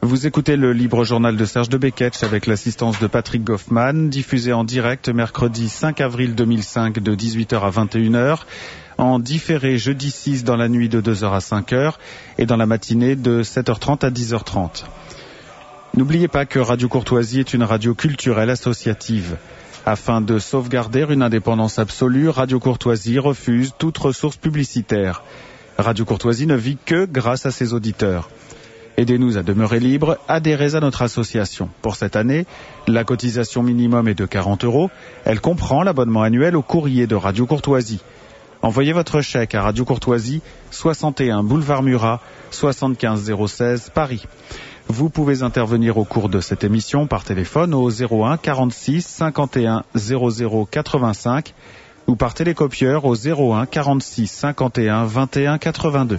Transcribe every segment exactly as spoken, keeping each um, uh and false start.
Vous écoutez le libre journal de Serge de Beketch avec l'assistance de Patrick Goffman, diffusé en direct mercredi cinq avril deux mille cinq de dix-huit heures à vingt et une heures, en différé jeudi six dans la nuit de deux heures à cinq heures et dans la matinée de sept heures trente à dix heures trente. N'oubliez pas que Radio Courtoisie est une radio culturelle associative. Afin de sauvegarder une indépendance absolue, Radio Courtoisie refuse toute ressource publicitaire. Radio Courtoisie ne vit que grâce à ses auditeurs. Aidez-nous à demeurer libres, adhérez à notre association. Pour cette année, la cotisation minimum est de quarante euros. Elle comprend l'abonnement annuel au courrier de Radio Courtoisie. Envoyez votre chèque à Radio Courtoisie, soixante et un boulevard Murat, soixante-quinze zéro seize, Paris. Vous pouvez intervenir au cours de cette émission par téléphone au zéro un quarante-six cinquante et un zéro zéro quatre-vingt-cinq ou par télécopieur au zéro un quarante-six cinquante et un vingt et un quatre-vingt-deux.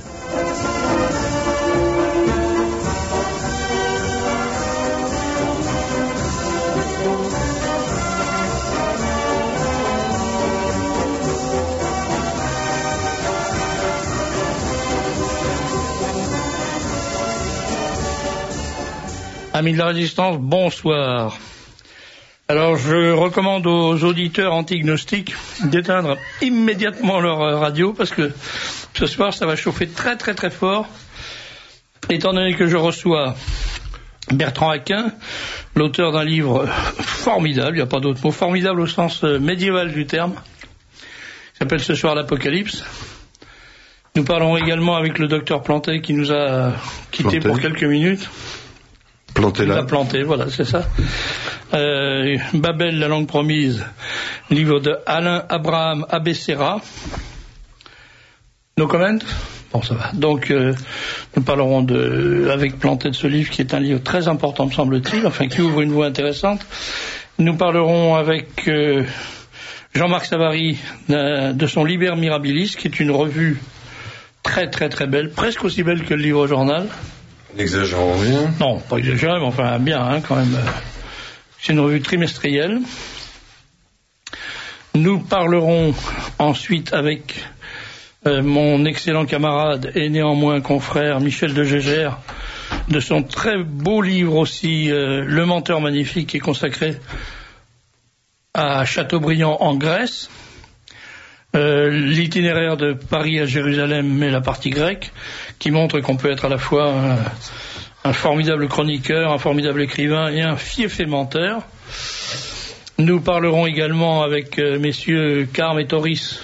Amis de la Résistance, bonsoir. Alors, je recommande aux auditeurs antignostiques d'éteindre immédiatement leur radio parce que ce soir, ça va chauffer très très très fort. Étant donné que je reçois Bertrand Aquin, l'auteur d'un livre formidable, il n'y a pas d'autre mot, formidable au sens médiéval du terme, qui s'appelle Ce soir l'Apocalypse. Nous parlerons également avec le docteur Planté qui nous a quittés pour quelques minutes. Planté là. Il a planté, voilà, c'est ça. Euh, Babel, la langue promise, livre de Alain Abraham Abessera. No comment? Bon, ça va. Donc, euh, nous parlerons de, avec Planté de ce livre qui est un livre très important, me semble-t-il, enfin, qui ouvre une voie intéressante. Nous parlerons avec euh, Jean-Marc Savary de, de son Liber Mirabilis, qui est une revue très, très, très belle, presque aussi belle que le livre journal. N'exagérons rien. Non, pas exagéré, mais enfin bien, hein, quand même. C'est une revue trimestrielle. Nous parlerons ensuite avec euh, mon excellent camarade et néanmoins confrère Michel de Gégère de son très beau livre aussi, euh, Le Menteur Magnifique, qui est consacré à Chateaubriand en Grèce. Euh, l'itinéraire de Paris à Jérusalem, mais la partie grecque, qui montre qu'on peut être à la fois un, un formidable chroniqueur, un formidable écrivain et un fiefé menteur. Nous parlerons également avec euh, messieurs Carme et Toris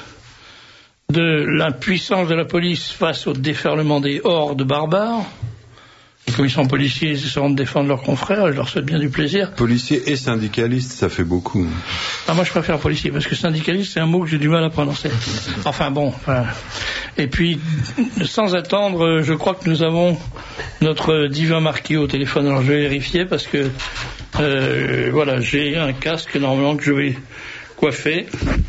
de l'impuissance de la police face au déferlement des hordes barbares. Les commissions policiers essaieront de défendre leurs confrères, je leur souhaite bien du plaisir. Policiers et syndicalistes, ça fait beaucoup. Ah, moi je préfère policier, parce que syndicaliste c'est un mot que j'ai du mal à prononcer. Enfin bon, enfin. Et puis, sans attendre, je crois que nous avons notre divin Marquis au téléphone. Alors je vais vérifier, parce que, euh, voilà, j'ai un casque normalement que je vais coiffer.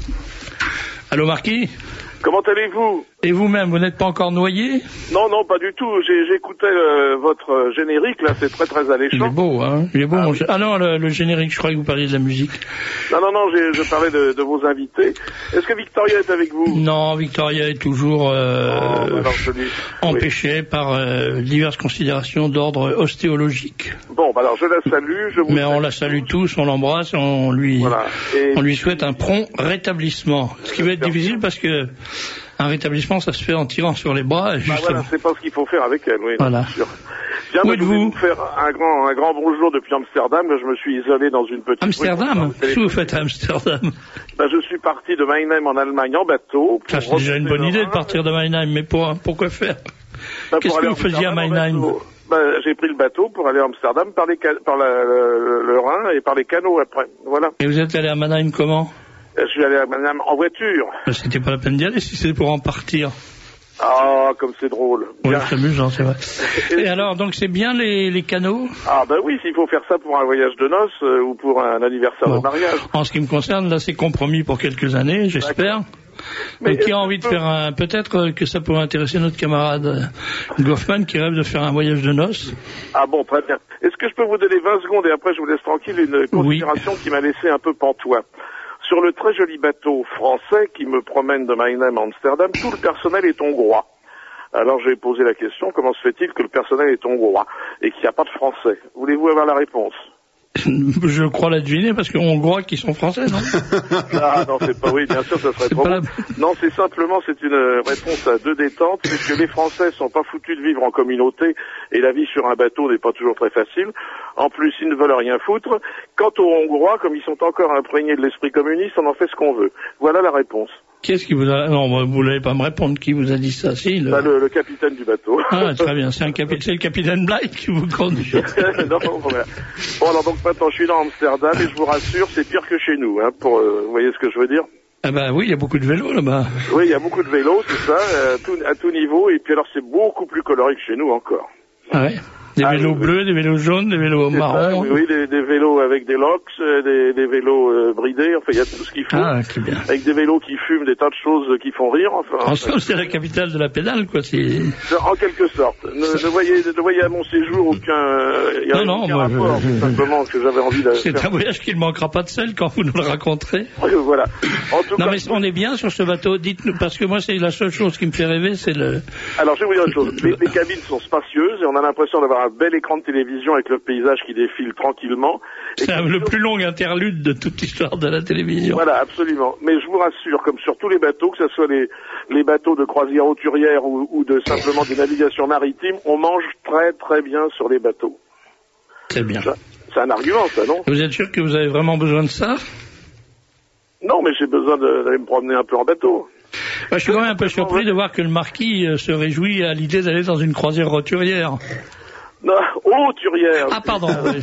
Allô Marquis ? Comment allez-vous? Et vous-même, vous n'êtes pas encore noyé? Non, non, pas du tout. J'ai, j'écoutais euh, votre générique, là, c'est très très alléchant. Il est beau, hein? Il est beau, ah, mon oui. g... ah non, le, le générique, je croyais que vous parliez de la musique. Non, non, non, j'ai, je parlais de, de vos invités. Est-ce que Victoria est avec vous? Non, Victoria est toujours euh, oh, bah alors, je dis... empêchée oui. par euh, diverses considérations d'ordre ostéologique. Bon, bah alors je la salue. Je vous Mais on la salue tous, on l'embrasse, on lui, voilà. Et... on lui souhaite un prompt rétablissement. Ce qui va être difficile parce que un rétablissement, ça se fait en tirant sur les bras. Bah voilà, c'est pas ce qu'il faut faire avec elle, oui. Voilà. Non, sûr. Bien, Où je voulais êtes-vous vous faire un grand, un grand bonjour depuis Amsterdam. Je me suis isolé dans une petite... Amsterdam? Qu'est-ce que vous faites à Amsterdam? Bah, je suis parti de Meinheim en Allemagne en bateau. Ça, c'est déjà une bonne idée de partir de Meinheim, mais pour, pourquoi faire? Bah, Qu'est-ce que vous faisiez à Meinheim? Bah, j'ai pris le bateau pour aller à Amsterdam par, les ca... par la, le, le Rhin et par les canaux après. Voilà. Et vous êtes allé à Mannheim comment? Je suis allé à Mannheim en voiture. C'était pas la peine d'y aller si c'est pour en partir. Ah, comme c'est drôle. Oui, c'est amusant, c'est vrai. Et alors, donc c'est bien les, les canaux? Ah ben oui, s'il faut faire ça pour un voyage de noces euh, ou pour un anniversaire bon. de mariage. En ce qui me concerne, là c'est compromis pour quelques années, j'espère. Mais qui a envie de faire un... Peut-être que ça pourrait intéresser notre camarade Goffman qui rêve de faire un voyage de noces. Ah bon, très bien. Est-ce que je peux vous donner vingt secondes et après je vous laisse tranquille une considération oui. qui m'a laissé un peu pantois. Sur le très joli bateau français qui me promène de Meinheim à Amsterdam, tout le personnel est hongrois. Alors j'ai posé la question, comment se fait-il que le personnel est hongrois? et qu'il n'y a pas de Français. Voulez-vous avoir la réponse? Je crois la deviner parce qu'on croit qu'ils sont français, non? Ah non, c'est pas, oui, bien sûr, ça serait trop bon. La... Non, c'est simplement, c'est une réponse à deux détentes, puisque les Français sont pas foutus de vivre en communauté, et la vie sur un bateau n'est pas toujours très facile. En plus, ils ne veulent rien foutre. Quant aux Hongrois, comme ils sont encore imprégnés de l'esprit communiste, on en fait ce qu'on veut. Voilà la réponse. Qu'est-ce qui vous a... Non, vous n'allez pas me répondre. Qui vous a dit ça? Si, le... Bah, le, le capitaine du bateau. Ah, très bien. C'est, un capi... c'est le capitaine Bligh qui vous conduit. Non, voilà. Bon, alors donc maintenant, je suis dans Amsterdam et je vous rassure, c'est pire que chez nous. Hein, pour, euh, vous voyez ce que je veux dire? Ah bah oui, il y a beaucoup de vélos là-bas. Oui, il y a beaucoup de vélos, c'est ça, à tout, à tout niveau. Et puis alors, c'est beaucoup plus coloré que chez nous encore. Ah ouais. Des ah, vélos oui, bleus, oui. Des vélos jaunes, des vélos c'est marrons. Ça, oui, oui des, des vélos avec des locks, euh, des, des vélos euh, bridés, enfin il y a tout ce qu'il faut. Ah, c'est bien. Avec des vélos qui fument, des tas de choses qui font rire, enfin. En somme, c'est la capitale de la pédale, quoi. C'est... En quelque sorte. Ne, ne, voyez, ne voyez à mon séjour aucun, euh, y a non, aucun non, rapport, je, je, simplement que j'avais envie de c'est faire. un voyage qui ne manquera pas de sel quand vous nous le raconterez. Voilà. En tout non, cas, mais on est bien sur ce bateau. Dites-nous, parce que moi, c'est la seule chose qui me fait rêver, c'est le... Alors, je vais vous dire une chose. Les, les cabines sont spacieuses et on a l'impression d'avoir un bel écran de télévision avec le paysage qui défile tranquillement. C'est le plus long interlude de toute l'histoire de la télévision. Voilà, absolument. Mais je vous rassure, comme sur tous les bateaux, que ce soit les, les bateaux de croisière hauturière ou, ou de simplement de navigation maritime, on mange très très bien sur les bateaux. Très bien. Ça, c'est un argument, ça, non? Vous êtes sûr que vous avez vraiment besoin de ça? Non, mais j'ai besoin de, d'aller me promener un peu en bateau. Bah, je suis quand même un peu surpris de voir que le marquis euh, se réjouit à l'idée d'aller dans une croisière roturière. Non, hauturière. Ah, pardon. Oui.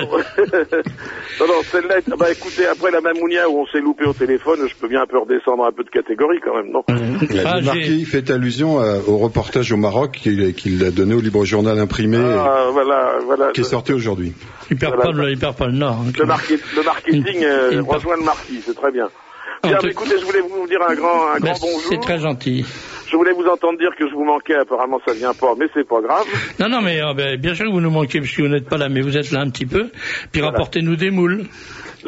non, non, celle-là, bah écoutez, après la Mamounia où on s'est loupé au téléphone, je peux bien un peu redescendre un peu de catégorie quand même, non? Ah, le marquis fait allusion à, au reportage au Maroc qu'il, qu'il a donné au Libre Journal imprimé, ah, voilà, voilà, qui est sorti aujourd'hui. Il perd voilà, pas, le, il perd pas le nord. Hein, le, market, le marketing euh, rejoint le marquis, c'est très bien. Bien, mais écoutez, je voulais vous dire un grand, un grand bonjour. C'est très gentil. Je voulais vous entendre dire que je vous manquais, apparemment ça vient pas, mais c'est pas grave. Non, non, mais euh, ben, bien sûr que vous nous manquez, puisque vous n'êtes pas là, mais vous êtes là un petit peu. Puis voilà. Rapportez-nous des moules. Je...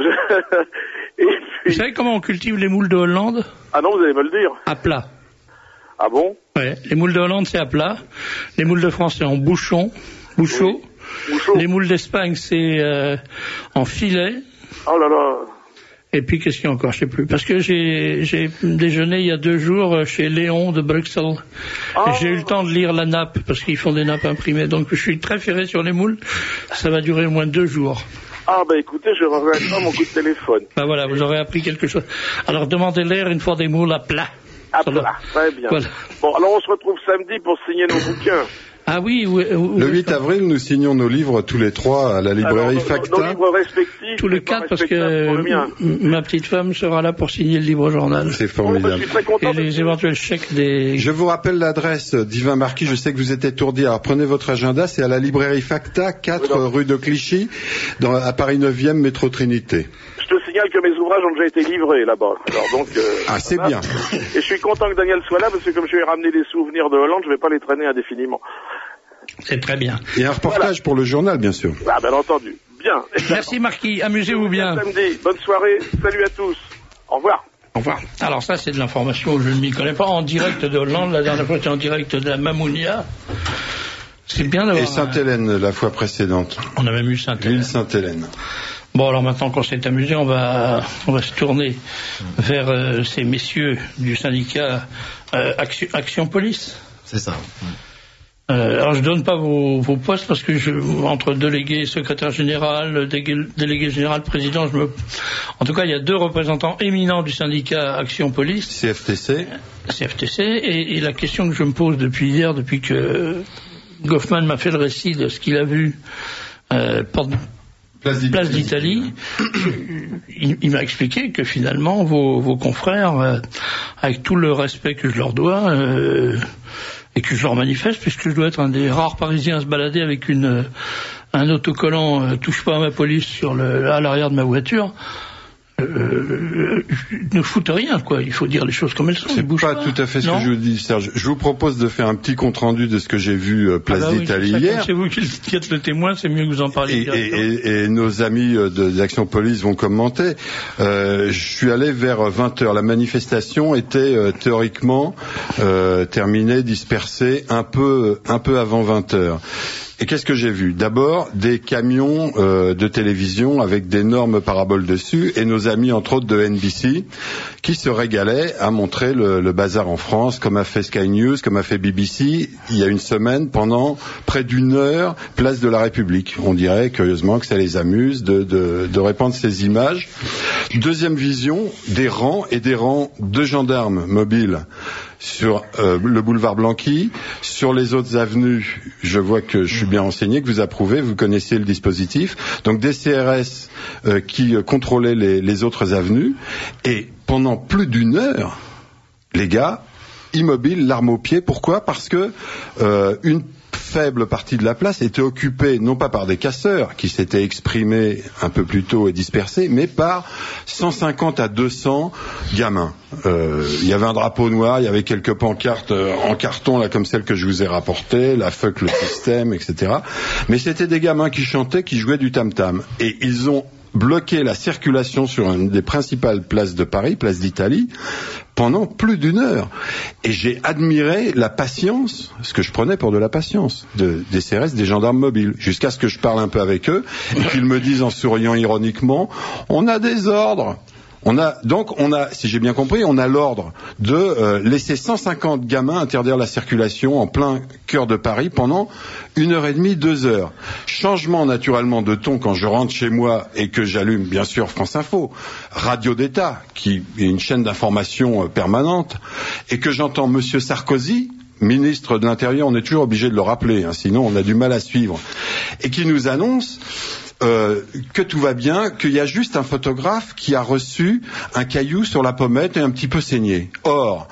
Et puis... Vous savez comment on cultive les moules de Hollande? Ah non, vous allez me le dire. À plat. Ah bon? Ouais, les moules de Hollande c'est à plat. Les moules de France c'est en bouchon, bouchot. Oui. Bouchot. Les moules d'Espagne c'est euh, en filet. Oh là là. Et puis, qu'est-ce qu'il y a encore? Je sais plus. Parce que j'ai, j'ai déjeuné il y a deux jours chez Léon de Bruxelles. Oh. Et j'ai eu le temps de lire la nappe, parce qu'ils font des nappes imprimées. Donc, je suis très ferré sur les moules. Ça va durer au moins deux jours. Ah, bah écoutez, je regrette pas mon coup de téléphone. Bah voilà, vous aurez appris quelque chose. Alors, demandez-leur une fois des moules à plat. À plat, très bien. Voilà. Bon, alors on se retrouve samedi pour signer nos bouquins. Ah oui, oui, oui. Le huit avril, nous signons nos livres tous les trois à la librairie Alors, nos, Facta. Nos livres respectifs. Tous les quatre, parce que ma petite femme sera là pour signer le livre journal. C'est formidable. Oh, bah, je Et les éventuels chèques des... Je vous rappelle l'adresse, divin Marquis, je sais que vous êtes étourdi, alors prenez votre agenda, c'est à la librairie Facta, quatre oui, rue de Clichy, dans, à Paris neuvième, métro Trinité. Je te signale que mes ouvrages ont déjà été livrés là-bas. Alors donc, euh, ah, c'est voilà. bien. Et je suis content que Daniel soit là, parce que comme je lui ai ramené des souvenirs de Hollande, je ne vais pas les traîner indéfiniment. C'est très bien. Et un reportage voilà. Pour le journal, bien sûr. Ah, bien entendu. Bien. Merci Marquis, amusez-vous bien. Samedi. Bonne soirée. Salut à tous. Au revoir. Au revoir. Alors ça, c'est de l'information, je ne m'y connais pas. En direct de Hollande, la dernière fois, c'était en direct de la Mamounia. C'est bien d'avoir... Et Sainte-Hélène, un... la fois précédente. On a même eu Sainte-Hélène. L'île Sainte-Hélène. Bon, alors maintenant qu'on s'est amusé, on va, on va se tourner vers euh, ces messieurs du syndicat euh, Action, Action Police. C'est ça. Euh, alors je donne pas vos, vos postes parce que je, entre délégué, secrétaire général, délégué, délégué général, président, je me, en tout cas il y a deux représentants éminents du syndicat Action Police. C F T C. C F T C et, et la question que je me pose depuis hier, depuis que Goffman m'a fait le récit de ce qu'il a vu euh, porte, Place d'Italie, Place d'Italie il, il m'a expliqué que finalement vos, vos confrères, euh, avec tout le respect que je leur dois, euh, et que je leur manifeste, puisque je dois être un des rares Parisiens à se balader avec une, un autocollant euh, « Touche pas à ma police » sur le, à l'arrière de ma voiture, euh, ne foutent rien, quoi. Il faut dire les choses comme elles sont. C'est pas, pas tout à fait ce non que je vous dis, Serge. Je vous propose de faire un petit compte rendu de ce que j'ai vu euh, Place ah bah d'Italie oui, hier. C'est vous qui êtes le témoin, c'est mieux que vous en parliez. Et, et, et, et nos amis de d'Action Police vont commenter. Euh, je suis allé vers vingt heures. La manifestation était euh, théoriquement euh, terminée, dispersée un peu, un peu avant vingt heures. Et qu'est-ce que j'ai vu? D'abord, des camions euh, de télévision avec d'énormes paraboles dessus, et nos amis, entre autres, de N B C, qui se régalaient à montrer le, le bazar en France, comme a fait Sky News, comme a fait B B C, il y a une semaine, pendant près d'une heure, place de la République. On dirait, curieusement, que ça les amuse de, de, de répandre ces images. Deuxième vision, des rangs et des rangs de gendarmes mobiles sur euh, le boulevard Blanqui, sur les autres avenues. Je vois que je suis bien renseigné, que vous approuvez, vous connaissez le dispositif. Donc des C R S euh, qui euh, contrôlaient les, les autres avenues, et pendant plus d'une heure, les gars, immobiles, l'arme au pied. Pourquoi? Parce que euh, une faible partie de la place était occupée non pas par des casseurs qui s'étaient exprimés un peu plus tôt et dispersés, mais par cent cinquante à deux cents gamins. Euh, il y avait un drapeau noir, il y avait quelques pancartes euh, en carton là comme celle que je vous ai rapportée, la fuck le système, et cetera. Mais c'était des gamins qui chantaient, qui jouaient du tam-tam, et ils ont bloqué la circulation sur une des principales places de Paris, place d'Italie, pendant plus d'une heure. Et j'ai admiré la patience, ce que je prenais pour de la patience, de, des C R S, des gendarmes mobiles, jusqu'à ce que je parle un peu avec eux, et qu'ils me disent en souriant ironiquement, on a des ordres. On a, donc, on a, si j'ai bien compris, on a l'ordre de euh, laisser cent cinquante gamins interdire la circulation en plein cœur de Paris pendant une heure et demie, deux heures. Changement naturellement de ton quand je rentre chez moi et que j'allume bien sûr France Info, Radio d'État, qui est une chaîne d'information euh, permanente, et que j'entends Monsieur Sarkozy, ministre de l'Intérieur, on est toujours obligé de le rappeler, hein, sinon on a du mal à suivre, et qui nous annonce Euh, que tout va bien, qu'il y a juste un photographe qui a reçu un caillou sur la pommette et un petit peu saigné. Or,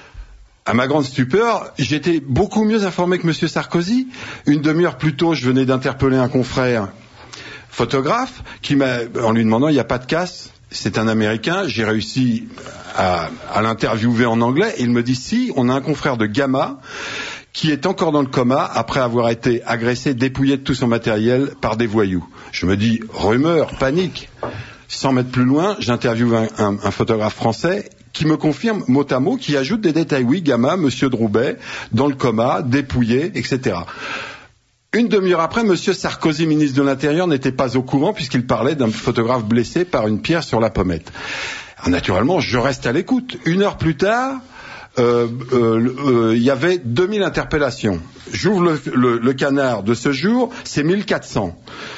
à ma grande stupeur, j'étais beaucoup mieux informé que Monsieur Sarkozy. Une demi-heure plus tôt, je venais d'interpeller un confrère photographe qui m'a, en lui demandant, il n'y a pas de casse. C'est un Américain, j'ai réussi à, à l'interviewer en anglais, et il me dit, si, on a un confrère de Gamma qui est encore dans le coma après avoir été agressé, dépouillé de tout son matériel par des voyous. Je me dis, rumeur, panique. Cent mètres plus loin, j'interviewe un, un, un photographe français qui me confirme mot à mot, qui ajoute des détails. Oui, Gamma, Monsieur Droubet, dans le coma, dépouillé, et cetera. Une demi-heure après, Monsieur Sarkozy, ministre de l'Intérieur, n'était pas au courant puisqu'il parlait d'un photographe blessé par une pierre sur la pommette. Alors, naturellement, je reste à l'écoute. Une heure plus tard, il euh, euh, euh, y avait deux mille interpellations. J'ouvre le, le, le canard de ce jour, c'est mille quatre cents.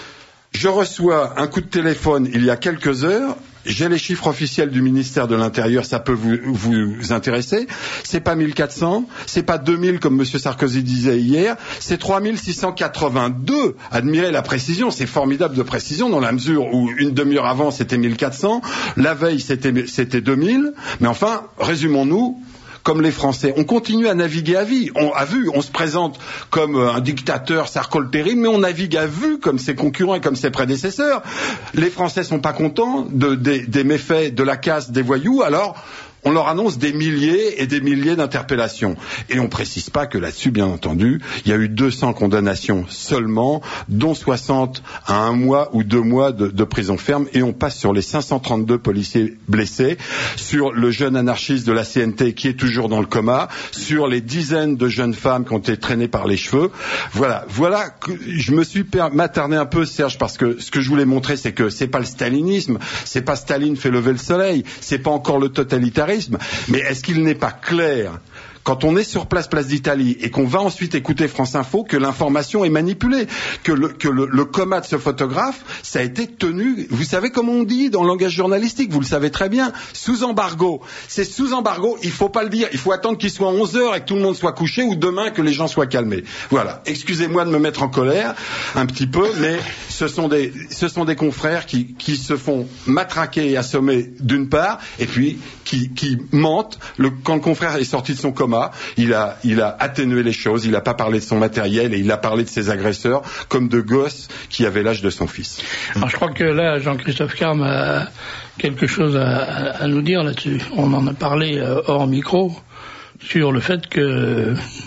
Je reçois un coup de téléphone il y a quelques heures. J'ai les chiffres officiels du ministère de l'Intérieur, ça peut vous, vous intéresser. C'est pas mille quatre cents, c'est pas deux mille comme Monsieur Sarkozy disait hier, c'est trois mille six cent quatre-vingt-deux. Admirez la précision, c'est formidable de précision dans la mesure où une demi-heure avant c'était mille quatre cents, la veille c'était, c'était deux mille, mais enfin, résumons-nous, comme les Français, on continue à naviguer à vie. On a vu, on se présente comme un dictateur sarcoltérine, mais on navigue à vue comme ses concurrents et comme ses prédécesseurs. Les Français sont pas contents de, des, des méfaits de la casse des voyous, alors on leur annonce des milliers et des milliers d'interpellations. Et on précise pas que là-dessus, bien entendu, il y a eu deux cents condamnations seulement, dont soixante à un mois ou deux mois de, de prison ferme, et on passe sur les cinq cent trente-deux policiers blessés, sur le jeune anarchiste de la C N T qui est toujours dans le coma, sur les dizaines de jeunes femmes qui ont été traînées par les cheveux. Voilà, voilà, je me suis m'attarder un peu, Serge, parce que ce que je voulais montrer, c'est que c'est pas le stalinisme, c'est pas Staline fait lever le soleil, c'est pas encore le totalitarisme. Mais est-ce qu'il n'est pas clair, quand on est sur place, place d'Italie, et qu'on va ensuite écouter France Info, que l'information est manipulée, que le, que le, le coma de ce photographe, ça a été tenu, vous savez comment on dit dans le langage journalistique, vous le savez très bien, sous embargo. C'est sous embargo, il faut pas le dire, il faut attendre qu'il soit onze heures et que tout le monde soit couché, ou demain que les gens soient calmés. Voilà, excusez-moi de me mettre en colère, un petit peu, mais ce sont des, ce sont des confrères qui, qui se font matraquer et assommer d'une part, et puis qui, qui mentent. Le, quand le confrère est sorti de son coma, Il a, il a atténué les choses, il n'a pas parlé de son matériel et il a parlé de ses agresseurs comme de gosses qui avaient l'âge de son fils. Alors, je crois que là, Jean-Christophe Carme a quelque chose à, à nous dire là-dessus. On en a parlé euh, hors micro sur le fait que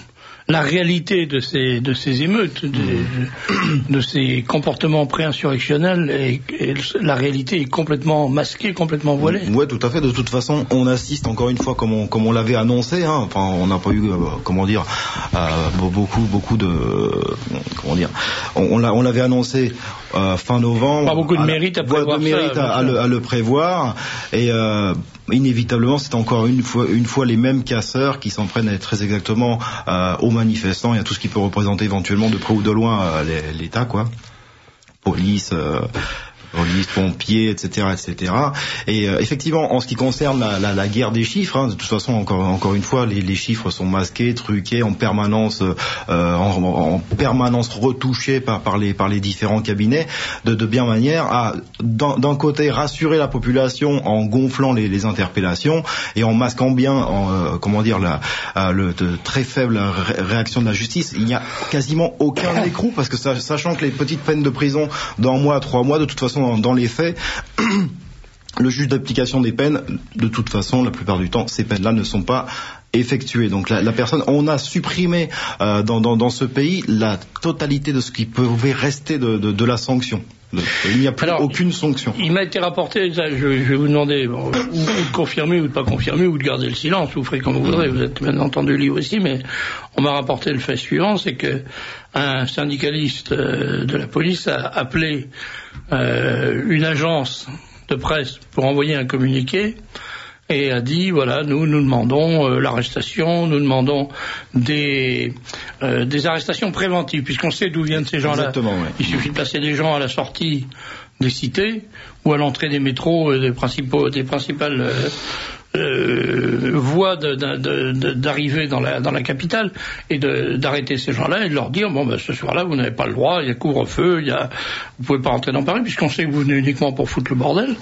la réalité de ces de ces émeutes, de, de ces comportements pré-insurrectionnels, et, et la réalité est complètement masquée, complètement voilée. Ouais, tout à fait. De toute façon, on assiste encore une fois, comme on comme on l'avait annoncé. Hein, enfin, on n'a pas eu, euh, comment dire, euh, beaucoup beaucoup de, euh, comment dire, on, on l'a on l'avait annoncé euh, fin novembre. Pas beaucoup de mérite à prévoir. De mérite ça, à, à, le, à le prévoir et euh, inévitablement, c'est encore une fois, une fois les mêmes casseurs qui s'en prennent très exactement euh, aux manifestants et à tout ce qui peut représenter éventuellement de près ou de loin euh, l'État, quoi. Police, euh, police, pompiers, et cetera, et cetera. Et euh, effectivement, en ce qui concerne la, la, la guerre des chiffres, hein, de toute façon, encore, encore une fois, les, les chiffres sont masqués, truqués, en permanence, euh, en, en permanence retouchés par, par les, par les différents cabinets, de, de bien manière à, d'un, d'un côté, rassurer la population en gonflant les, les interpellations et en masquant bien, en, euh, comment dire, la, euh, le de très faible ré- réaction de la justice. Il n'y a quasiment aucun écrou parce que sachant que les petites peines de prison d'un mois à trois mois, de toute façon, dans les faits, le juge d'application des peines, de toute façon, la plupart du temps, ces peines-là ne sont pas effectuées. Donc la, la personne, on a supprimé euh, dans, dans, dans ce pays la totalité de ce qui pouvait rester de, de, de la sanction. Il n'y a plus Alors, aucune sanction. Il m'a été rapporté, ça, je, je vais vous demander bon, ou, ou de confirmer ou de pas confirmer ou de garder le silence, vous ferez comme vous voudrez, vous êtes bien entendu libre aussi, mais on m'a rapporté le fait suivant, c'est que un syndicaliste euh, de la police a appelé euh, une agence de presse pour envoyer un communiqué et a dit voilà, nous nous demandons euh, l'arrestation, nous demandons des euh, des arrestations préventives, puisqu'on sait d'où viennent ces gens-là. Exactement, ouais. Il suffit de placer des gens à la sortie des cités ou à l'entrée des métros, euh, des principaux des principales euh, euh, voies de, de, de, d'arriver dans la dans la capitale et de d'arrêter ces gens-là et de leur dire bon ben ce soir-là vous n'avez pas le droit, il y a couvre-feu, il y a vous pouvez pas rentrer dans Paris puisqu'on sait que vous venez uniquement pour foutre le bordel.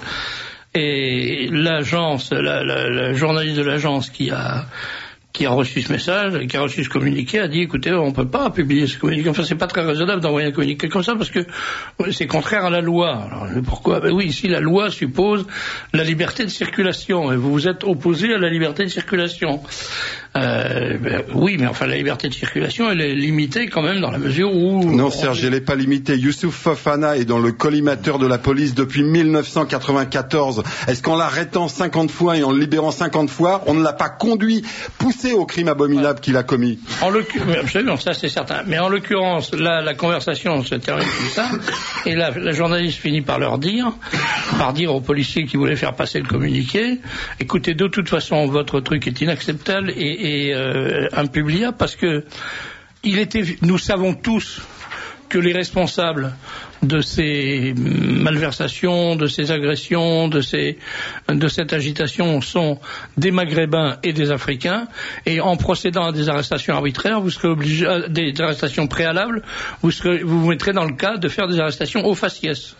Et l'agence, la, la, la journaliste de l'agence qui a qui a reçu ce message, qui a reçu ce communiqué, a dit écoutez, on peut pas publier ce communiqué. Enfin, c'est pas très raisonnable d'envoyer un communiqué comme ça parce que c'est contraire à la loi. Alors, pourquoi ? Ben oui, ici la loi suppose la liberté de circulation et vous vous êtes opposé à la liberté de circulation. Euh, ben, oui, mais enfin la liberté de circulation, elle est limitée quand même dans la mesure où... Non, Serge, elle n'est pas limitée. Youssouf Fofana est dans le collimateur de la police depuis mille neuf cent quatre-vingt-quatorze. Est-ce qu'en l'arrêtant cinquante fois et en le libérant cinquante fois, on ne l'a pas conduit, poussé au crime abominable qu'il a commis ? En l'occurrence, absolument, ça c'est certain. Mais en l'occurrence, là, la conversation se termine comme ça, et la, la journaliste finit par leur dire, par dire aux policiers qui voulaient faire passer le communiqué, écoutez, de toute façon, votre truc est inacceptable et et euh, impubliable parce que il était, nous savons tous que les responsables de ces malversations, de ces agressions, de ces de cette agitation sont des Maghrébins et des Africains et en procédant à des arrestations arbitraires, vous serez obligé à des arrestations préalables, vous serez vous vous mettrez dans le cas de faire des arrestations au faciès.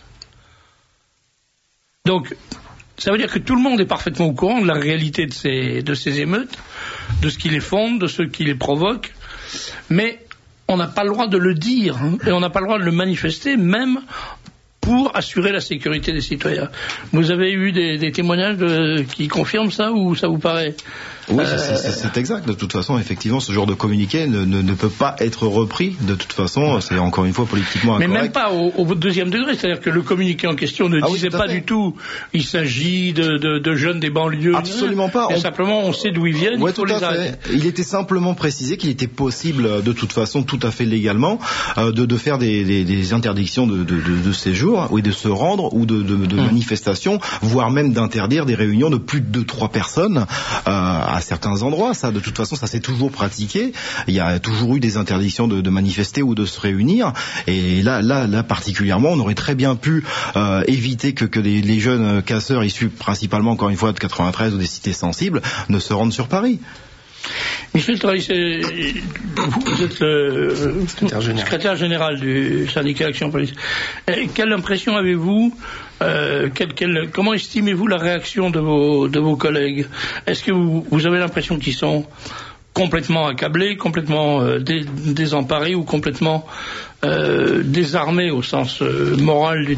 Donc ça veut dire que tout le monde est parfaitement au courant de la réalité de ces, de ces émeutes, de ce qui les fonde, de ce qui les provoque, mais on n'a pas le droit de le dire, hein, et on n'a pas le droit de le manifester, même pour assurer la sécurité des citoyens. Vous avez eu des, des témoignages de, qui confirment ça, ou ça vous paraît ? Oui, euh... c'est, c'est, c'est exact. De toute façon, effectivement, ce genre de communiqué ne, ne, ne peut pas être repris. De toute façon, c'est encore une fois politiquement incorrect. Mais même pas au, au deuxième degré. C'est-à-dire que le communiqué en question ne ah disait oui, pas fait. du tout il s'agit de, de, de jeunes des banlieues. Absolument pas. Mais on... simplement, on sait d'où ils viennent. Ouais, il faut tout les à arrêter. Fait. Il était simplement précisé qu'il était possible, de toute façon, tout à fait légalement, euh, de, de faire des, des, des interdictions de, de, de, de séjour, ou de se rendre, ou de, de, de hum. manifestations, voire même d'interdire des réunions de plus de deux, trois personnes euh, à certains endroits. Ça, de toute façon, ça s'est toujours pratiqué. Il y a toujours eu des interdictions de, de manifester ou de se réunir. Et là, là, là, particulièrement, on aurait très bien pu euh, éviter que, que les, les jeunes casseurs issus principalement, encore une fois, de quatre-vingt-treize ou des cités sensibles, ne se rendent sur Paris. Michel Travail, vous êtes le secrétaire général. secrétaire général du syndicat Action Police. Quelle impression avez-vous euh, quel, quel, comment estimez-vous la réaction de vos, de vos collègues ? Est-ce que vous, vous avez l'impression qu'ils sont complètement accablés, complètement euh, dé, désemparés ou complètement euh, désarmés au sens euh, moral du terme ?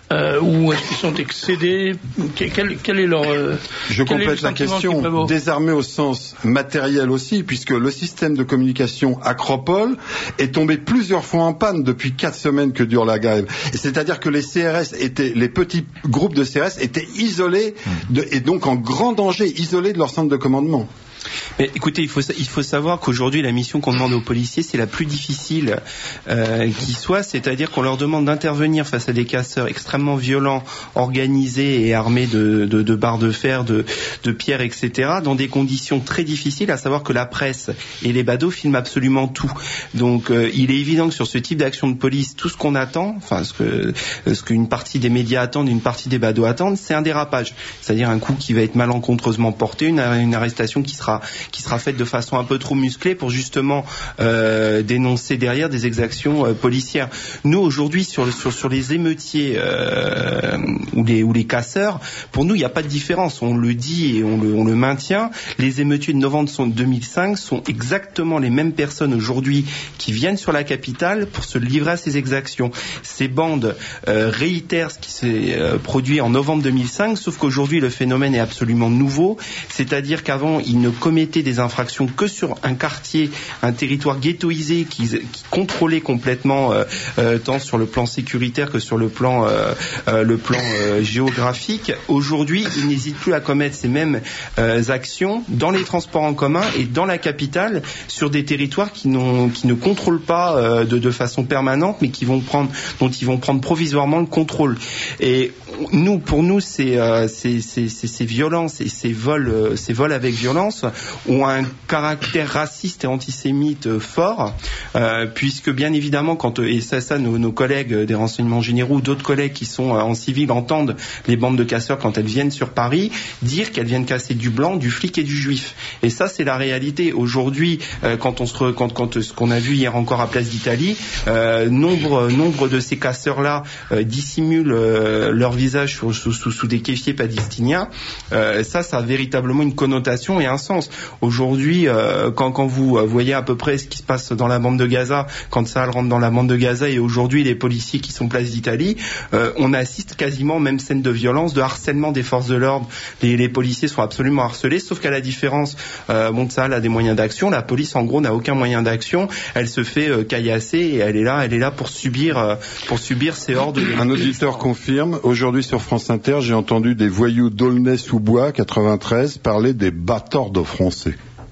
euh, ou est-ce qu'ils sont excédés? Quel, quel est leur euh, Je complète la question. Désarmés au sens matériel aussi, puisque le système de communication Acropole est tombé plusieurs fois en panne depuis quatre semaines que dure la grève. Et c'est-à-dire que les C R S étaient, les petits groupes de C R S étaient isolés de, et donc en grand danger, isolés de leur centre de commandement. Mais écoutez, il faut, il faut savoir qu'aujourd'hui, la mission qu'on demande aux policiers, c'est la plus difficile euh, qui soit, c'est-à-dire qu'on leur demande d'intervenir face à des casseurs extrêmement violents, organisés et armés de, de, de barres de fer, de, de pierres, et cetera, dans des conditions très difficiles, à savoir que la presse et les badauds filment absolument tout. Donc, euh, il est évident que sur ce type d'action de police, tout ce qu'on attend, enfin, ce que ce qu'une partie des médias attendent, une partie des badauds attendent, c'est un dérapage. C'est-à-dire un coup qui va être malencontreusement porté, une, une arrestation qui sera qui sera faite de façon un peu trop musclée pour justement euh, dénoncer derrière des exactions euh, policières. Nous aujourd'hui sur, sur sur les émeutiers euh, ou les ou les casseurs, pour nous il n'y a pas de différence. On le dit et on le on le maintient. Les émeutiers de novembre deux mille cinq sont exactement les mêmes personnes aujourd'hui qui viennent sur la capitale pour se livrer à ces exactions. Ces bandes euh, réitèrent ce qui s'est euh, produit en novembre deux mille cinq, sauf qu'aujourd'hui le phénomène est absolument nouveau. C'est-à-dire qu'avant ils ne commettaient des infractions que sur un quartier, un territoire ghettoisé qui, qui contrôlait complètement euh, euh, tant sur le plan sécuritaire que sur le plan euh, euh, le plan euh, géographique. Aujourd'hui, ils n'hésitent plus à commettre ces mêmes euh, actions dans les transports en commun et dans la capitale sur des territoires qui, n'ont, qui ne contrôlent pas euh, de, de façon permanente, mais qui vont prendre, dont ils vont prendre provisoirement le contrôle. Et nous, pour nous, ces, euh, ces, ces, ces, ces violences et ces vols, euh, ces vols avec violence ont un caractère raciste et antisémite euh, fort, euh, puisque bien évidemment, quand et ça, ça nos, nos collègues des renseignements généraux ou d'autres collègues qui sont euh, en civil entendent les bandes de casseurs quand elles viennent sur Paris dire qu'elles viennent casser du blanc, du flic et du juif. Et ça, c'est la réalité. Aujourd'hui, euh, quand on se re, quand, quand ce qu'on a vu hier encore à Place d'Italie, euh, nombre nombre de ces casseurs-là euh, dissimulent euh, leur visage sous, sous, sous, sous des kéfiers palestiniens. Euh, ça, ça a véritablement une connotation et un sens. Aujourd'hui, euh, quand, quand vous voyez à peu près ce qui se passe dans la bande de Gaza, quand ça rentre dans la bande de Gaza et aujourd'hui les policiers qui sont Place d'Italie, euh, on assiste quasiment aux mêmes scènes de violence, de harcèlement des forces de l'ordre. Les, les policiers sont absolument harcelés, sauf qu'à la différence, euh, bon, ça a des moyens d'action. La police, en gros, n'a aucun moyen d'action. Elle se fait euh, caillasser et elle est là, elle est là pour subir, euh, pour subir ces hordes. De... Un auditeur confirme. Aujourd'hui sur France Inter, j'ai entendu des voyous d'Aulnay-sous-Bois, quatre-vingt-treize, parler des bâtards de Français.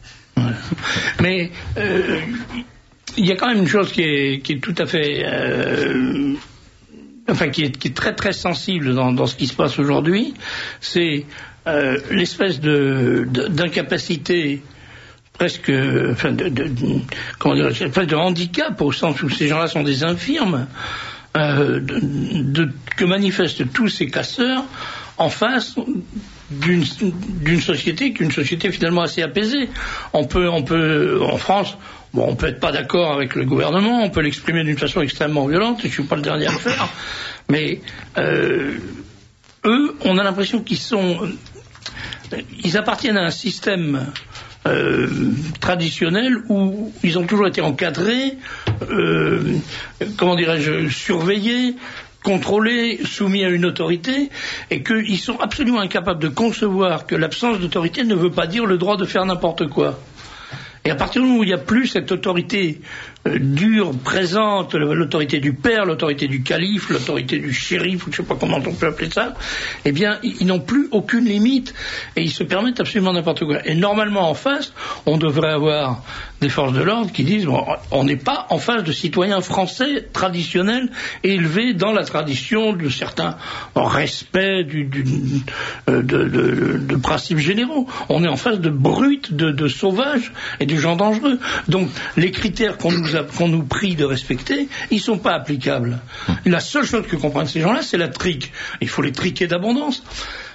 Mais euh, il y a quand même une chose qui est, qui est tout à fait, euh, enfin qui est, qui est très très sensible dans, dans ce qui se passe aujourd'hui, c'est euh, l'espèce de, de d'incapacité presque, enfin de, de, de comment dire, presque de handicap au sens où ces gens-là sont des infirmes euh, de, de, que manifestent tous ces casseurs en face d'une, d'une société qui est une société finalement assez apaisée. On peut, on peut, en France, bon, on peut être pas d'accord avec le gouvernement, on peut l'exprimer d'une façon extrêmement violente, je suis pas le dernier à le faire, mais euh, eux, on a l'impression qu'ils sont, ils appartiennent à un système Euh, traditionnel où ils ont toujours été encadrés, euh, comment dirais-je, surveillés, contrôlés, soumis à une autorité, et qu'ils sont absolument incapables de concevoir que l'absence d'autorité ne veut pas dire le droit de faire n'importe quoi. Et à partir du moment où il n'y a plus cette autorité euh, dure, présente, l'autorité du père, l'autorité du calife, l'autorité du shérif, ou je ne sais pas comment on peut appeler ça, eh bien, ils n'ont plus aucune limite et ils se permettent absolument n'importe quoi. Et normalement, en face, on devrait avoir des forces de l'ordre qui disent bon, on n'est pas en face de citoyens français traditionnels élevés dans la tradition de certains respect du, du, de, de, de, de principes généraux. On est en face de brutes, de, de sauvages et de gens dangereux. Donc les critères qu'on nous, a, qu'on nous prie de respecter, ils sont pas applicables. La seule chose que comprennent ces gens-là, c'est la trique. Il faut les triquer d'abondance.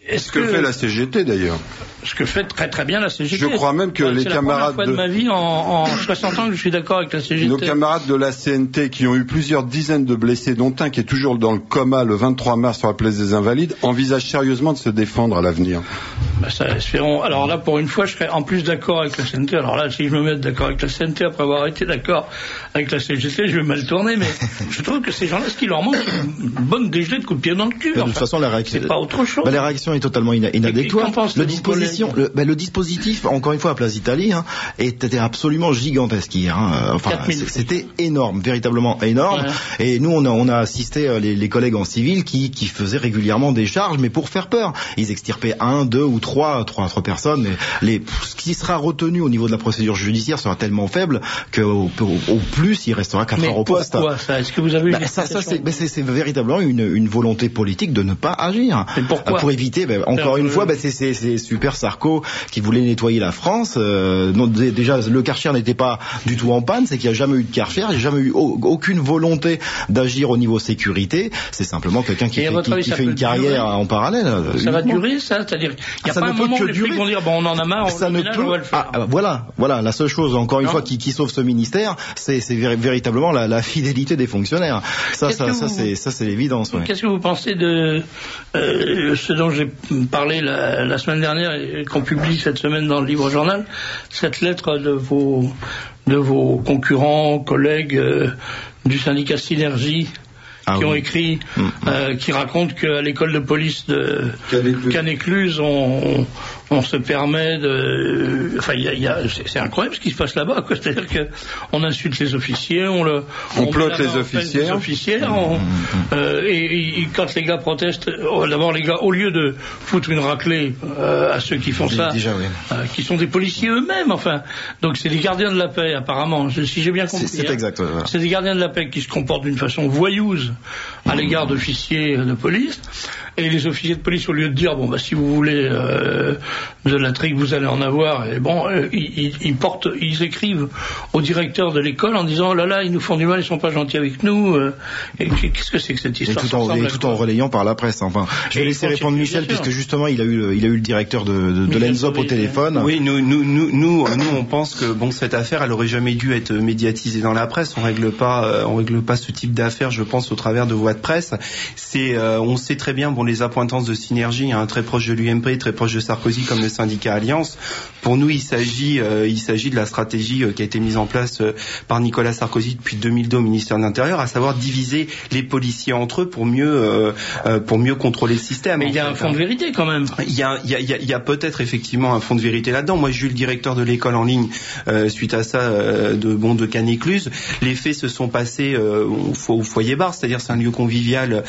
Ce que, que fait la C G T d'ailleurs. Ce que fait très très bien la C G T. Je crois même que ouais, les camarades de... C'est la première fois de ma vie en, en soixante ans que je suis d'accord avec la C G T. Nos camarades de la C N T qui ont eu plusieurs dizaines de blessés, dont un qui est toujours dans le coma le vingt-trois mars sur la place des Invalides, envisagent sérieusement de se défendre à l'avenir. Ben, ça, espérons. Alors là, pour une fois, je serais en plus d'accord avec la C N T. Alors là, si je me mets d'accord avec la C N T après avoir été d'accord avec la C G T, je vais mal tourner, mais je trouve que ces gens-là, ce qui leur manque, c'est une bonne dégelée de coups de pied dans le cul. De enfin, toute façon, la réaction, c'est pas autre chose. Ben, la réaction est totalement ina- inadéquate. Le disposition, le, ben, le dispositif, encore une fois, à Place d'Italie, hein, était absolument gigantesque hier. Hein. Enfin, c'était énorme, véritablement énorme. Ouais. Et nous, on a, on a assisté euh, les, les collègues en civil qui, qui faisaient régulièrement des charges, mais pour faire peur. Ils extirpaient un, deux ou trois, trois, trois personnes. Mais les, ce qui sera retenu au niveau de la procédure judiciaire sera tellement faible qu'au au, au plus, il restera quatre heures au poste. Pourquoi ça? Est-ce que vous avez eu ben, ça, ça, c'est, ben, c'est, c'est véritablement une, une volonté politique de ne pas agir. Mais pourquoi? Pour éviter, ben, encore une euh... fois, ben, c'est, c'est, c'est super Sarko qui voulait nettoyer la France. Euh, non, déjà, le Karcher n'était pas du tout en panne, c'est qu'il n'y a jamais eu de Karcher, il n'y a jamais eu au, aucune volonté d'agir au niveau sécurité. C'est simplement quelqu'un qui fait, qui, qui fait une carrière durer. En parallèle. Ça uniquement. Va durer, ça? C'est-à-dire, il n'y a ça pas un moment où les flics vont dire, bon, on en a marre, on, ça ne ménage, peut... on va le faire. Ah, voilà, voilà, la seule chose, encore une non. fois, qui, qui sauve ce ministère, c'est, c'est véritablement la, la fidélité des fonctionnaires. Ça, ça, ça, vous... c'est, ça, c'est l'évidence. Ouais. Qu'est-ce que vous pensez de euh, ce dont j'ai parlé la, la semaine dernière et qu'on publie cette semaine dans le Livre Journal, cette lettre de vos de vos concurrents, collègues euh, du syndicat Synergie, ah, qui oui. ont écrit, mmh. euh, qui racontent qu'à l'école de police de Canécluse, on, on se permet de, enfin, il y a, y a, c'est, c'est incroyable ce qui se passe là-bas, quoi. C'est-à-dire que on insulte les officiers, on le, on, on plotte les officiers, les officiers, on, mmh. euh, et, et quand les gars protestent, d'abord les gars, au lieu de foutre une raclée euh, à ceux qui font ça, déjà, oui. euh, qui sont des policiers eux-mêmes, enfin, donc c'est des gardiens de la paix apparemment, si j'ai bien compris. C'est, c'est hein. exact. Ouais, voilà. C'est des gardiens de la paix qui se comportent d'une façon voyeuse à l'égard d'officiers de police, et les officiers de police, au lieu de dire bon bah si vous voulez euh, de l'intrigue vous allez en avoir, et bon euh, ils, ils portent, ils écrivent au directeur de l'école en disant oh là là ils nous font du mal, ils sont pas gentils avec nous, euh, et qu'est-ce que c'est que cette histoire? Et tout en, et tout en relayant par la presse. Enfin, je vais et laisser répondre Michel puisque justement il a eu il a eu le directeur de, de, de l'ENSOP au téléphone. Oui, nous nous nous nous nous on pense que bon cette affaire elle aurait jamais dû être médiatisée dans la presse. On règle pas euh, on règle pas ce type d'affaires, je pense, au travers de voies de presse. C'est euh, on sait très bien bon les appointances de Synergie, hein, très proche de l'U M P, très proche de Sarkozy comme le syndicat Alliance. Pour nous, il s'agit euh, il s'agit de la stratégie euh, qui a été mise en place euh, par Nicolas Sarkozy depuis deux mille deux au ministère de l'Intérieur, à savoir diviser les policiers entre eux pour mieux euh, euh, pour mieux contrôler le système. Mais il y a un fond de vérité quand même. Il y a il y a il y a, il y a peut-être effectivement un fond de vérité là-dedans. Moi, j'ai eu le directeur de l'école en ligne euh, suite à ça euh, de bon de Canécluse. Les faits se sont passés euh, au, au foyer bar, c'est-à-dire c'est un lieu convivial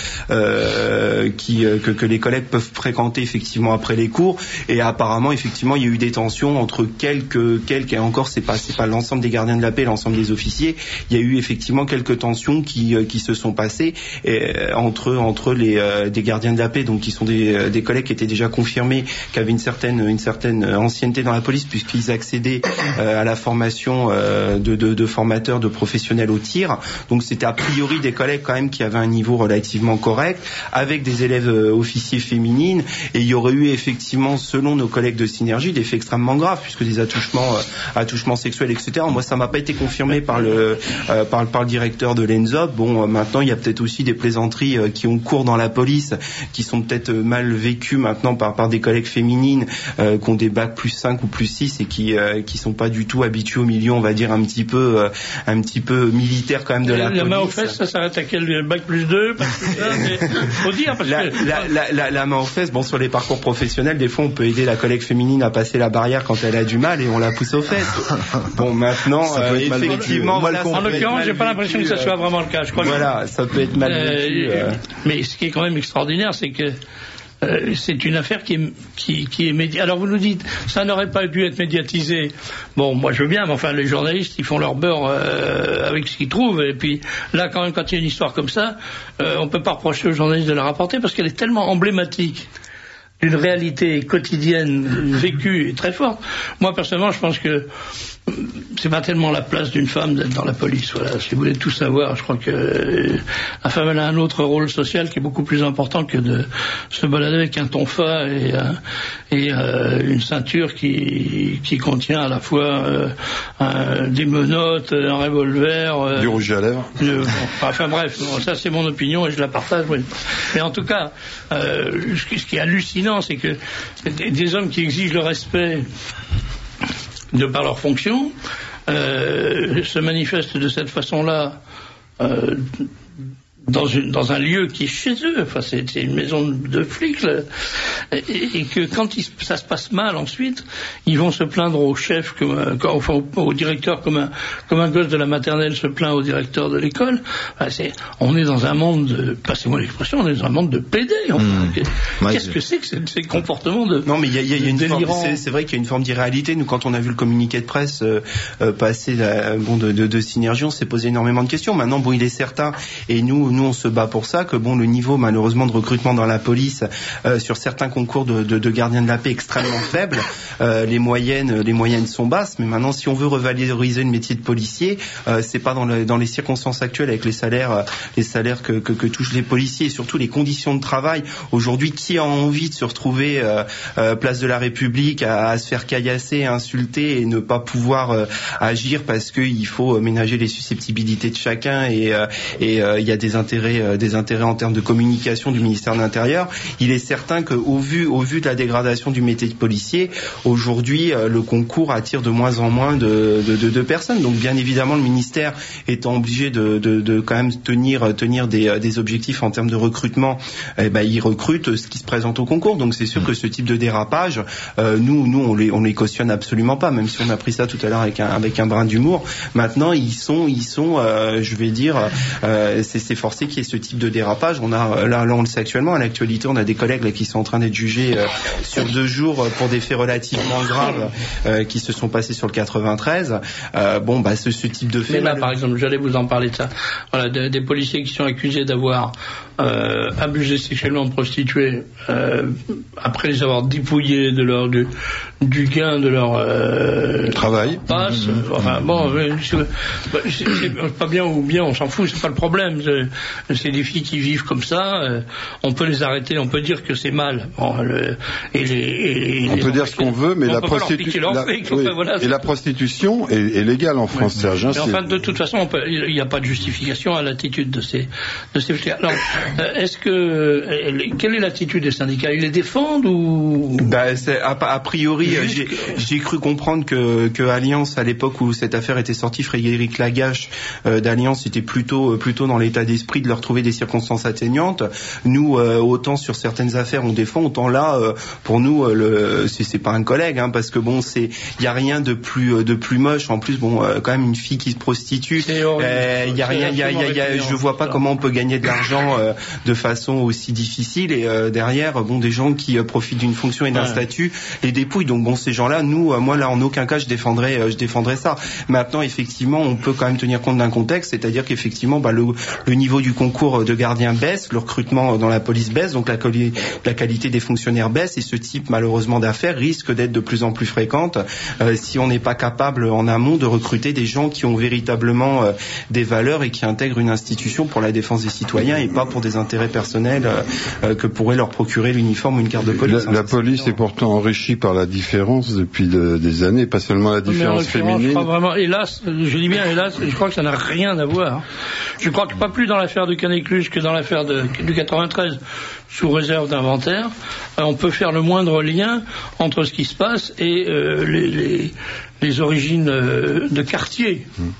euh, qui euh, que, que les collègues peuvent fréquenter effectivement après les cours, et apparemment effectivement il y a eu des tensions entre quelques quelques et encore c'est pas c'est pas l'ensemble des gardiens de la paix, l'ensemble des officiers. Il y a eu effectivement quelques tensions qui euh, qui se sont passées et, euh, entre entre les euh, des gardiens de la paix, donc qui sont des euh, des collègues qui étaient déjà confirmés, qui avaient une certaine une certaine ancienneté dans la police puisqu'ils accédaient euh, à la formation euh, de, de de formateurs, de professionnels au tir. Donc c'était a priori des collègues quand même qui avaient un niveau relativement correct, avec des élèves euh, officiers féminines, et il y aurait eu effectivement, selon nos collègues de Synergie, des faits extrêmement graves, puisque des attouchements, euh, attouchements sexuels, et cetera. Moi, ça m'a pas été confirmé par le euh, par, par le directeur de l'ENSOP. Bon, euh, maintenant, il y a peut-être aussi des plaisanteries euh, qui ont cours dans la police, qui sont peut-être mal vécues maintenant par par des collègues féminines euh, qui ont des bacs plus cinq ou plus six et qui euh, qui sont pas du tout habitués au milieu, on va dire un petit peu euh, un petit peu militaire quand même de la, la police. La main aux fesses, ça s'arrête à quel bac plus deux, bac plus un, mais faut dire parce la, que la, la, la, la main aux fesses. Bon, sur les parcours professionnels, des fois, on peut aider la collègue féminine à passer la barrière quand elle a du mal et on la pousse aux fesses. Bon, maintenant, euh, effectivement, voilà, en l'occurrence, j'ai pas l'impression que ça soit vraiment le cas. Je crois voilà, que... ça peut être mal vécu. Euh... Mais ce qui est quand même extraordinaire, c'est que Euh, c'est une affaire qui est, qui, qui est médiatisée. Alors vous nous dites, ça n'aurait pas dû être médiatisé. Bon, moi je veux bien, mais enfin les journalistes, ils font leur beurre euh, avec ce qu'ils trouvent. Et puis là, quand même, quand il y a une histoire comme ça, euh, on peut pas reprocher aux journalistes de la rapporter parce qu'elle est tellement emblématique d'une réalité quotidienne vécue et très forte. Moi personnellement, je pense que c'est pas tellement la place d'une femme d'être dans la police. Voilà, si vous voulez tout savoir, je crois que euh, la femme elle a un autre rôle social qui est beaucoup plus important que de se balader avec un tonfa et, euh, et euh, une ceinture qui qui contient à la fois euh, un, des menottes, un revolver, euh, du rouge à lèvres. Euh, bon, enfin bref, bon, ça c'est mon opinion et je la partage. Oui. Mais en tout cas, euh, ce qui est hallucinant, c'est que des, des hommes qui exigent le respect de par leur fonction, euh, se manifestent de cette façon-là euh, dans, une, dans un lieu qui est chez eux. Enfin, c'est, c'est une maison de flics, là. Et, et que quand il, ça se passe mal ensuite, ils vont se plaindre au chef, comme, comme, enfin, au, au directeur, comme un, comme un gosse de la maternelle se plaint au directeur de l'école. Enfin, c'est, on est dans un monde, de, passez-moi l'expression, on est dans un monde de pédés. Enfin. Mmh. Qu'est-ce ouais, que c'est que ces, ces comportements de Non, mais il y a, y a, y a une forme, c'est, c'est vrai qu'il y a une forme d'irréalité. Nous, quand on a vu le communiqué de presse euh, euh, passer la, bon, de, de, de Synergie, on s'est posé énormément de questions. Maintenant, bon, il est certain, et nous, nous, on se bat pour ça, que bon, le niveau, malheureusement, de recrutement dans la police euh, sur certains concours de, de, de gardiens de la paix extrêmement faible. Euh, les moyennes, les moyennes sont basses, mais maintenant, si on veut revaloriser le métier de policier, euh, c'est pas dans, le, dans les circonstances actuelles avec les salaires, euh, les salaires que, que, que touchent les policiers et surtout les conditions de travail. Aujourd'hui, qui a envie de se retrouver euh, euh, place de la République à, à se faire caillasser, insulter et ne pas pouvoir euh, agir parce qu'il faut ménager les susceptibilités de chacun et euh, et il euh, y a des intérêts, euh, des intérêts en termes de communication du ministère de l'Intérieur. Il est certain qu'au vu, au vu de la dégradation du métier de policier, aujourd'hui, euh, le concours attire de moins en moins de, de, de, de personnes. Donc, bien évidemment, le ministère étant obligé de, de, de quand même tenir, tenir des, des objectifs en termes de recrutement, eh ben, il recrute ce qui se présente au concours. Donc, c'est sûr que ce type de dérapage, euh, nous, nous, on les, on les cautionne absolument pas, même si on a pris ça tout à l'heure avec un, avec un brin d'humour. Maintenant, ils sont, ils sont, euh, je vais dire, euh, c'est, c'est forcé qu'il y ait ce type de dérapage. On a, là, là, on le sait actuellement, à l'actualité, on a des collègues là, qui sont en train d'être jugés euh, sur deux jours pour des faits relativement graves euh, qui se sont passés sur le quatre-vingt-treize. Euh, bon, bah, ce, ce type de fait. Mais là, par exemple, j'allais vous en parler de ça. Voilà, de, des policiers qui sont accusés d'avoir euh, abusé sexuellement de prostituées euh, après les avoir dépouillés de leur du, du gain de leur euh, travail. Passe. Mmh. Enfin bon, c'est, c'est, c'est pas bien ou bien, on s'en fout, c'est pas le problème. C'est, c'est des filles qui vivent comme ça. Euh, on peut les arrêter, on peut dire que c'est mal. Bon, le, et les, et les, on peut dire ce qu'on veut, mais la, prostitu- la, oui, enfin, voilà, et la prostitution est, est légale en France, ouais. Serge. Hein, mais enfin, de toute façon, il n'y a pas de justification à l'attitude de ces de ces flics. Alors, euh, est-ce que euh, quelle est l'attitude des syndicats? Ils les défendent ou bah, c'est, a, a priori, euh, j'ai, j'ai cru comprendre que, que Alliance, à l'époque où cette affaire était sortie, Frédéric Lagache euh, d'Alliance était plutôt plutôt dans l'état d'esprit de leur trouver des circonstances atténuantes. Nous, euh, autant sur certaines affaires on défend, autant là, euh, pour nous, euh, le, c'est, c'est pas un collègue, hein, parce que bon, c'est, il y a rien de plus de plus moche. En plus, bon, euh, quand même une fille qui se prostitue, il euh, y a rien, il y a, y a, y a, je vois pas comment on peut gagner de l'argent euh, de façon aussi difficile. Et euh, derrière, bon, des gens qui euh, profitent d'une fonction et d'un ouais. statut, les dépouilles. Donc bon, ces gens-là, nous, euh, moi là, en aucun cas, je défendrais, euh, je défendrais ça. Maintenant, effectivement, on peut quand même tenir compte d'un contexte, c'est-à-dire qu'effectivement, bah, le, le niveau du concours de gardiens baisse, le recrutement dans la police baisse, donc la, quali- la qualité des fonctionnaires baisse, et ce type, malheureusement, d'affaires risque d'être de plus en plus fréquente euh, si on n'est pas capable en amont de recruter des gens qui ont véritablement euh, des valeurs et qui intègrent une institution pour la défense des citoyens et pas pour des intérêts personnels euh, euh, que pourrait leur procurer l'uniforme ou une carte de police. La, la police est pourtant enrichie par la différence depuis de, des années, pas seulement la différence féminine. Je crois vraiment, hélas, je dis bien hélas, je crois que ça n'a rien à voir. Je crois que pas plus dans l'affaire de Canécluse que dans l'affaire de, du quatre-vingt-treize, sous réserve d'inventaire, euh, on peut faire le moindre lien entre ce qui se passe et euh, les, les, les origines euh, de quartier. Hum.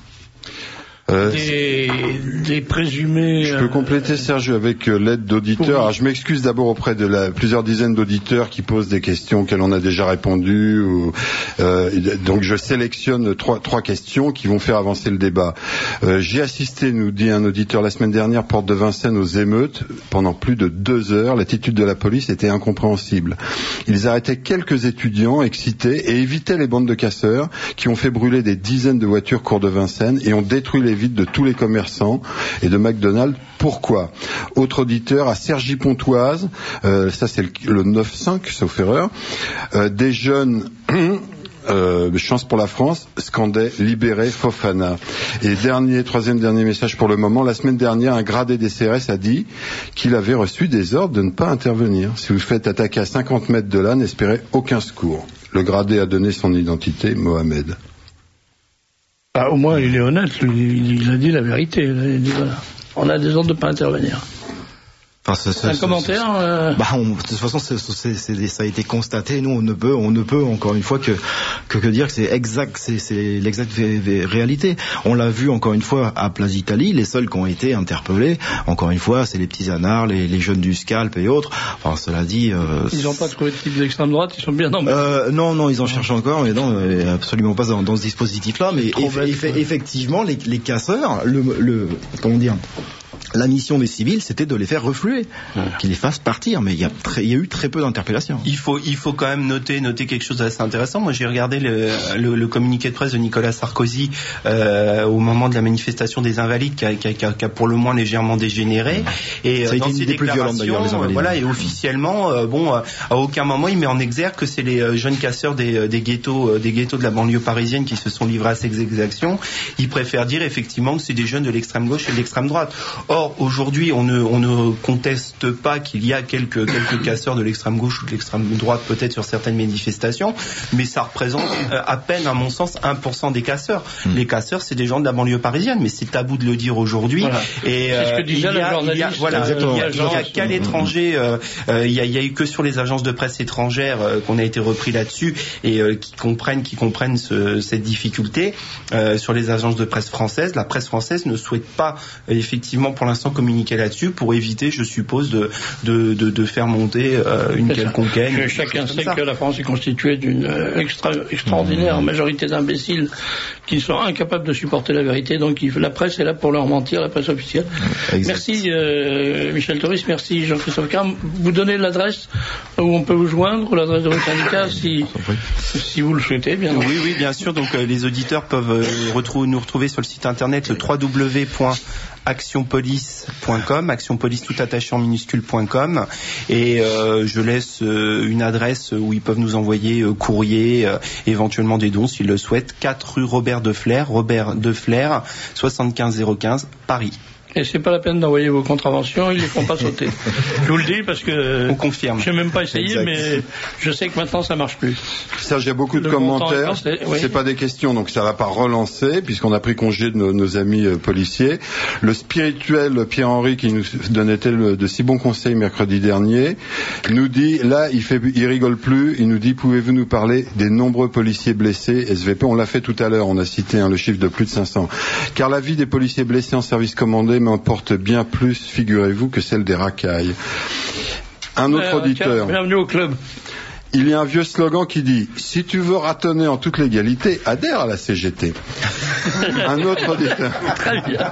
Euh, des, des présumés. Je peux compléter, Serge, avec euh, l'aide d'auditeurs. Alors, je m'excuse d'abord auprès de la, plusieurs dizaines d'auditeurs qui posent des questions auxquelles on a déjà répondu. Ou, euh, donc, je sélectionne trois, trois questions qui vont faire avancer le débat. Euh, j'ai assisté, nous dit un auditeur, la semaine dernière, porte de Vincennes, aux émeutes pendant plus de deux heures. L'attitude de la police était incompréhensible. Ils arrêtaient quelques étudiants excités et évitaient les bandes de casseurs qui ont fait brûler des dizaines de voitures cours de Vincennes et ont détruit les vide de tous les commerçants et de McDonald's. Pourquoi? Autre auditeur, à Cergy-Pontoise, euh, ça c'est le, le neuf cinq, sauf erreur, euh, des jeunes euh, chance pour la France, scandait libérer Fofana. Et dernier, troisième dernier message pour le moment, la semaine dernière, un gradé des C R S a dit qu'il avait reçu des ordres de ne pas intervenir. Si vous faites attaquer à cinquante mètres de là, n'espérez aucun secours. Le gradé a donné son identité, Mohamed. Ah, au moins, il est honnête, lui, il a dit la vérité. Il a dit, voilà, on a des ordres de ne pas intervenir. Enfin, c'est, c'est, un c'est, commentaire c'est, euh... bah, on, de toute façon, c'est, c'est, c'est, ça a été constaté. Nous, on ne peut, on ne peut encore une fois que que, que dire que c'est exact, c'est, c'est l'exacte vé- vé- réalité. On l'a vu encore une fois à Place d'Italie. Les seuls qui ont été interpellés, encore une fois, c'est les petits anards, les, les jeunes du Scalp et autres. Enfin, cela dit, euh, ils n'ont pas trouvé de type d'extrême droite. Ils sont bien dans. Euh, non, non, ils en cherchent encore, mais non, absolument pas dans, dans ce dispositif-là. Mais eff- eff- effectivement, les, les casseurs, le, le, comment dire. La mission des civils, c'était de les faire refluer, ouais. qu'ils les fassent partir, mais il y a, très, il y a eu très peu d'interpellations. Il faut, il faut quand même noter, noter quelque chose d'assez intéressant. Moi, j'ai regardé le, le, le communiqué de presse de Nicolas Sarkozy euh, au moment de la manifestation des Invalides, qui a, qui a, qui a pour le moins légèrement dégénéré. Et ça a dans été une ses des plus violentes d'ailleurs, les Invalides. Voilà, et officiellement, euh, bon, euh, à aucun moment il met en exergue que c'est les euh, jeunes casseurs des, des ghettos, euh, des ghettos de la banlieue parisienne qui se sont livrés à ces exactions. Il préfère dire effectivement que c'est des jeunes de l'extrême gauche et de l'extrême droite. Or, aujourd'hui, on ne, on ne conteste pas qu'il y a quelques, quelques casseurs de l'extrême gauche ou de l'extrême droite peut-être sur certaines manifestations, mais ça représente euh, à peine, à mon sens, un pour cent des casseurs. Mmh. Les casseurs, c'est des gens de la banlieue parisienne, mais c'est tabou de le dire aujourd'hui. Voilà. Et euh, c'est ce que disait il y a, le journaliste. il y a, voilà, euh, il y a, il y a qu'à l'étranger, euh, euh, il y a, il y a eu que sur les agences de presse étrangères euh, qu'on a été repris là-dessus et euh, qui comprennent, qui comprennent ce, cette difficulté. Euh, sur les agences de presse françaises, la presse française ne souhaite pas euh, effectivement pour l'instant communiquer là-dessus pour éviter, je suppose, de de de, de faire monter euh, une quelconque haine. Chacun sait que la France est constituée d'une extra, extraordinaire mmh. majorité d'imbéciles qui sont incapables de supporter la vérité. Donc il, la presse est là pour leur mentir, la presse officielle. Exact. Merci euh, Michel Toris, merci Jean-Christophe Carme. Vous donnez l'adresse où on peut vous joindre, l'adresse de votre syndicat, si si vous le souhaitez, bien. Oui, oui, bien sûr. Donc euh, les auditeurs peuvent euh, retrouver, nous retrouver sur le site internet le w w w point action police point com, actionpolice tout attaché en minuscule point com, et euh, je laisse euh, une adresse où ils peuvent nous envoyer euh, courrier, euh, éventuellement des dons s'ils le souhaitent. quatre rue Robert Deflers, Robert Deflers, soixante-quinze zéro quinze, Paris. Et c'est pas la peine d'envoyer vos contraventions, ils les font pas sauter. Je vous le dis parce que on confirme. J'ai même pas essayé, exact. Mais je sais que maintenant ça marche plus. Serge, il y a beaucoup de le commentaires. C'est oui. pas des questions, donc ça va pas relancer puisqu'on a pris congé de nos, nos amis euh, policiers. Le spirituel Pierre-Henri qui nous donnait de si bons conseils mercredi dernier nous dit, là il fait, il rigole plus, il nous dit pouvez-vous nous parler des nombreux policiers blessés S V P? On l'a fait tout à l'heure, on a cité hein, le chiffre de plus de cinq cents. Car la vie des policiers blessés en service commandé m'emporte bien plus, figurez-vous, que celle des racailles. Un autre euh, auditeur. Tiens, bienvenue au club. Il y a un vieux slogan qui dit « Si tu veux ratonner en toute légalité, adhère à la C G T ». Un autre auditeur. Très bien.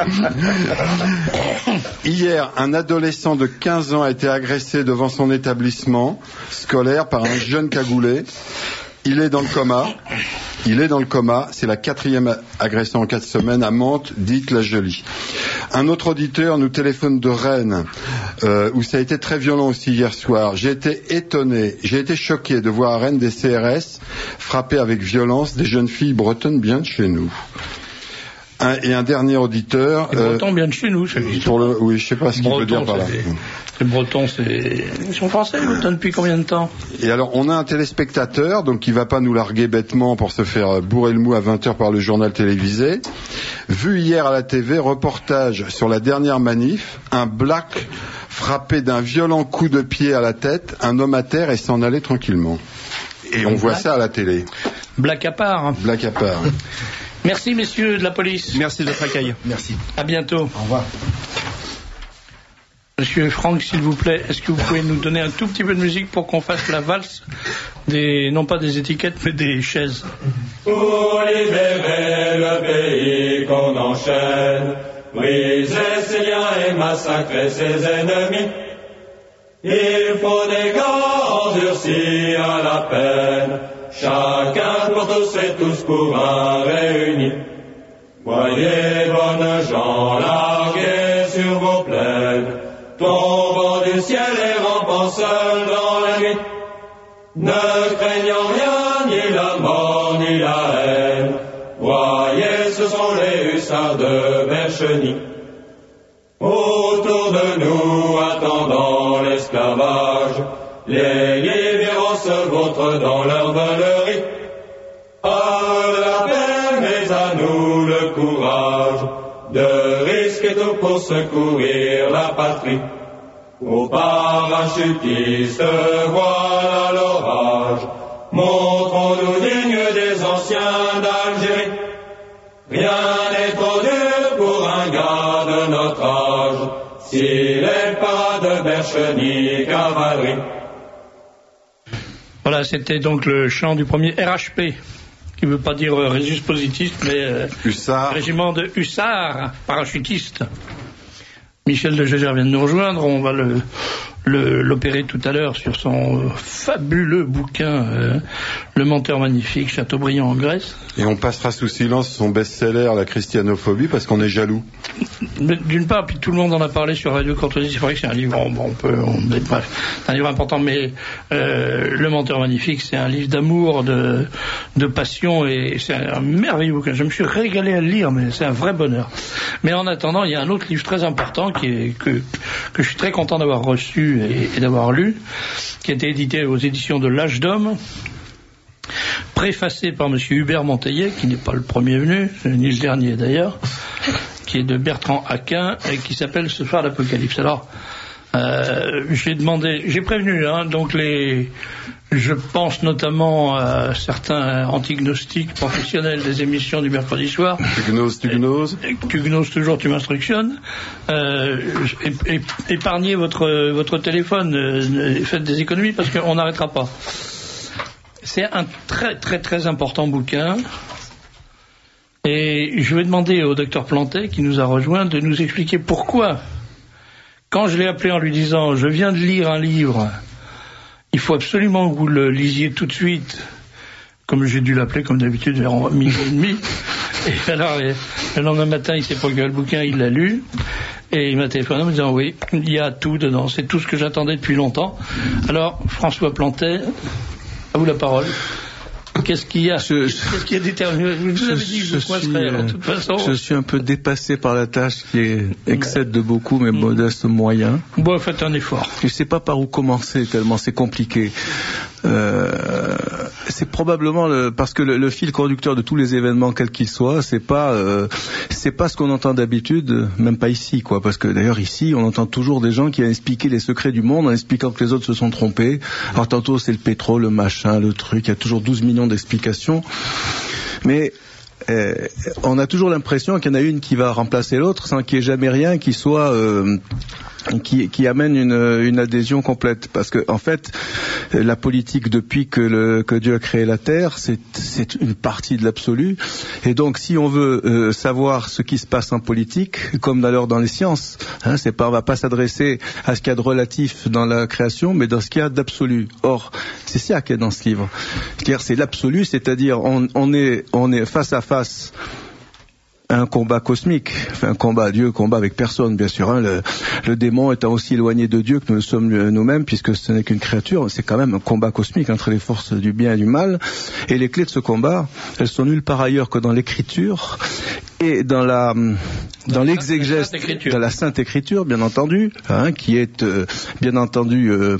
Hier, un adolescent de quinze ans a été agressé devant son établissement scolaire par un jeune cagoulé. Il est dans le coma. Il est dans le coma. C'est la quatrième agression en quatre semaines à Mantes, dite la Jolie. Un autre auditeur nous téléphone de Rennes, euh, où ça a été très violent aussi hier soir. J'ai été étonné, j'ai été choqué de voir à Rennes des C R S frapper avec violence des jeunes filles bretonnes bien de chez nous. Un, et un dernier auditeur. Les Bretons euh, bien de chez nous, c'est pour le, oui, je sais pas ce qu'il veut dire par là. Les Bretons, c'est, ils sont français, les Bretons, depuis combien de temps? Et alors, on a un téléspectateur, donc qui va pas nous larguer bêtement pour se faire bourrer le mou à vingt heures par le journal télévisé. Vu hier à la T V, reportage sur la dernière manif, un black frappé d'un violent coup de pied à la tête, un homme à terre et s'en allait tranquillement. Et on voit ça à la télé. Black à part. Black à part. Merci messieurs de la police. Merci de votre accueil. Merci. À bientôt. Au revoir. Monsieur Franck, s'il vous plaît, est-ce que vous pouvez nous donner un tout petit peu de musique pour qu'on fasse la valse des, non pas des étiquettes, mais des chaises. Pour libérer le pays qu'on enchaîne, briser ses liens et massacrer ses ennemis, il faut des gants endurcis à la peine, chacun pour tous et tous pour un réuni. Voyez bonnes gens largués sur vos plaines, tombant du ciel et rampant seuls dans la nuit, ne craignant rien ni la mort. la haine. Voyez, ce sont les hussards de Bercheny. Autour de nous, attendant l'esclavage, les libéraux se vautrent dans leur bonnerie. Ah, la paix, mais à nous le courage de risquer tout pour secourir la patrie. Aux parachutistes, voilà l'orage, montrons-nous dignes des anciens d'Algérie. Rien n'est trop dur pour un gars de notre âge, s'il est parade de Bercheny cavalerie. Voilà, c'était donc le chant du premier R H P, qui ne veut pas dire euh, Résus positif, mais euh, régiment de hussards, parachutistes. Michel de Gégère vient de nous rejoindre, on va le, le, l'opérer tout à l'heure sur son euh, fabuleux bouquin euh, Le menteur magnifique, Chateaubriand en Grèce. Et on passera sous silence son best-seller, La christianophobie, parce qu'on est jaloux. Mais, d'une part, puis tout le monde en a parlé sur Radio Courtoisie, c'est vrai que c'est un livre, bon, on peut, on, bref, c'est un livre important, mais euh, Le menteur magnifique, c'est un livre d'amour, de, de passion, et c'est un, un merveilleux bouquin. Je me suis régalé à le lire, mais c'est un vrai bonheur. Mais en attendant, il y a un autre livre très important qui est, que, que je suis très content d'avoir reçu et, et d'avoir lu, qui a été édité aux éditions de l'Âge d'Homme, préfacé par monsieur Hubert Monteillet, qui n'est pas le premier venu, ni le dernier d'ailleurs, qui est de Bertrand Aquin, et qui s'appelle Ce soir l'Apocalypse. Alors, euh, j'ai demandé, j'ai prévenu, hein, donc les, je pense notamment à certains antignostiques professionnels des émissions du mercredi soir. Tu gnoses, tu gnoses. Tu gnoses toujours, tu m'instructionnes. Euh, épargnez votre, votre téléphone, euh, faites des économies parce qu'on n'arrêtera pas. C'est un très très très important bouquin. Et je vais demander au docteur Plantet, qui nous a rejoint, de nous expliquer pourquoi, quand je l'ai appelé en lui disant « Je viens de lire un livre, il faut absolument que vous le lisiez tout de suite », comme j'ai dû l'appeler comme d'habitude vers midi et demi. Et alors, le lendemain matin, il s'est procuré le bouquin, il l'a lu, et il m'a téléphoné en me disant « Oui, il y a tout dedans, c'est tout ce que j'attendais depuis longtemps ». Alors, François Plantet, à vous la parole. Qu'est-ce qu'il y a je, Qu'est-ce qui a déterminé Je vous avais dit que je, je coincerais, de toute façon. Je suis un peu dépassé par la tâche qui est, excède de beaucoup mes mmh. modestes moyens. Bon, faites un effort. Je ne sais pas par où commencer tellement c'est compliqué. Euh, c'est probablement le, parce que le, le fil conducteur de tous les événements, quels qu'ils soient, c'est pas, euh, c'est pas ce qu'on entend d'habitude, même pas ici, quoi. Parce que d'ailleurs ici, on entend toujours des gens qui expliquent les secrets du monde en expliquant que les autres se sont trompés. Alors tantôt c'est le pétrole, le machin, le truc. Il y a toujours douze millions d'explications, mais euh, on a toujours l'impression qu'il y en a une qui va remplacer l'autre, sans qu'il n'y ait jamais rien qui soit euh, Qui, qui amène une, une adhésion complète, parce que en fait, la politique depuis que, le, que Dieu a créé la terre, c'est, c'est une partie de l'absolu. Et donc, si on veut euh, savoir ce qui se passe en politique, comme d'ailleurs dans les sciences, hein, c'est pas, on va pas s'adresser à ce qu'il y a de relatif dans la création, mais dans ce qu'il y a d'absolu. Or, c'est ça qu'il y a dans ce livre. C'est-à-dire, c'est l'absolu, c'est-à-dire on, on est, on est face à face. Un combat cosmique, enfin un combat à Dieu, combat avec personne, bien sûr. Hein, le, le démon étant aussi éloigné de Dieu que nous le sommes nous-mêmes, puisque ce n'est qu'une créature, c'est quand même un combat cosmique entre les forces du bien et du mal. Et les clés de ce combat, elles sont nulle part ailleurs que dans l'écriture et dans la dans, dans l'exégèse, dans la Sainte Écriture, bien entendu, hein, qui est euh, bien entendu euh,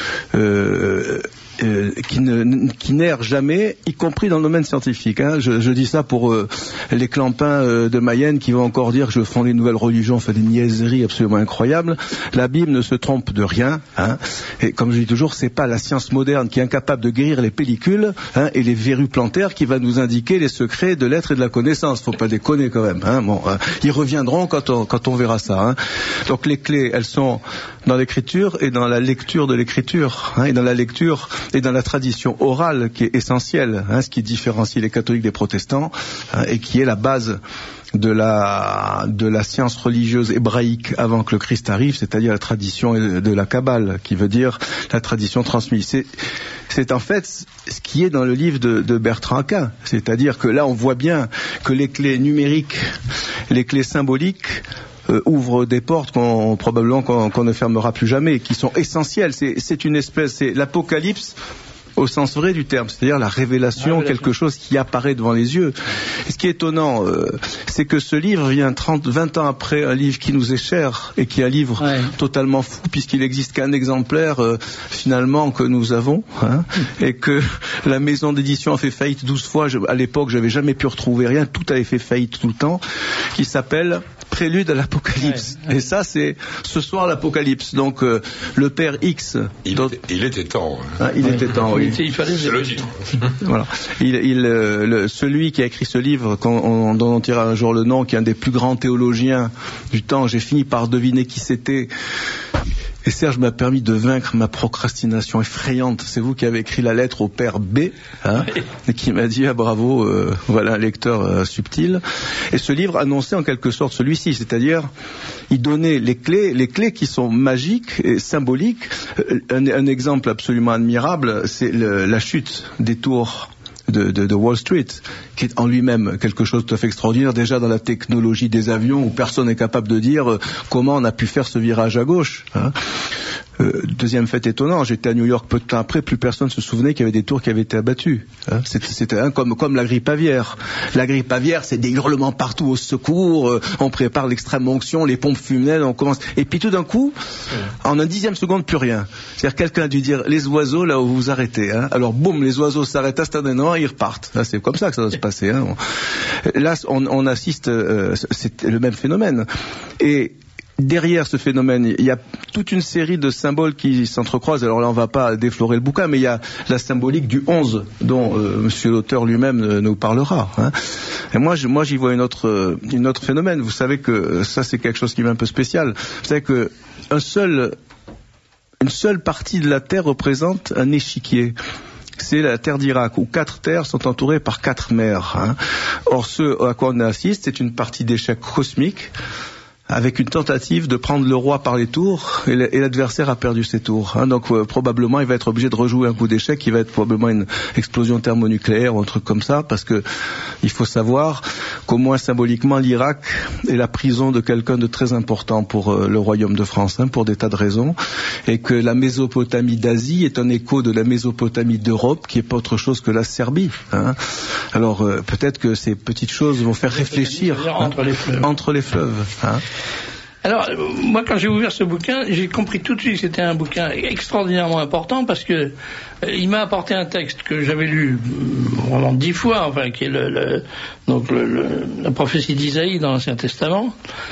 euh, Euh, qui ne qui n'erre jamais, y compris dans le domaine scientifique. Hein. Je, je dis ça pour euh, les clampins euh, de Mayenne qui vont encore dire que je fonde des nouvelles religions, fait des niaiseries absolument incroyables. La Bible ne se trompe de rien. Hein. Et comme je dis toujours, c'est pas la science moderne qui est incapable de guérir les pellicules hein, et les verrues plantaires qui va nous indiquer les secrets de l'être et de la connaissance. Faut pas déconner quand même. Hein. Bon, hein. Ils reviendront quand on quand on verra ça. Hein. Donc les clés, elles sont dans l'écriture et dans la lecture de l'écriture hein, et dans la lecture et dans la tradition orale qui est essentielle, hein, ce qui différencie les catholiques des protestants hein, et qui est la base de la de la science religieuse hébraïque avant que le Christ arrive, c'est-à-dire la tradition de la Kabbale, qui veut dire la tradition transmise. C'est c'est en fait ce qui est dans le livre de, de Bertrand Aquin, c'est-à-dire que là on voit bien que les clés numériques, les clés symboliques Euh, ouvre des portes qu'on, probablement qu'on, qu'on ne fermera plus jamais, qui sont essentielles. C'est, c'est une espèce, c'est l'Apocalypse au sens vrai du terme, c'est-à-dire la révélation, ah, quelque chose qui apparaît devant les yeux. Et ce qui est étonnant, euh, c'est que ce livre vient trente, vingt ans après un livre qui nous est cher et qui est un livre ouais. totalement fou, puisqu'il n'existe qu'un exemplaire euh, finalement que nous avons, hein, et que la maison d'édition a fait faillite douze fois. Je, à l'époque, j'avais jamais pu retrouver rien, tout avait fait faillite tout le temps, qui s'appelle Prélude à l'Apocalypse. Ouais, ouais. Et ça, c'est ce soir l'Apocalypse. Donc euh, le père X. Il, dont... était, il était temps. Hein, il ouais. était temps. Oui. Il fallait. C'est le titre. Voilà. Il, il, euh, le, celui qui a écrit ce livre, quand on, dont on dira un jour le nom, qui est un des plus grands théologiens du temps, j'ai fini par deviner qui c'était. Et Serge m'a permis de vaincre ma procrastination effrayante. C'est vous qui avez écrit la lettre au père B, hein, et qui m'a dit ah bravo, euh, voilà un lecteur euh, subtil. Et ce livre annonçait en quelque sorte celui-ci, c'est-à-dire il donnait les clés, les clés qui sont magiques et symboliques. Un, un exemple absolument admirable, c'est le, la chute des tours De, de, de Wall Street, qui est en lui-même quelque chose de tout à fait extraordinaire, déjà dans la technologie des avions où personne n'est capable de dire euh, comment on a pu faire ce virage à gauche. Hein. Euh, deuxième fait étonnant, j'étais à New York peu de temps après, plus personne se souvenait qu'il y avait des tours qui avaient été abattues. Hein. C'était, c'était hein, comme, comme la grippe aviaire. La grippe aviaire, c'est des hurlements partout au secours, euh, on prépare l'extrême onction, les pompes funnelles, on commence. Et puis tout d'un coup, en un dixième seconde, plus rien. C'est-à-dire quelqu'un a dû dire les oiseaux là où vous vous arrêtez. Hein. Alors boum, les oiseaux s'arrêtent instantanément et ils repartent. Là, c'est comme ça que ça doit se passer. Hein. Là, on, on assiste, euh, c'est le même phénomène. Et derrière ce phénomène, il y a toute une série de symboles qui s'entrecroisent. Alors là, on ne va pas déflorer le bouquin, mais il y a la symbolique du onze, dont euh, monsieur l'auteur lui-même euh, nous parlera. Hein. Et moi, je, moi, j'y vois une autre, euh, une autre phénomène. Vous savez que ça, c'est quelque chose qui m'est un peu spécial. Vous savez que un seul, une seule partie de la Terre représente un échiquier. C'est la terre d'Irak, où quatre terres sont entourées par quatre mers. Hein. Or, ce à quoi on assiste, c'est une partie d'échec cosmique, avec une tentative de prendre le roi par les tours, et l'adversaire a perdu ses tours. Hein, donc euh, probablement il va être obligé de rejouer un coup d'échec, qui va être probablement une explosion thermonucléaire ou un truc comme ça, parce que il faut savoir qu'au moins symboliquement l'Irak est la prison de quelqu'un de très important pour euh, le royaume de France, hein, pour des tas de raisons, et que la Mésopotamie d'Asie est un écho de la Mésopotamie d'Europe, qui est pas autre chose que la Serbie. Hein. Alors euh, peut-être que ces petites choses vont faire réfléchir hein, entre les fleuves. Entre les fleuves hein. Alors, moi, quand j'ai ouvert ce bouquin, j'ai compris tout de suite que c'était un bouquin extraordinairement important parce que euh, il m'a apporté un texte que j'avais lu vraiment dix fois, enfin, qui est le, le, donc le, le, la prophétie d'Isaïe dans l'Ancien Testament.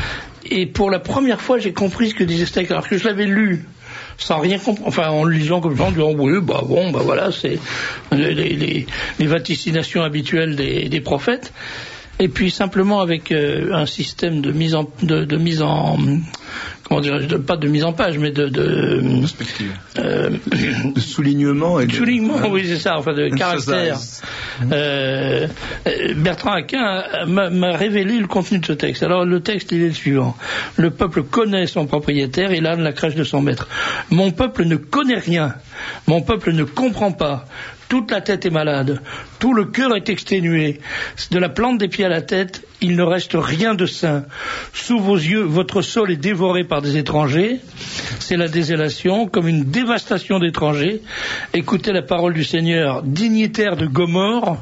Et pour la première fois, j'ai compris ce que disait ce texte, alors que je l'avais lu sans rien comprendre, enfin en le lisant comme ça, en disant oui, bah bon, bah voilà, c'est les, les, les vaticinations habituelles des, des prophètes. Et puis simplement avec euh, un système de mise en de, de mise en comment dire, pas de mise en page, mais de de, euh, de soulignement et de soulignement, hein, oui c'est ça, enfin de caractère. Euh, Bertrand Aquin m'a, m'a révélé le contenu de ce texte. Alors le texte il est le suivant: le peuple connaît son propriétaire et l'âne la crèche de son maître. Mon peuple ne connaît rien. Mon peuple ne comprend pas. Toute la tête est malade, tout le cœur est exténué. De la plante des pieds à la tête, il ne reste rien de sain. Sous vos yeux, votre sol est dévoré par des étrangers. C'est la désolation, comme une dévastation d'étrangers. Écoutez la parole du Seigneur, dignitaire de Gomorrhe.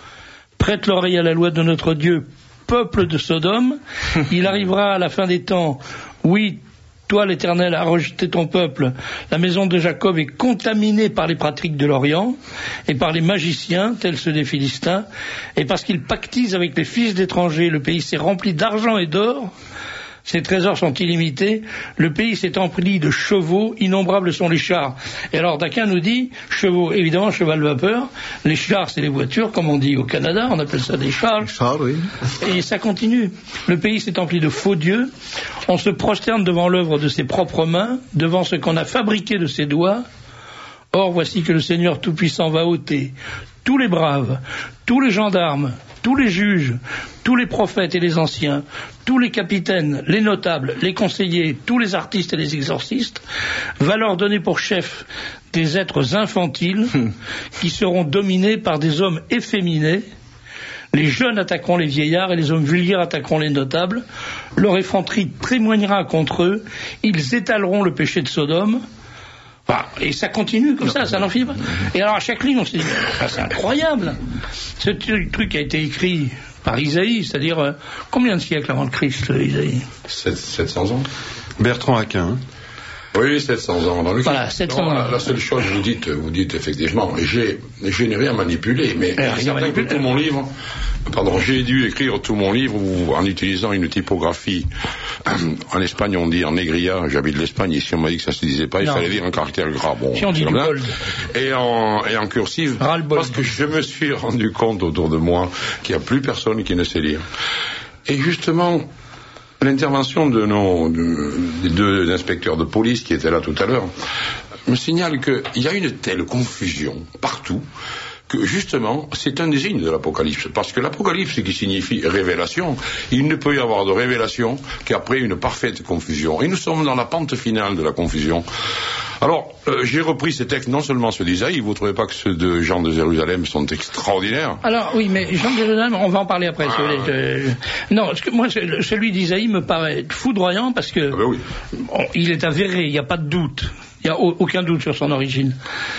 Prête l'oreille à la loi de notre Dieu, peuple de Sodome. Il arrivera à la fin des temps, oui, toi, l'Éternel, a rejeté ton peuple. La maison de Jacob est contaminée par les pratiques de l'Orient et par les magiciens, tels ceux des Philistins, et parce qu'ils pactisent avec les fils d'étrangers. Le pays s'est rempli d'argent et d'or. Ses trésors sont illimités. Le pays s'est empli de chevaux. Innombrables sont les chars. Et alors, Daquin nous dit, chevaux, évidemment, cheval vapeur. Les chars, c'est les voitures, comme on dit au Canada. On appelle ça des chars. Les chars, oui. Et ça continue. Le pays s'est empli de faux dieux. On se prosterne devant l'œuvre de ses propres mains, devant ce qu'on a fabriqué de ses doigts. Or, voici que le Seigneur Tout-Puissant va ôter tous les braves, tous les gendarmes, tous les juges, tous les prophètes et les anciens, tous les capitaines, les notables, les conseillers, tous les artistes et les exorcistes, va leur donner pour chef des êtres infantiles qui seront dominés par des hommes efféminés. Les jeunes attaqueront les vieillards et les hommes vulgaires attaqueront les notables. Leur effronterie témoignera contre eux. Ils étaleront le péché de Sodome. Bah, et ça continue comme ça, ça n'en finit pas. Et alors à chaque ligne, on se dit, ah, c'est incroyable. Ce truc a été écrit par Isaïe, c'est-à-dire euh, combien de siècles avant le Christ, Isaïe? sept cents ans. Bertrand Aquin. Oui, sept cents ans dans le Voilà, sept cents non, ans. La, la seule chose, vous dites, vous dites effectivement, j'ai, je n'ai rien manipulé, mais c'est certain que tout mon livre, pardon, j'ai dû écrire tout mon livre où, en utilisant une typographie, en Espagne on dit en négria, j'habite l'Espagne, ici on m'a dit que ça se disait pas, il non. fallait dire en caractère gras, bon, si on dit du bold. Et en, et en cursive, parce que je me suis rendu compte autour de moi qu'il n'y a plus personne qui ne sait lire. Et justement, l'intervention de nos de, des deux inspecteurs de police qui étaient là tout à l'heure me signale qu'il y a une telle confusion partout que justement c'est un des signes de l'Apocalypse, parce que l'Apocalypse qui signifie révélation, il ne peut y avoir de révélation qu'après une parfaite confusion, et nous sommes dans la pente finale de la confusion. Alors, euh, j'ai repris ces textes, non seulement ceux d'Isaïe, vous ne trouvez pas que ceux de Jean de Jérusalem sont extraordinaires? Alors, oui, mais Jean de Jérusalem, on va en parler après. Ah. Je, je, non, parce que moi, celui d'Isaïe me paraît foudroyant parce que ah ben oui. bon, il est avéré, il n'y a pas de doute, il n'y a aucun doute sur son origine.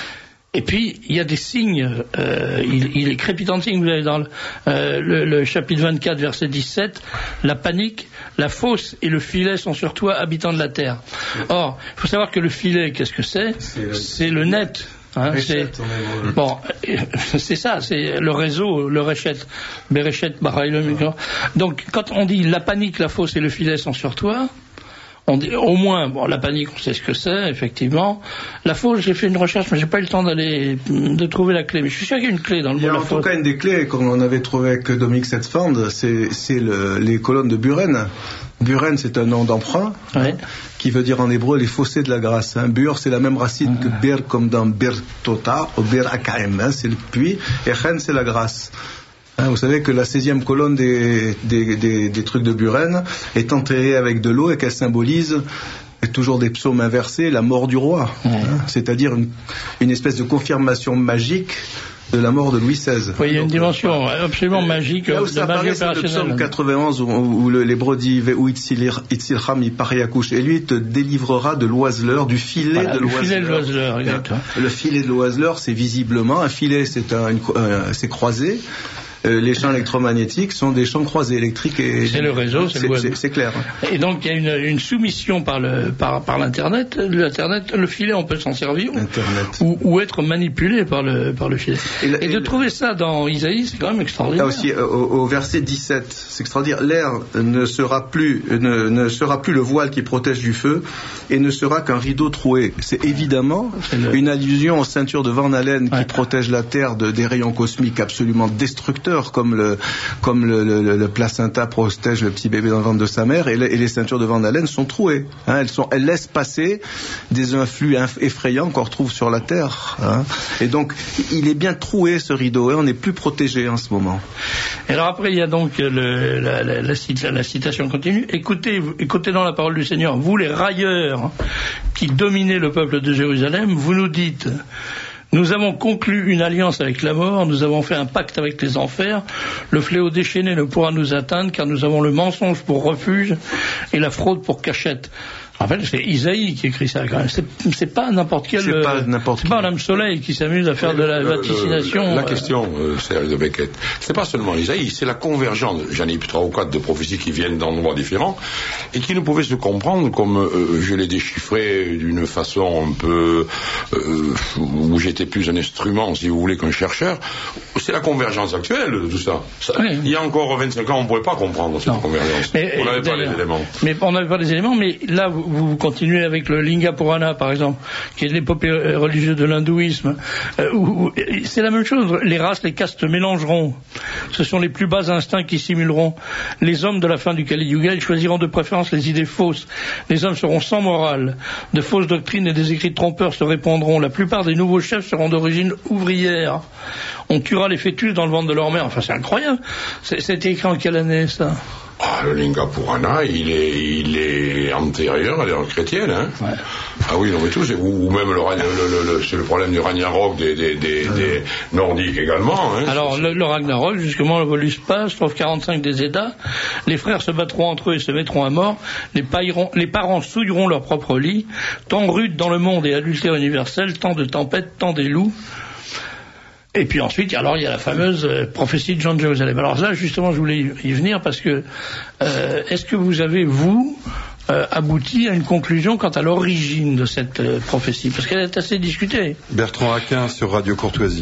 Et puis, il y a des signes, euh, il, il est crépitant de signes, vous avez dans le, euh, le, le chapitre vingt-quatre, verset dix-sept, la panique, la fosse et le filet sont sur toi, habitants de la terre. Or, il faut savoir que le filet, qu'est-ce que c'est? C'est, c'est le net. Hein, c'est, bon, c'est ça, c'est le réseau, le réchet, Béréchet, Baraï, le micro. Donc, quand on dit la panique, la fosse et le filet sont sur toi, on dit, au moins, bon, la panique, on sait ce que c'est, effectivement. La fosse, j'ai fait une recherche, mais j'ai pas eu le temps d'aller, de trouver la clé. Mais je suis sûr qu'il y a une clé dans le mot. Il y a la en fosse. tout cas une des clés, comme on avait trouvé avec Dominique Setfand, c'est, c'est le, les colonnes de Buren. Buren, c'est un nom d'emprunt, ouais. hein, qui veut dire en hébreu les fossés de la grâce. Hein. Bur, c'est la même racine mmh. que Bir, comme dans Bir Tota, ou Bir Akaim, hein, c'est le puits, et Chen, c'est la grâce. Hein, vous savez que la seizième colonne des, des, des, des trucs de Buren est enterrée avec de l'eau et qu'elle symbolise toujours des psaumes inversés, la mort du roi. Mmh. Hein, c'est-à-dire une, une espèce de confirmation magique de la mort de Louis seize. Oui, il y a une dimension absolument magique. Là où ça apparaît, c'est le psaume quatre-vingt-onze où, où l'hébreu dit « Où Itzilcham Ipariakouch » et lui il te délivrera de l'oiseleur, du filet voilà, de l'oiseleur. Le filet de l'oiseleur, exactement. Le filet de l'oiseleur, c'est visiblement, un filet, c'est, un, une, euh, c'est croisé. Euh, les champs électromagnétiques sont des champs croisés électriques et c'est le réseau, c'est, c'est, le web. C'est, c'est clair. Et donc il y a une, une soumission par le par, par l'internet. L'internet, le filet, on peut s'en servir ou, ou être manipulé par le par le filet. Et, la, et, et de le... trouver ça dans Isaïe, c'est quand même extraordinaire. Là aussi, au, au verset dix-sept, c'est extraordinaire. L'air ne sera plus ne, ne sera plus le voile qui protège du feu et ne sera qu'un rideau troué. C'est évidemment c'est le... une allusion aux ceintures de Van Allen ouais. qui protègent la Terre de, des rayons cosmiques absolument destructeurs. Comme le, comme le, le, le placenta protège le petit bébé dans le ventre de sa mère, et, le, et les ceintures de Van Allen sont trouées. Hein, elles, sont, elles laissent passer des influx inf- effrayants qu'on retrouve sur la Terre. Hein. Et donc, il est bien troué ce rideau, et on n'est plus protégé en ce moment. Et alors après, il y a donc le, la, la, la, la, la citation continue. Écoutez, écoutez dans la parole du Seigneur, vous les railleurs qui dominez le peuple de Jérusalem, vous nous dites... Nous avons conclu une alliance avec la mort, nous avons fait un pacte avec les enfers, le fléau déchaîné ne pourra nous atteindre car nous avons le mensonge pour refuge et la fraude pour cachette. En fait, c'est Isaïe qui écrit ça quand même. C'est, c'est pas n'importe quel. C'est pas n'importe C'est pas l'âme soleil qui s'amuse à faire oui, de la le, vaticination. Le, la, la question, euh, Serge de Beckett, c'est pas seulement Isaïe, c'est la convergence. J'en ai trois ou quatre de prophéties qui viennent d'endroits différents et qui ne pouvaient se comprendre comme euh, je les déchiffrais d'une façon un peu euh, où j'étais plus un instrument, si vous voulez, qu'un chercheur. C'est la convergence actuelle de tout ça. ça oui. Il y a encore vingt-cinq ans, on ne pouvait pas comprendre cette non. convergence. Mais, on n'avait pas les éléments. Mais on n'avait pas les éléments, mais là, vous vous continuez avec le Linga Purana, par exemple, qui est l'épopée religieuse de l'hindouisme, euh, où, où, c'est la même chose. Les races, les castes se mélangeront. Ce sont les plus bas instincts qui simuleront. Les hommes de la fin du Kali Yuga, ils choisiront de préférence les idées fausses. Les hommes seront sans morale. De fausses doctrines et des écrits trompeurs se répandront. La plupart des nouveaux chefs seront d'origine ouvrière. On tuera les fœtus dans le ventre de leur mère. Enfin, c'est incroyable. C'est, c'était écrit en quelle année, ça ? Ah, le Linga Purana, il est, il est est antérieure à l'ère chrétienne. Hein. Ouais. Ah oui, non mais tout, c'est, ou, ou même le, le, le, le, c'est le problème du Ragnarok des, des, des, des Nordiques également. Hein. Alors le, le Ragnarok, justement, le Volus Pas, strophe quarante-cinq des Eddas, les frères se battront entre eux et se mettront à mort, les, pailleront, les parents souilleront leur propre lit, tant rude dans le monde et adultère universel, tant de tempêtes, tant des loups. Et puis ensuite, alors il y a la fameuse euh, prophétie de Jean de Jérusalem. Alors là, justement, je voulais y venir parce que euh, est-ce que vous avez, vous, euh, abouti à une conclusion quant à l'origine de cette euh, prophétie? Parce qu'elle est assez discutée. Bertrand Aquin sur Radio Courtoisie.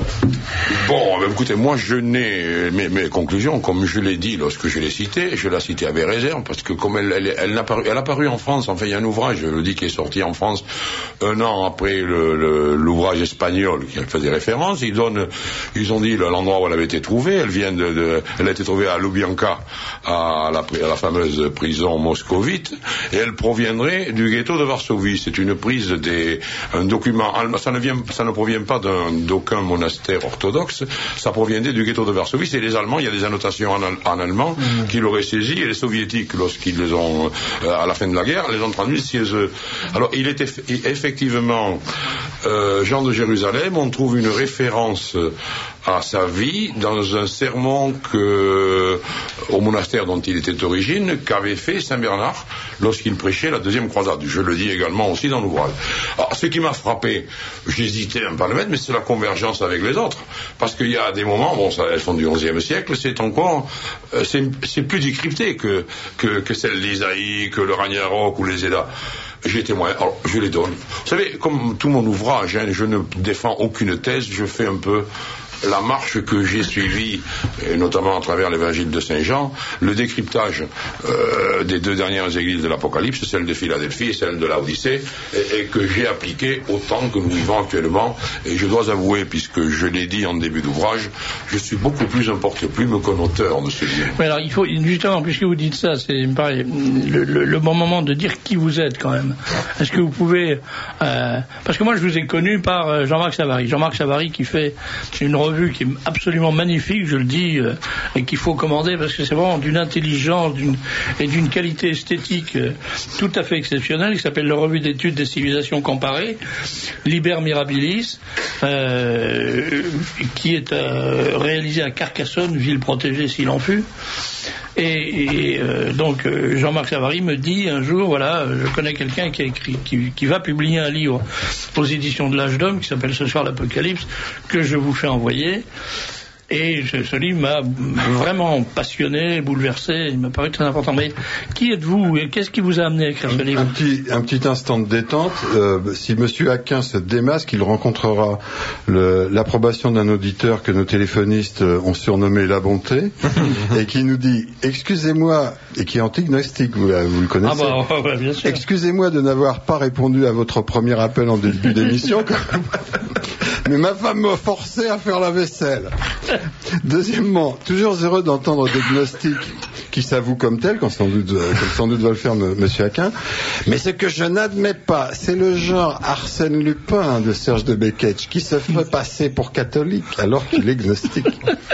Bon, ben, écoutez, moi je n'ai mes, mes conclusions, comme je l'ai dit lorsque je l'ai citée, je l'ai citée avec réserve, parce que comme elle, elle, elle, n'a paru, elle a paru en France, enfin il y a un ouvrage, je le dis, qui est sorti en France un an après le, le, l'ouvrage espagnol qui faisait référence. Ils donnent, ils ont dit l'endroit où elle avait été trouvée. Elle vient de, de elle a été trouvée à Lubyanka, à la, à la fameuse prison moscovite, et elle proviendrait du ghetto de Varsovie. C'est une prise des, un document, ça ne vient, ça ne provient pas d'un, d'aucun monastère orthodoxe, ça proviendrait du ghetto de Varsovie. C'est les Allemands, il y a des annotations en, en allemand mmh. qui l'auraient saisi, et les Soviétiques, lorsqu'ils les ont, euh, à la fin de la guerre, les ont traduits chez eux. Alors, il était effectivement euh, Jean de Jérusalem, on trouve une référence à sa vie dans un sermon que, au monastère dont il était d'origine, qu'avait fait Saint Bernard lorsqu'il prêchait la deuxième croisade. Je le dis également aussi dans l'ouvrage. Alors, ce qui m'a frappé, j'hésitais un peu à le mettre, mais c'est la convergence avec les autres. Parce qu'il y a des moments, bon, ça, elles sont du onzième siècle, c'est encore, euh, c'est, c'est plus décrypté que, que, que celle d'Isaïe, que le Ragnarok ou les Eddas. J'ai témoin, alors je les donne. Vous savez, comme tout mon ouvrage, hein, je ne défends aucune thèse, je fais un peu la marche que j'ai suivie, et notamment à travers l'évangile de Saint Jean, le décryptage euh, des deux dernières églises de l'Apocalypse, celle de Philadelphie et celle de Laodicée, et, et que j'ai appliqué au temps que nous vivons actuellement. Et je dois avouer, puisque je l'ai dit en début d'ouvrage, je suis beaucoup plus un porte-plume qu'un auteur de ce livre. Mais alors, il faut, justement, puisque vous dites ça, c'est, il me paraît, le, le, le bon moment de dire qui vous êtes, quand même. Est-ce que vous pouvez, euh, parce que moi, je vous ai connu par Jean-Marc Savary. Jean-Marc Savary qui fait une revue qui est absolument magnifique, je le dis, euh, et qu'il faut commander parce que c'est vraiment d'une intelligence d'une, et d'une qualité esthétique euh, tout à fait exceptionnelle, qui s'appelle la Revue d'études des civilisations comparées, Liber Mirabilis, euh, qui est euh, réalisé à Carcassonne, ville protégée s'il en fut. Et, et euh, donc euh, Jean-Marc Savary me dit un jour, voilà, je connais quelqu'un qui a écrit, qui, qui va publier un livre aux éditions de l'Âge d'Homme qui s'appelle Ce soir l'Apocalypse, que je vous fais envoyer. Et ce, ce livre m'a vraiment passionné, bouleversé, il m'a paru très important. Mais qui êtes-vous et qu'est-ce qui vous a amené à écrire ce livre? Un petit, un petit instant de détente. Euh, si Monsieur Aquin se démasque, il rencontrera le, l'approbation d'un auditeur que nos téléphonistes ont surnommé La Bonté, et qui nous dit « Excusez-moi », et qui est antignostique, vous, vous le connaissez. Ah bah, ouais, bien sûr. Excusez-moi de n'avoir pas répondu à votre premier appel en début d'émission, mais ma femme m'a forcé à faire la vaisselle. Deuxièmement, toujours heureux d'entendre des gnostiques qui s'avouent comme tels, comme sans doute, euh, comme sans doute va le faire m- Monsieur Aquin. Mais ce que je n'admets pas, c'est le genre Arsène Lupin de Serge de Beketch qui se fait passer pour catholique alors qu'il est gnostique.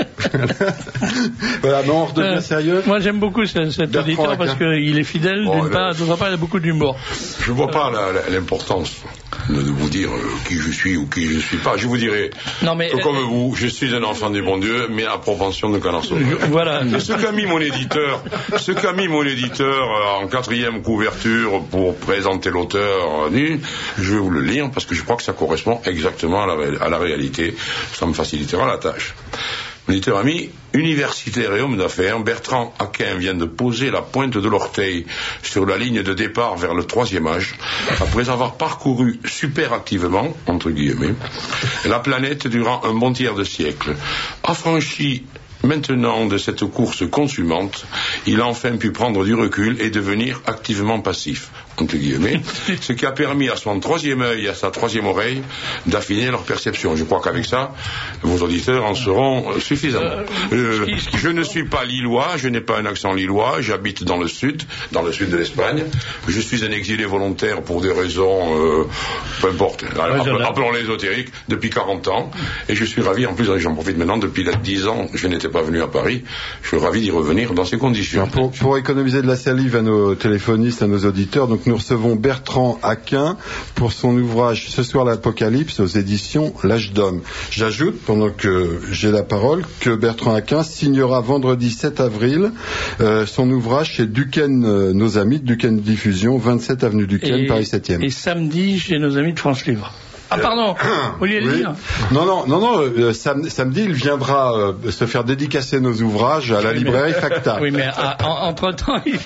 Voilà, mais on redevient euh, sérieux. Moi, j'aime beaucoup ce, cet auditeur parce qu'il est fidèle, bon, d'une part, d'autre part, il a beaucoup d'humour. Je ne vois pas la, la, l'importance de vous dire euh, qui je suis ou qui je ne suis pas. Je vous dirai non, mais, que comme euh, vous, je suis un enfant du bon Dieu, mais à propension de canard sauvage. Voilà. Et ce qu'a mis mon éditeur, ce qu'a mis mon éditeur euh, en quatrième couverture pour présenter l'auteur, euh, je vais vous le lire parce que je crois que ça correspond exactement à la, à la réalité. Ça me facilitera la tâche. Mon éditeur a mis universitaire et homme d'affaires, Bertrand Aquin vient de poser la pointe de l'orteil sur la ligne de départ vers le troisième âge, après avoir parcouru super activement, entre guillemets, la planète durant un bon tiers de siècle. Affranchi maintenant de cette course consumante, il a enfin pu prendre du recul et devenir activement passif. entre guillemets, ce qui a permis à son troisième œil et à sa troisième oreille d'affiner leur perception. Je crois qu'avec ça, vos auditeurs en seront suffisants. Euh, je ne suis pas lillois, je n'ai pas un accent lillois, j'habite dans le sud, dans le sud de l'Espagne. Je suis un exilé volontaire pour des raisons, euh, peu importe, appelons-les ésotériques, depuis quarante ans. Et je suis ravi, en plus, j'en profite maintenant, depuis dix ans, je n'étais pas venu à Paris. Je suis ravi d'y revenir dans ces conditions. Pour, pour économiser de la salive à nos téléphonistes, à nos auditeurs, donc nous recevons Bertrand Aquin pour son ouvrage Ce soir l'Apocalypse aux éditions L'Âge d'Homme. J'ajoute, pendant que j'ai la parole, que Bertrand Aquin signera vendredi sept avril euh, son ouvrage chez Duquesne, euh, nos amis de Duquesne Diffusion, vingt-sept avenue Duquesne, et, Paris septième. Et samedi chez nos amis de France Livre. Ah pardon, vous vouliez le oui. dire? Non, non, non, non. Euh, sam- samedi, il viendra euh, se faire dédicacer nos ouvrages à la librairie mais, Facta. Oui, mais à, en, entre-temps, il,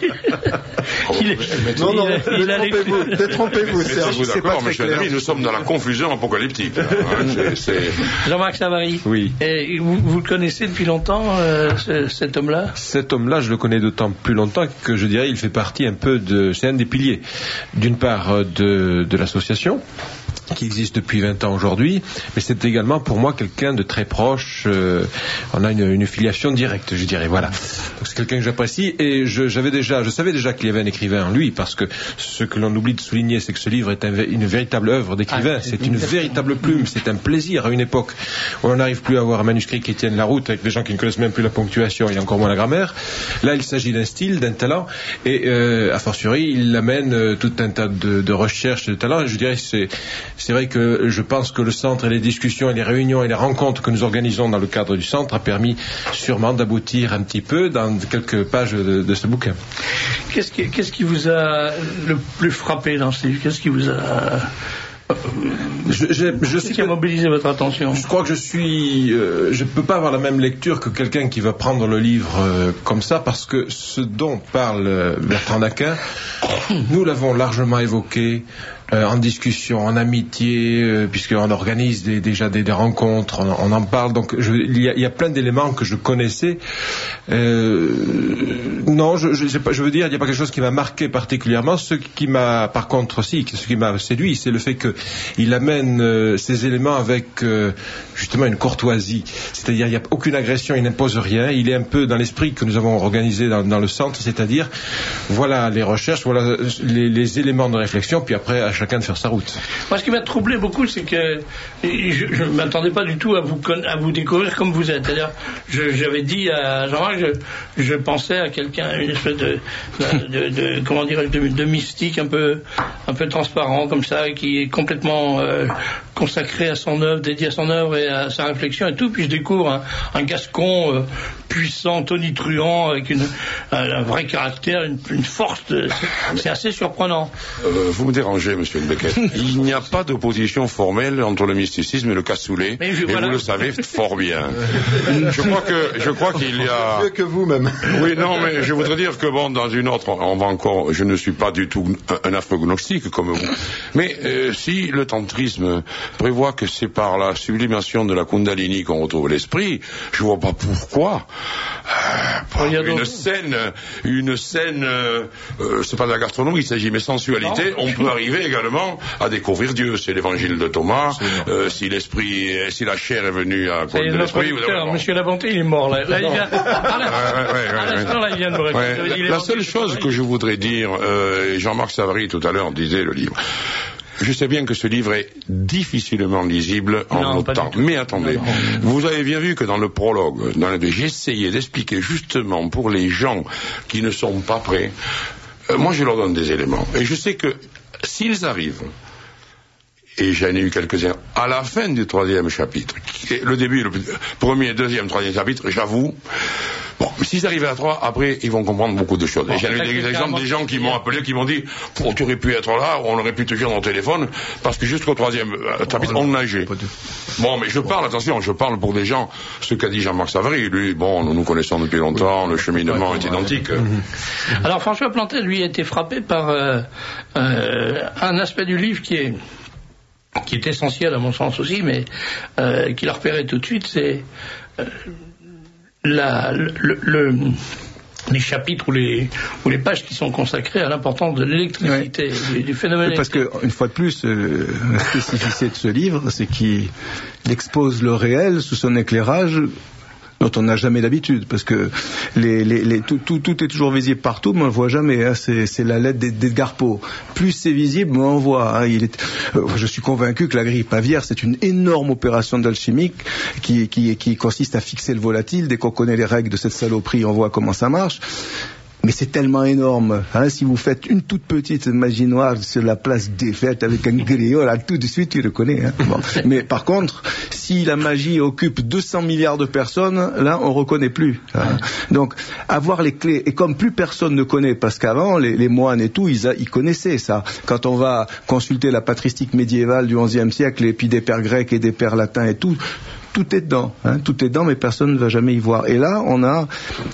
il est... Non, non, détrompez-vous, détrompez-vous, Serge. Vous d'accord, monsieur David, nous sommes dans la confusion apocalyptique. Hein, c'est, c'est... Jean-Marc Savary. Oui. Et vous, vous le connaissez depuis longtemps, euh, ce, cet homme-là? Cet homme-là, je le connais d'autant plus longtemps que je dirais il fait partie un peu de... C'est un des piliers, d'une part, de, de l'association, qui existe depuis vingt ans aujourd'hui, mais c'est également pour moi quelqu'un de très proche. Euh, on a une, une filiation directe, je dirais. Voilà. Donc c'est quelqu'un que j'apprécie et je, j'avais déjà, je savais déjà qu'il y avait un écrivain en lui, parce que ce que l'on oublie de souligner, c'est que ce livre est un, une véritable œuvre d'écrivain. Ah, c'est, c'est une véritable plume. C'est un plaisir à une époque où on n'arrive plus à avoir un manuscrit qui tienne la route avec des gens qui ne connaissent même plus la ponctuation et encore moins la grammaire. Là, il s'agit d'un style, d'un talent, et euh, a fortiori, il amène euh, tout un tas de, de recherches, de talents. Et je dirais, c'est C'est vrai que je pense que le centre et les discussions et les réunions et les rencontres que nous organisons dans le cadre du centre a permis sûrement d'aboutir un petit peu dans quelques pages de, de ce bouquin. Qu'est-ce qui, qu'est-ce qui vous a le plus frappé dans ce livre? Qu'est-ce qui vous a... Je, je, je sais qui a mobilisé votre attention. Je crois que je suis, euh, je peux pas avoir la même lecture que quelqu'un qui va prendre le livre euh, comme ça, parce que ce dont parle euh, Bertrand Aquin, nous l'avons largement évoqué euh, en discussion, en amitié, euh, puisqu'on organise des, déjà des, des rencontres, on, on en parle. Donc je, il, y a, il y a plein d'éléments que je connaissais. Euh, non, je, je, pas, je veux dire, il n'y a pas quelque chose qui m'a marqué particulièrement. Ce qui m'a, par contre, si, ce qui m'a séduit, c'est le fait que il amène euh, ces éléments avec euh, justement une courtoisie, c'est-à-dire il n'y a aucune agression, il n'impose rien, il est un peu dans l'esprit que nous avons organisé dans, dans le centre, c'est-à-dire voilà les recherches, voilà les, les éléments de réflexion, puis après à chacun de faire sa route. Moi, ce qui m'a troublé beaucoup, c'est que je ne m'attendais pas du tout à vous, à vous découvrir comme vous êtes. C'est-à-dire, je, j'avais dit à Jean-Marc, je, je pensais à quelqu'un, une espèce de, de, de, de comment dire, de, de mystique un peu, un peu transparent comme ça, qui est complètement euh, consacré à son œuvre, dédié à son œuvre et à sa réflexion et tout. Puis je découvre un, un Gascon euh, puissant, tonitruant, avec une, un, un vrai caractère, une, une force. De, c'est, c'est assez surprenant. Euh, vous me dérangez, monsieur Beckett. Il n'y a pas d'opposition formelle entre le mysticisme et le cassoulet, je, et voilà. Vous le savez fort bien. Je crois que, je crois qu'il y a mieux que vous même. Oui, non, mais je voudrais dire que bon, dans une autre, on va encore. Je ne suis pas du tout un, un afro-gnostique comme vous, mais euh, si le tantrisme prévoit que c'est par la sublimation de la Kundalini qu'on retrouve l'esprit, je vois pas pourquoi. Euh, une scène, une scène, euh, euh, c'est pas de la gastronomie, il s'agit mais sensualité. Non. On peut arriver également à découvrir Dieu. C'est l'évangile de Thomas. Euh, si l'esprit, si la chair est venue à cause de l'esprit, vous avez... Monsieur Labonté, il est mort là. Là, il vient. Là, il vient de me répondre. La seule chose que je voudrais dire, euh, Jean-Marc Savary tout à l'heure disait le livre. Je sais bien que ce livre est difficilement lisible en non, autant. Mais attendez, non, non. Vous avez bien vu que dans le prologue, dans le, j'ai essayé d'expliquer justement pour les gens qui ne sont pas prêts, euh, moi je leur donne des éléments. Et je sais que s'ils arrivent, et j'en ai eu quelques-uns, à la fin du troisième chapitre, le début, le premier, deuxième, troisième chapitre, j'avoue, bon, s'ils arrivent à trois, après, ils vont comprendre beaucoup de choses. Bon, et j'ai eu des exemples des gens qui m'ont appelé, qui m'ont dit, oh, tu aurais pu être là, on aurait pu te joindre au téléphone, parce que jusqu'au troisième chapitre, on nageait. Bon, mais je parle, attention, je parle pour des gens, ce qu'a dit Jean-Marc Savary, lui, bon, nous nous connaissons depuis longtemps, le cheminement est identique. Alors, François Plantet, lui, a été frappé par euh, euh, un aspect du livre qui est qui est essentiel à mon sens aussi, mais euh, qu'il a repéré tout de suite, c'est euh, la, le, le, les chapitres ou les, ou les pages qui sont consacrées à l'importance de l'électricité, ouais. du, du phénomène Parce électrique. que, une fois de plus, euh, la spécificité de ce livre, c'est qu'il expose le réel sous son éclairage dont on n'a jamais l'habitude, parce que les, les, les, tout, tout, tout est toujours visible partout, mais on ne le voit jamais. Hein. C'est, c'est la lettre d'Edgar Poe. Plus c'est visible, moins on voit. Hein. Il est, euh, je suis convaincu que la grippe aviaire, c'est une énorme opération d'alchimique qui, qui, qui consiste à fixer le volatile. Dès qu'on connaît les règles de cette saloperie, on voit comment ça marche. Mais c'est tellement énorme. Hein, si vous faites une toute petite magie noire sur la place des fêtes avec un griot, là, tout de suite, tu le connais. Hein. Bon. Mais par contre, si la magie occupe deux cents milliards de personnes, là, on reconnaît plus. Hein. Donc, avoir les clés, et comme plus personne ne connaît, parce qu'avant, les, les moines et tout, ils, a, ils connaissaient ça. Quand on va consulter la patristique médiévale du onzième siècle, et puis des pères grecs et des pères latins et tout, tout est dedans. Hein, tout est dedans, mais personne ne va jamais y voir. Et là, on a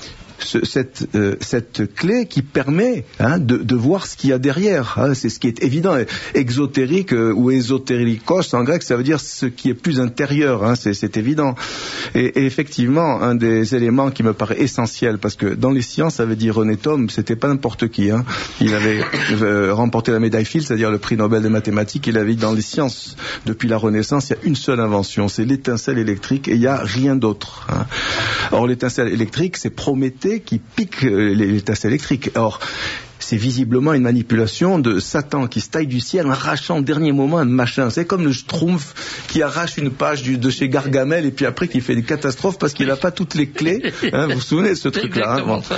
Ce, cette, euh, cette clé qui permet hein, de, de voir ce qu'il y a derrière. Hein, c'est ce qui est évident. Exotérique euh, ou ésotérikos en grec, ça veut dire ce qui est plus intérieur. Hein, c'est, c'est évident. Et, et effectivement, un des éléments qui me paraît essentiel, parce que dans les sciences, ça veut dire René Thom, c'était pas n'importe qui. Hein. Il avait euh, remporté la médaille Fields, c'est-à-dire le prix Nobel des mathématiques. Il avait dit dans les sciences, depuis la Renaissance, il y a une seule invention, c'est l'étincelle électrique, et il n'y a rien d'autre. Hein. Or, l'étincelle électrique, c'est Prométhée qui pique les tasses électriques. Or, c'est visiblement une manipulation de Satan qui se taille du ciel en arrachant au dernier moment un machin. C'est comme le Schtroumpf qui arrache une page du, de chez Gargamel et puis après qui fait des catastrophes parce qu'il n'a pas toutes les clés. Hein, vous vous souvenez de ce truc-là, hein, bon.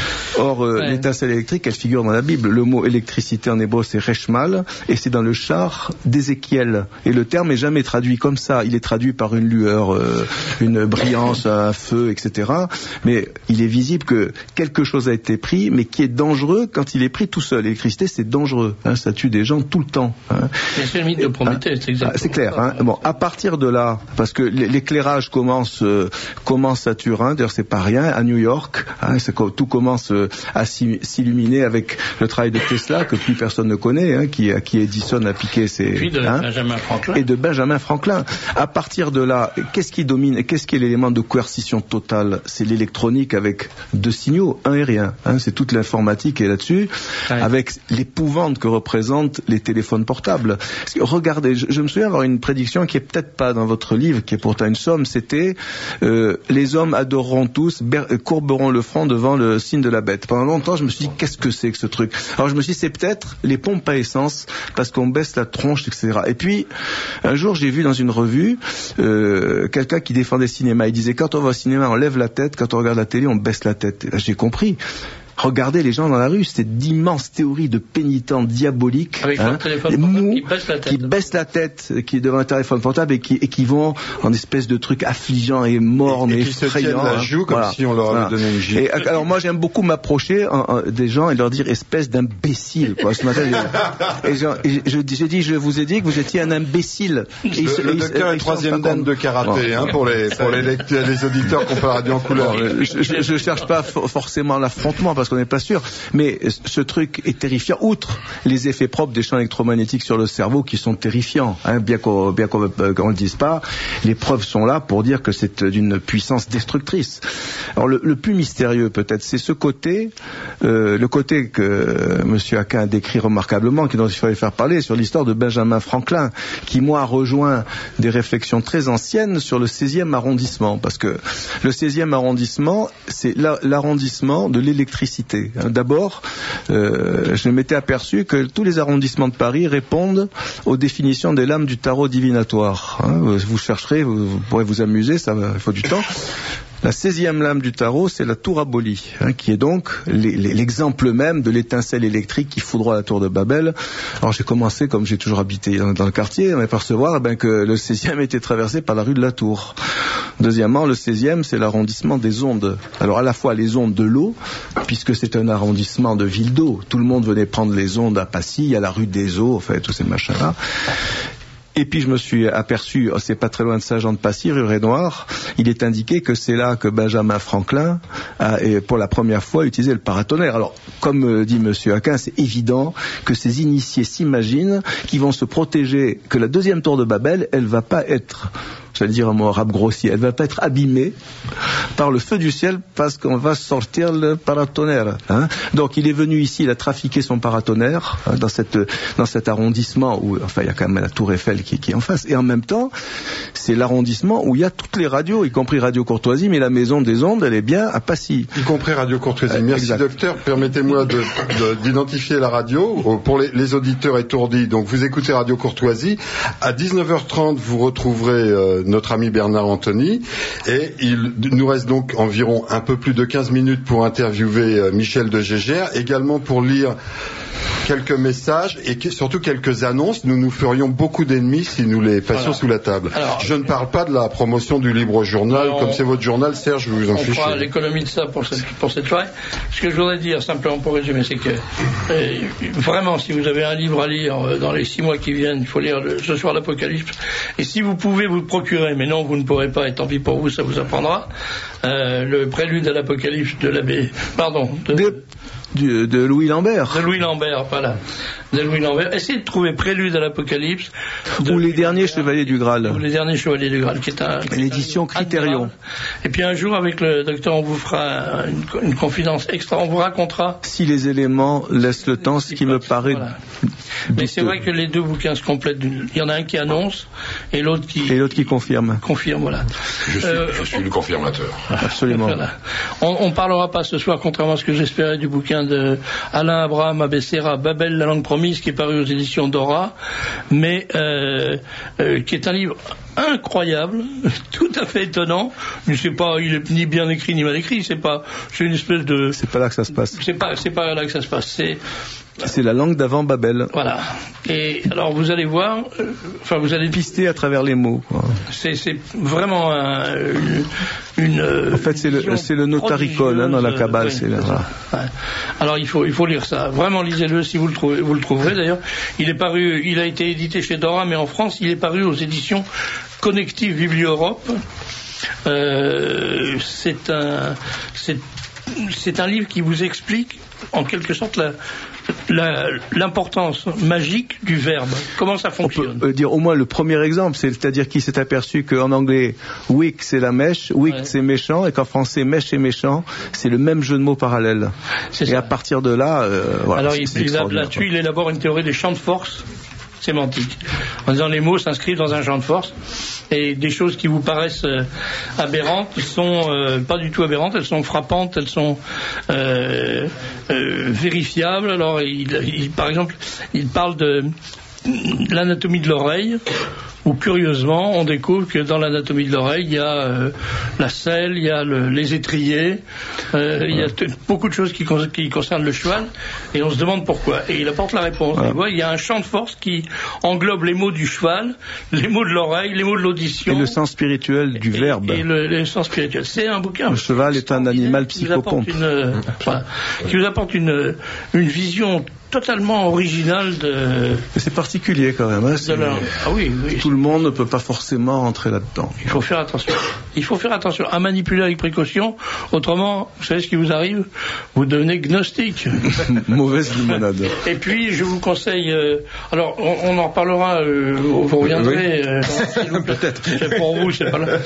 Or, euh, ouais. l'étincelle électrique, elle figure dans la Bible. Le mot électricité en hébreu, c'est reshmal, et c'est dans le char d'Ézéchiel. Et le terme est jamais traduit comme ça. Il est traduit par une lueur, euh, une brillance, un feu, et cetera. Mais il est visible que quelque chose a été pris, mais qui est dangereux quand il est pris tout seul. L'électricité, c'est dangereux. Hein, ça tue des gens tout le temps. Hein. C'est le mythe de Prométhée, hein, c'est exactement. C'est clair. Hein. Bon, à partir de là, parce que l'éclairage commence, euh, commence à Turin. D'ailleurs, c'est pas rien. À New York, hein, c'est, tout commence euh, à s'illuminer avec le travail de Tesla que plus personne ne connaît, hein, qui, à qui Edison a piqué ses. Et puis de hein, Benjamin Franklin. Et de Benjamin Franklin. À partir de là, qu'est-ce qui domine? Qu'est-ce qui est l'élément de coercition totale? C'est l'électronique avec deux signaux, un et rien. Hein, c'est toute l'informatique est là-dessus. Ouais. Avec l'épouvante que représentent les téléphones portables. Parce que, regardez, je, je me souviens avoir une prédiction qui est peut-être pas dans votre livre, qui est pourtant une somme, c'était euh, les hommes adoreront tous, ber- courberont le front devant le signe de la bête. Pendant longtemps, je me suis dit, qu'est-ce que c'est que ce truc? Alors je me suis dit, c'est peut-être les pompes à essence, parce qu'on baisse la tronche, et cetera. Et puis, un jour, j'ai vu dans une revue euh, quelqu'un qui défendait le cinéma. Il disait, quand on va au cinéma, on lève la tête, quand on regarde la télé, on baisse la tête. Et là, j'ai compris. Regardez les gens dans la rue, c'est d'immenses théories de pénitents diaboliques, avec hein, leur téléphone portable mous, qui baissent la tête, qui baissent la tête, qui devant un téléphone portable et qui, et qui vont en espèce de trucs affligeants et mornes et, et effrayants. Qui se la joue hein, comme voilà. si on leur avait voilà. donné une gifle. Et alors moi j'aime beaucoup m'approcher en, en, des gens et leur dire espèce d'imbécile. Quoi. Ce matin, je, et je, et je, je, je dis, je vous ai dit que vous étiez un imbécile. Le, et le, le docteur est troisième dan de karaté, bon. hein, pour les pour les, lecteurs, les auditeurs qu'on peut radio en couleur. Bon, je, je, je cherche pas forcément l'affrontement parce qu'on n'est pas sûr. Mais ce truc est terrifiant, outre les effets propres des champs électromagnétiques sur le cerveau qui sont terrifiants, hein, bien qu'on bien qu'on, euh, qu'on le dise pas, les preuves sont là pour dire que c'est d'une puissance destructrice. Alors le, le plus mystérieux peut-être, c'est ce côté, euh, le côté que euh, Monsieur Aquin a décrit remarquablement, dont il fallait faire parler, sur l'histoire de Benjamin Franklin, qui moi a rejoint des réflexions très anciennes sur le seizième arrondissement, parce que le seizième arrondissement, c'est la, l'arrondissement de l'électricité. Hein, d'abord, Euh, je m'étais aperçu que tous les arrondissements de Paris répondent aux définitions des lames du tarot divinatoire. Hein, vous chercherez, vous, vous pourrez vous amuser, ça il faut du temps. La seizième lame du tarot, c'est la tour abolie, hein, qui est donc les, les, l'exemple même de l'étincelle électrique qui foudroie la tour de Babel. Alors j'ai commencé, comme j'ai toujours habité dans, dans le quartier, à m'apercevoir eh ben, que le seizième était traversé par la rue de la Tour. Deuxièmement, le seizième, c'est l'arrondissement des ondes. Alors à la fois les ondes de l'eau, puisque c'est un arrondissement de ville d'eau. Tout le monde venait prendre les ondes à Passy, à la rue des Eaux, enfin tous ces machins-là. Et puis je me suis aperçu, oh, c'est pas très loin de Saint-Jean de Passy, rue Rainoir, il est indiqué que c'est là que Benjamin Franklin a, et pour la première fois, utilisé le paratonnerre. Alors, comme euh, dit Monsieur Aquin, c'est évident que ces initiés s'imaginent qu'ils vont se protéger, que la deuxième tour de Babel, elle va pas être j'allais dire un mot arabe grossier, elle va pas être abîmée par le feu du ciel parce qu'on va sortir le paratonnerre. Hein. Donc il est venu ici, il a trafiqué son paratonnerre hein, dans cette dans cet arrondissement où, enfin, il y a quand même la Tour Eiffel qui, qui est en face. Et en même temps, c'est l'arrondissement où il y a toutes les radios, y compris Radio Courtoisie, mais la Maison des Ondes, elle est bien à Passy. Y compris Radio Courtoisie. Merci exact. Docteur. Permettez-moi de, de, d'identifier la radio pour les, les auditeurs étourdis. Donc vous écoutez Radio Courtoisie. À dix-neuf heures trente, vous retrouverez euh, notre ami Bernard Anthony. Et il nous reste donc environ un peu plus de quinze minutes pour interviewer euh, Michel de Gégère, également pour lire quelques messages et surtout quelques annonces. Nous nous ferions beaucoup d'ennemis si nous les passions voilà. sous la table. Alors, je ne parle pas de la promotion du libre journal, on, comme c'est votre journal, Serge, vous vous en fichez. On fera l'économie de ça pour cette, pour cette soirée. Ce que je voudrais dire, simplement pour résumer, c'est que euh, vraiment, si vous avez un livre à lire euh, dans les six mois qui viennent, il faut lire le, ce soir l'Apocalypse. Et si vous pouvez vous le procurer, mais non, vous ne pourrez pas, et tant pis pour vous, ça vous apprendra, euh, le prélude à l'Apocalypse de l'abbé... Pardon. De, de... Du, de Louis Lambert. De Louis Lambert, voilà. De Louis Lambert. Essayez de trouver Prélude à l'Apocalypse. Ou Les Derniers Chevaliers du Graal. Ou Les Derniers Chevaliers du Graal, qui est un... L'édition Critérion. Et puis un jour, avec le docteur, on vous fera une, une confidence extra, on vous racontera... Si les éléments laissent le temps, ce qui me paraît... Voilà. Mais c'est vrai que les deux bouquins se complètent. Il y en a un qui annonce, et l'autre qui... Et l'autre qui confirme. Confirme, voilà. Je suis, euh, je suis le confirmateur. Absolument. Voilà. On ne parlera pas ce soir, contrairement à ce que j'espérais, du bouquin de Alain Abraham Abessera, Babel, la langue promise, qui est paru aux éditions Dora, mais euh, euh, qui est un livre incroyable, tout à fait étonnant. Je sais pas, il est ni bien écrit ni mal écrit. C'est pas, c'est une espèce de. C'est pas là que ça se passe. C'est pas, c'est pas là que ça se passe. C'est. C'est la langue d'avant Babel. Voilà. Et alors vous allez voir, euh, enfin vous allez pister à travers les mots. Quoi. C'est, c'est vraiment un, une, une. En fait, c'est le, c'est le notaricon hein, dans la Kabbale. C'est là, voilà. Ouais. Alors il faut, il faut lire ça. Vraiment, lisez-le si vous le trouvez. Vous le trouverez d'ailleurs. Il est paru, il a été édité chez Dora, mais en France, il est paru aux éditions Connective Biblio-Europe. Euh, c'est un, c'est, c'est un livre qui vous explique en quelque sorte la. La, l'importance magique du verbe, comment ça fonctionne. On peut dire au moins le premier exemple, c'est, c'est-à-dire qu'il s'est aperçu qu'en anglais, wick c'est la mèche, wick ouais. c'est méchant, et qu'en français, mèche et méchant, c'est le même jeu de mots parallèle. C'est et ça. À partir de là, euh, voilà. Alors c'est, il, c'est il là-dessus, il élabore une théorie des champs de force sémantique, en disant les mots s'inscrivent dans un champ de force, et des choses qui vous paraissent euh, aberrantes sont euh, pas du tout aberrantes, elles sont frappantes, elles sont euh, euh, vérifiables. Alors il, il, par exemple, il parle de l'anatomie de l'oreille, où curieusement on découvre que dans l'anatomie de l'oreille il y a euh, la selle, il y a le, les étriers, euh, il y a t- beaucoup de choses qui, con- qui concernent le cheval, et on se demande pourquoi. Et il apporte la réponse. Ouais. Voit, il y a un champ de force qui englobe les mots du cheval, les mots de l'oreille, les mots de l'audition. Et le sens spirituel du et, verbe. Et le, le sens spirituel. C'est un bouquin. Le cheval est un animal psychopompe. Qui vous apporte une, voilà, qui vous apporte une, une vision totalement original de. C'est particulier quand même. Hein, c'est... La... Ah oui, oui. Tout le monde ne peut pas forcément rentrer là-dedans. Il faut faire attention. Il faut faire attention à manipuler avec précaution. Autrement, vous savez ce qui vous arrive ? Vous devenez gnostique. Mauvaise limonade. Et puis, je vous conseille. Euh... Alors, on, on en reparlera. Euh, vous reviendrez. Oui. Euh, dans... Peut-être. C'est pour vous, c'est pas là.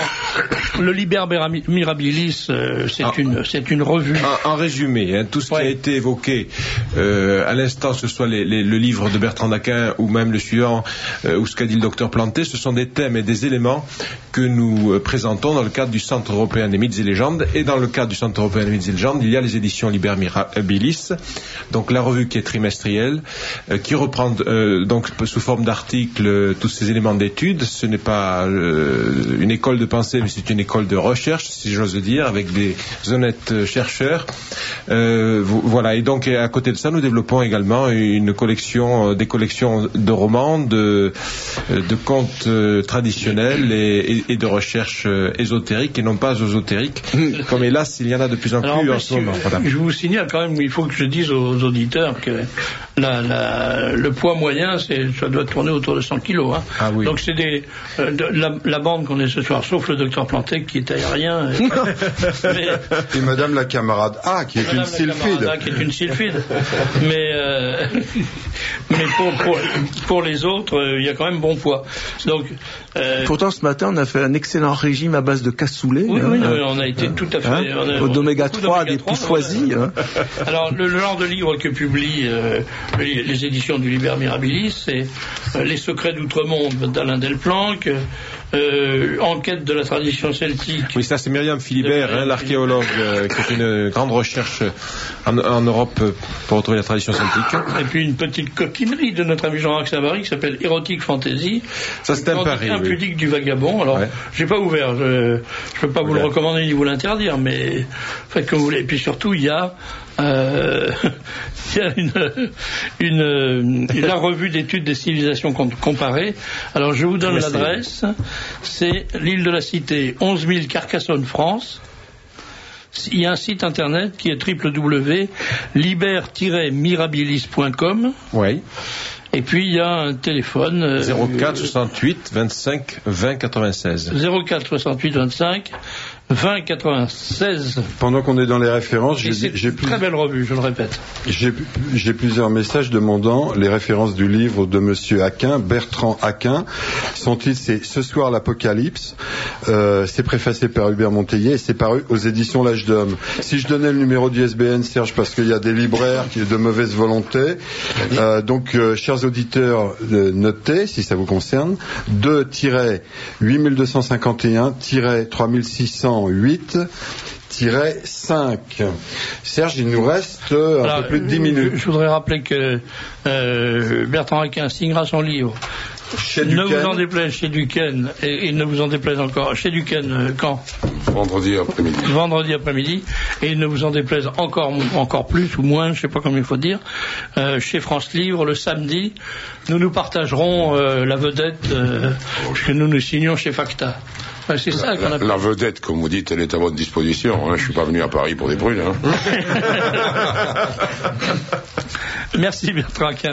Non. Le Liber Mirabilis, euh, c'est ah. une, c'est une revue. En, en résumé, hein, tout ce ouais. qui a été évoqué. Euh, à l'instant, ce soit les, les, le livre de Bertrand Daquin ou même le suivant, euh, ou ce qu'a dit le docteur Planté, ce sont des thèmes et des éléments que nous euh, présentons dans le cadre du Centre européen des mythes et légendes. Et dans le cadre du Centre européen des mythes et légendes, il y a les éditions Liber Mirabilis, donc la revue qui est trimestrielle, euh, qui reprend euh, donc sous forme d'articles euh, tous ces éléments d'études. Ce n'est pas euh, une école de pensée, mais c'est une école de recherche, si j'ose dire, avec des honnêtes chercheurs. Euh, voilà. Et donc à côté de ça, nous développons également une collection, des collections de romans, de, de contes traditionnels et, et, et de recherches euh, ésotériques et non pas ésotériques, comme hélas il y en a de plus en Alors, plus en, en ce moment. Voilà. Je vous signale quand même, il faut que je dise aux auditeurs que la, la, le poids moyen, c'est, ça doit tourner autour de cent kilos. Hein. Ah, oui. Donc c'est des, euh, de, la, la bande qu'on est ce soir, sauf le docteur Planté qui est aérien. Et, mais, et Madame la camarade A qui est Madame une sylphide. A qui est une sylphide. mais euh, mais pour, pour, pour les autres, il y a quand même bon poids. Donc, euh, pourtant, ce matin, on a fait un excellent régime à base de cassoulet. Oui, hein, oui, euh, on a été tout à fait... Hein, on a, d'oméga trois des plus choisis. Hein. Alors, le, le genre de livre que publient euh, les, les éditions du Liber Mirabilis, c'est euh, Les secrets d'Outre-Monde d'Alain Delplanque, euh, Enquête de la tradition celtique. Oui, ça c'est Myriam Philibert, hein, l'archéologue, euh, qui fait une grande recherche en, en Europe pour retrouver la tradition celtique. Et puis une petite coquinerie de notre ami Jean-Marc Savary qui s'appelle Erotic Fantasy. Ça c'est un pari. Impudique oui. du vagabond. Alors, ouais. j'ai pas ouvert, je, je peux pas vous ouais. le recommander ni vous l'interdire, mais faites comme vous voulez. Et puis surtout, il y a Euh, il y a une, une, une la revue d'études des civilisations comparées. Alors je vous donne oui, l'adresse. C'est l'île de la Cité, onze mille Carcassonne, France. Il y a un site internet qui est w w w point liber tiret mirabilis point com. Oui. Et puis il y a un téléphone. Euh, zéro quatre soixante-huit vingt-cinq vingt quatre-vingt-seize. zéro quatre soixante-huit vingt-cinq vingt quatre-vingt-seize. Pendant qu'on est dans les références, j'ai, j'ai plus... très belle revue, je le répète. J'ai, j'ai plusieurs messages demandant les références du livre de Monsieur Aquin, Bertrand Aquin. Son titre c'est Ce soir l'Apocalypse. Euh, c'est préfacé par Hubert Monteillet et c'est paru aux éditions L'Âge d'Homme. Si je donnais le numéro du I S B N, Serge, parce qu'il y a des libraires qui sont de mauvaise volonté. Euh, donc, euh, chers auditeurs, euh, notez, si ça vous concerne, deux huit deux cent cinquante et un trois six cent huit cinq. Serge, il nous reste euh, un Alors, peu plus de dix minutes. Je voudrais rappeler que euh, Bertrand Aquin signera son livre. Chez ne Duquesne. vous en déplaise chez Duquesne, et il ne vous en déplaise encore chez Duquesne euh, quand Vendredi après-midi. Vendredi après-midi, et il ne vous en déplaise encore encore plus ou moins, je sais pas combien il faut dire, euh, chez France Livre le samedi. Nous nous partagerons euh, la vedette euh, que nous nous signons chez Facta. Enfin, c'est ça qu'on appelle. La vedette, comme vous dites, elle est à votre disposition. Hein. Je suis pas venu à Paris pour des brûles. Hein. Merci Bertrand Aquin.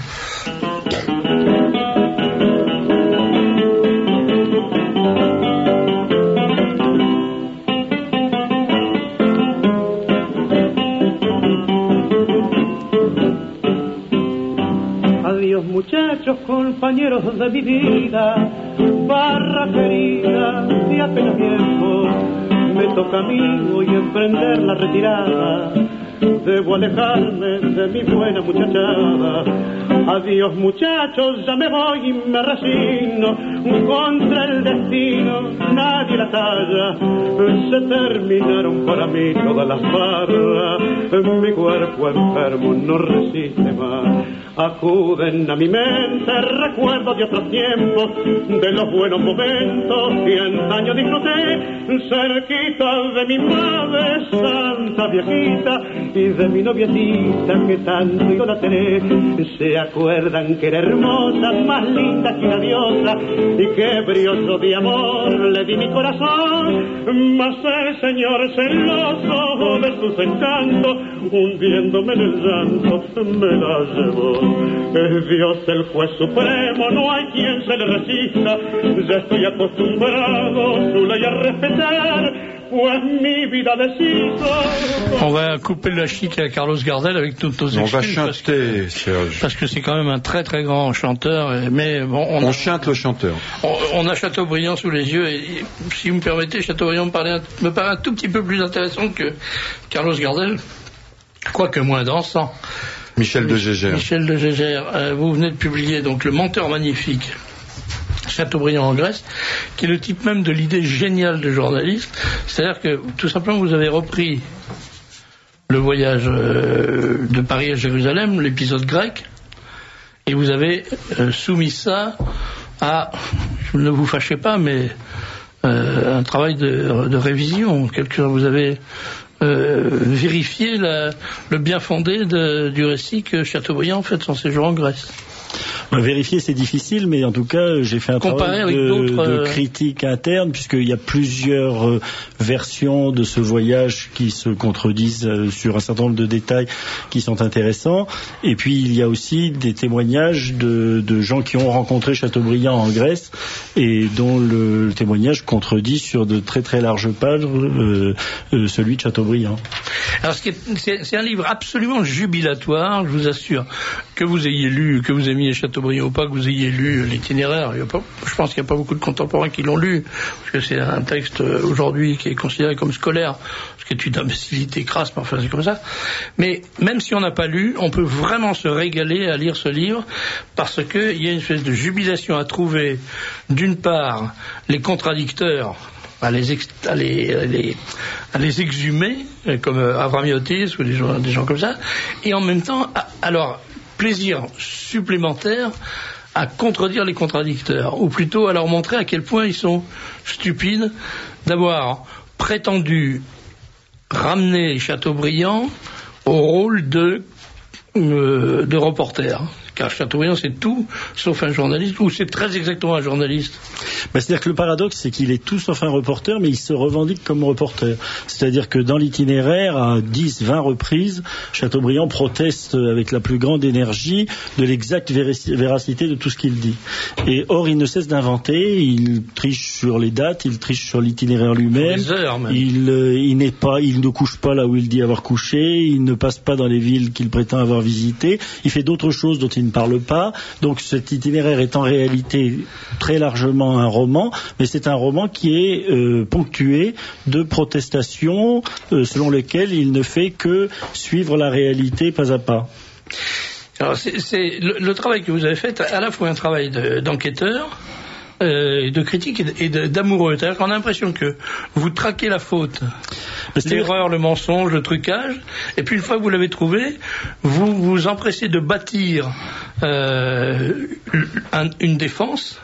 Adiós muchachos, compañeros de mi vida, barra querida de apenas tiempo, me toca a mí hoy emprender la retirada, debo alejarme de mi buena muchachada. Adiós muchachos, ya me voy y me resigno, contra el destino nadie la talla, se terminaron para mí todas las barras, mi cuerpo enfermo no resiste más. Acuden a mi mente recuerdos de otros tiempos, de los buenos momentos que antaño disfruté, cerquita de mi madre santa viejita y de mi noviecita que tanto idolatré. Se acuerdan que era hermosa, más linda que una diosa, y que brioso de amor le di mi corazón, mas el señor celoso de sus encantos, hundiéndome en el llanto, me la llevó. Es Dios el juez supremo, no hay quien se le resista, ya estoy acostumbrado su ley a respetar, pues mi vida les hizo. On va couper la chic à Carlos Gardel avec toutes nos excuses. On va chanter, parce que, Serge. Parce que c'est quand même un très très grand chanteur, mais bon... On, on a, chante le chanteur. On, on a Chateaubriand sous les yeux, et, et si vous me permettez, Chateaubriand me paraît, me paraît un tout petit peu plus intéressant que Carlos Gardel, quoique moins dansant. Michel de Gégère. Michel de Gégère, euh, vous venez de publier donc Le Menteur Magnifique, Chateaubriand en Grèce, qui est le type même de l'idée géniale de journaliste. C'est-à-dire que tout simplement vous avez repris le voyage euh, de Paris à Jérusalem, l'épisode grec, et vous avez euh, soumis ça à, ne vous fâchez pas, mais euh, un travail de, de révision. Quelque chose, vous avez Euh, vérifier la, le bien fondé de, du récit que Chateaubriand fait de son séjour en Grèce. Vérifier, c'est difficile, mais en tout cas, j'ai fait un Comparer travail de, de critique interne, puisqu'il y a plusieurs euh, versions de ce voyage qui se contredisent euh, sur un certain nombre de détails qui sont intéressants. Et puis, il y a aussi des témoignages de, de gens qui ont rencontré Chateaubriand en Grèce et dont le, le témoignage contredit sur de très très larges pages euh, euh, celui de Chateaubriand. Alors, ce qui est, c'est, c'est un livre absolument jubilatoire, je vous assure, que vous ayez lu, que vous aimiez Chateaubriand ou pas, que vous ayez lu l'itinéraire. Il y a pas, je pense qu'il n'y a pas beaucoup de contemporains qui l'ont lu, parce que c'est un texte aujourd'hui qui est considéré comme scolaire, ce qui est une imbécilité crasse, mais enfin c'est comme ça. Mais même si on n'a pas lu, on peut vraiment se régaler à lire ce livre, parce qu'il y a une espèce de jubilation à trouver, d'une part, les contradicteurs, à les, ex, à les, à les, à les exhumer, comme Avramiotis ou des gens, des gens comme ça, et en même temps, à, alors, plaisir supplémentaire à contredire les contradicteurs, ou plutôt à leur montrer à quel point ils sont stupides d'avoir prétendu ramener Chateaubriand au rôle de, euh, de reporter. Car Chateaubriand, c'est tout, sauf un journaliste, ou c'est très exactement un journaliste. Ben, c'est-à-dire que le paradoxe, c'est qu'il est tout sauf un reporter, mais il se revendique comme reporter. C'est-à-dire que dans l'itinéraire, à dix, vingt reprises, Chateaubriand proteste avec la plus grande énergie de l'exacte véracité de tout ce qu'il dit. Et or, il ne cesse d'inventer, il triche sur les dates, il triche sur l'itinéraire lui-même, sur les heures même. Il, euh, il n'est pas, il ne couche pas là où il dit avoir couché, il ne passe pas dans les villes qu'il prétend avoir visitées, il fait d'autres choses dont il ne parle pas. Donc cet itinéraire est en réalité très largement un roman, mais c'est un roman qui est euh, ponctué de protestations euh, selon lesquelles il ne fait que suivre la réalité pas à pas. Alors c'est, c'est le, le travail que vous avez fait, à la fois un travail de, d'enquêteur, euh, de critique et, et de, d'amoureux. C'est-à-dire qu'on a l'impression que vous traquez la faute, l'erreur, le mensonge, le trucage, et puis une fois que vous l'avez trouvé, vous vous empressez de bâtir euh, un, une défense,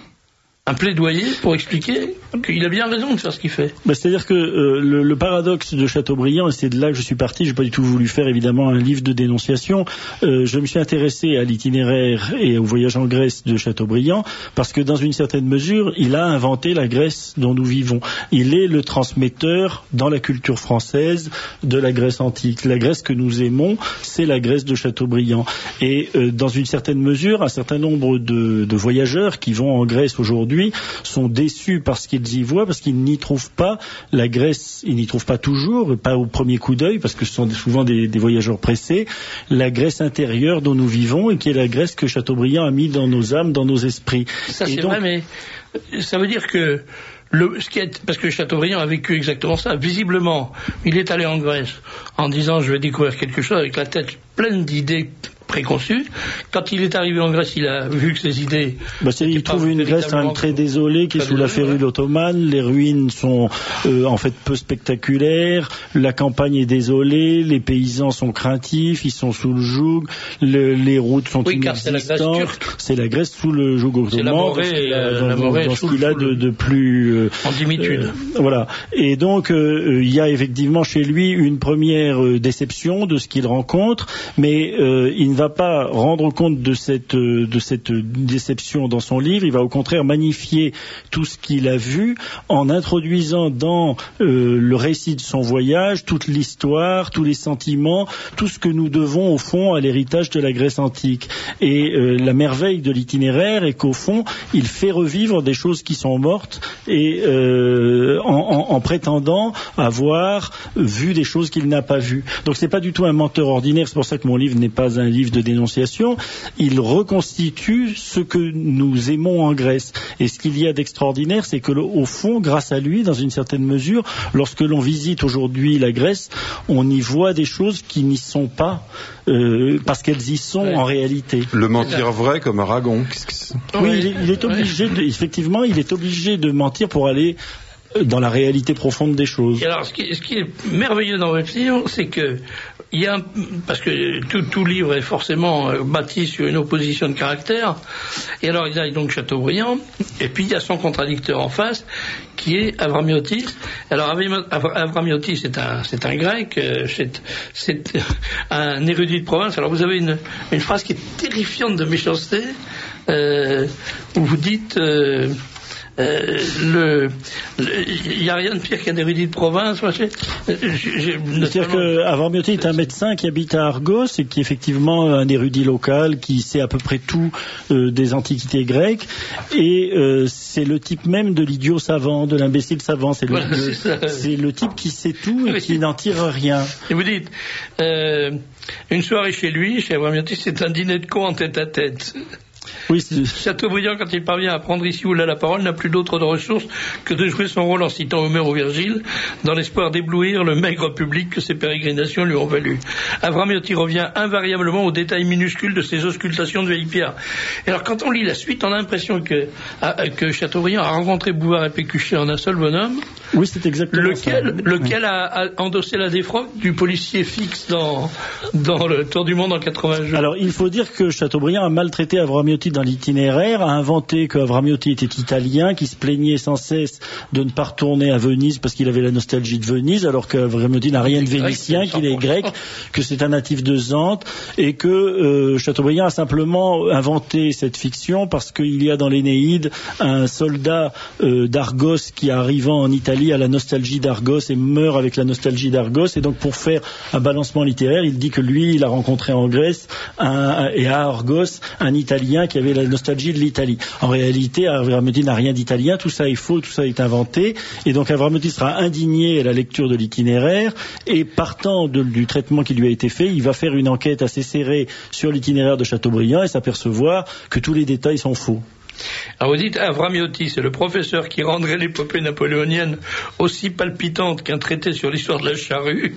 un plaidoyer pour expliquer qu'il a bien raison de faire ce qu'il fait. Bah, c'est-à-dire que euh, le, le paradoxe de Chateaubriand, et c'est de là que je suis parti, j'ai pas du tout voulu faire évidemment un livre de dénonciation, euh, je me suis intéressé à l'itinéraire et au voyage en Grèce de Chateaubriand, parce que dans une certaine mesure, il a inventé la Grèce dont nous vivons. Il est le transmetteur dans la culture française de la Grèce antique. La Grèce que nous aimons, c'est la Grèce de Chateaubriand. Et euh, dans une certaine mesure, un certain nombre de, de voyageurs qui vont en Grèce aujourd'hui sont déçus par ce qu'ils y voient, parce qu'ils n'y trouvent pas la Grèce, ils n'y trouvent pas toujours, pas au premier coup d'œil, parce que ce sont souvent des, des voyageurs pressés, la Grèce intérieure dont nous vivons, et qui est la Grèce que Chateaubriand a mis dans nos âmes, dans nos esprits. Ça et c'est donc, vrai, mais ça veut dire que Le, ce qui est, parce que Chateaubriand a vécu exactement ça. Visiblement, il est allé en Grèce en disant je vais découvrir quelque chose, avec la tête pleine d'idées préconçues. Quand il est arrivé en Grèce, il a vu que ces idées... Bah, il trouve une Grèce quand même très désolée, qui est sous la férule ottomane. Les ruines sont euh, en fait peu spectaculaires. La campagne est désolée. Les paysans sont craintifs. Ils sont sous le joug. Le, les routes sont oui, inexistantes. C'est la Grèce turque. C'est la Grèce sous le joug ottoman. C'est la Morée, dans, la Morée dans ce qu'il a de, de plus... Euh, en dimitude. Euh, voilà. Et donc, euh, il y a effectivement chez lui une première euh, déception de ce qu'il rencontre, mais euh, il ne va pas rendre compte de cette, euh, de cette déception dans son livre. Il va au contraire magnifier tout ce qu'il a vu en introduisant dans euh, le récit de son voyage toute l'histoire, tous les sentiments, tout ce que nous devons au fond à l'héritage de la Grèce antique. Et euh, la merveille de l'itinéraire est qu'au fond, il fait revivre des choses qui sont mortes et euh, en, en, en prétendant avoir vu des choses qu'il n'a pas vues. Donc c'est pas du tout un menteur ordinaire, c'est pour ça que mon livre n'est pas un livre de dénonciation. Il reconstitue ce que nous aimons en Grèce. Et ce qu'il y a d'extraordinaire, c'est que au fond, grâce à lui, dans une certaine mesure, lorsque l'on visite aujourd'hui la Grèce, on y voit des choses qui n'y sont pas, euh, parce qu'elles y sont ouais. en réalité. Le mentir vrai comme Aragon. Oui, il est, il est obligé, de, effectivement, il est obligé de mentir pour aller dans la réalité profonde des choses. Et alors, ce qui, ce qui est merveilleux dans votre livre, c'est que il y a un, parce que tout, tout livre est forcément euh, bâti sur une opposition de caractère, et alors il y a donc Chateaubriand, et puis il y a son contradicteur en face, qui est Avramiotis. Alors Avramiotis, c'est un, c'est un grec, euh, c'est, c'est un érudit de province. Alors vous avez une, une phrase qui est terrifiante de méchanceté, euh, où vous dites... Euh, Euh, le, il n'y a rien de pire qu'un érudit de province. Moi, j'ai, j'ai, C'est-à-dire qu'Avramiotis est un médecin qui habite à Argos et qui est effectivement un érudit local qui sait à peu près tout euh, des antiquités grecques, et euh, c'est le type même de l'idiot savant, de l'imbécile savant. C'est le, voilà, le, c'est, c'est le type qui sait tout et qui n'en tire rien. Et vous dites, euh, une soirée chez lui, chez Avramiotis, c'est un dîner de con en tête à tête. Oui, c'est... Chateaubriand, quand il parvient à prendre ici ou là la parole, n'a plus d'autre ressource que de jouer son rôle en citant Homère ou Virgile, dans l'espoir d'éblouir le maigre public que ses pérégrinations lui ont valu. Avramiotis revient invariablement aux détails minuscules de ses auscultations de vieille pierre. Et alors, quand on lit la suite, on a l'impression que, à, que Chateaubriand a rencontré Bouvard et Pécuchet en un seul bonhomme. Oui, c'est exactement lequel, ça. Lequel a, a endossé la défroque du policier fixe dans, dans le Tour du Monde en quatre-vingts jours. Alors, il faut dire que Chateaubriand a maltraité Avramiotis dans l'itinéraire, a inventé qu'Avramiotis était italien, qui se plaignait sans cesse de ne pas retourner à Venise parce qu'il avait la nostalgie de Venise, alors qu'Avramiotis n'a rien de vénitien, qu'il est grec, que c'est un natif de Zante, et que euh, Chateaubriand a simplement inventé cette fiction parce qu'il y a dans l'Énéide un soldat euh, d'Argos qui, arrivant en Italie, a la nostalgie d'Argos et meurt avec la nostalgie d'Argos, et donc pour faire un balancement littéraire, il dit que lui, il a rencontré en Grèce un, et à Argos un Italien qui avait la nostalgie de l'Italie. En réalité, Avramiotis n'a rien d'italien, tout ça est faux, tout ça est inventé, et donc Avramiotis sera indigné à la lecture de l'itinéraire, et partant de, du traitement qui lui a été fait, il va faire une enquête assez serrée sur l'itinéraire de Chateaubriand et s'apercevoir que tous les détails sont faux. Alors vous dites, Avramiotis, c'est le professeur qui rendrait l'épopée napoléonienne aussi palpitante qu'un traité sur l'histoire de la charrue.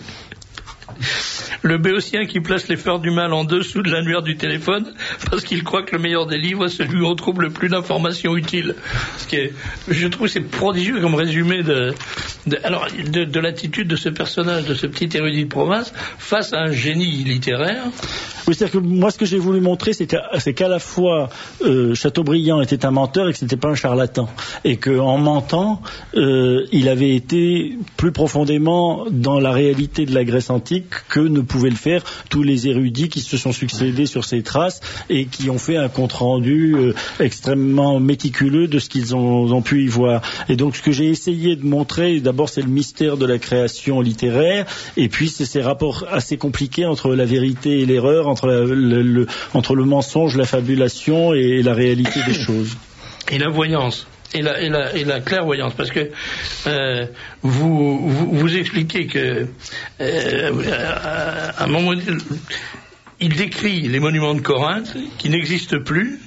Le béotien qui place les fleurs du mal en dessous de l'annuaire du téléphone parce qu'il croit que le meilleur des livres, c'est celui où on trouve le plus d'informations utiles. Ce qui est, je trouve, c'est prodigieux comme résumé de, de, alors, de, de l'attitude de ce personnage, de ce petit érudit de province, face à un génie littéraire. Oui, c'est-à-dire que moi, ce que j'ai voulu montrer, c'est qu'à, c'est qu'à la fois euh, Chateaubriand était un menteur et que c'était pas un charlatan, et qu'en mentant, euh, il avait été plus profondément dans la réalité de la Grèce antique que ne pouvaient le faire tous les érudits qui se sont succédés sur ces traces et qui ont fait un compte-rendu euh, extrêmement méticuleux de ce qu'ils ont, ont pu y voir. Et donc, ce que j'ai essayé de montrer, d'abord, c'est le mystère de la création littéraire, et puis c'est ces rapports assez compliqués entre la vérité et l'erreur, entre, la, le, le, entre le mensonge, la fabulation et la réalité des choses. Et la voyance. Et la, et, la, et la clairvoyance, parce que euh, vous, vous vous expliquez que euh, à un moment donné, il décrit les monuments de Corinthe qui n'existent plus,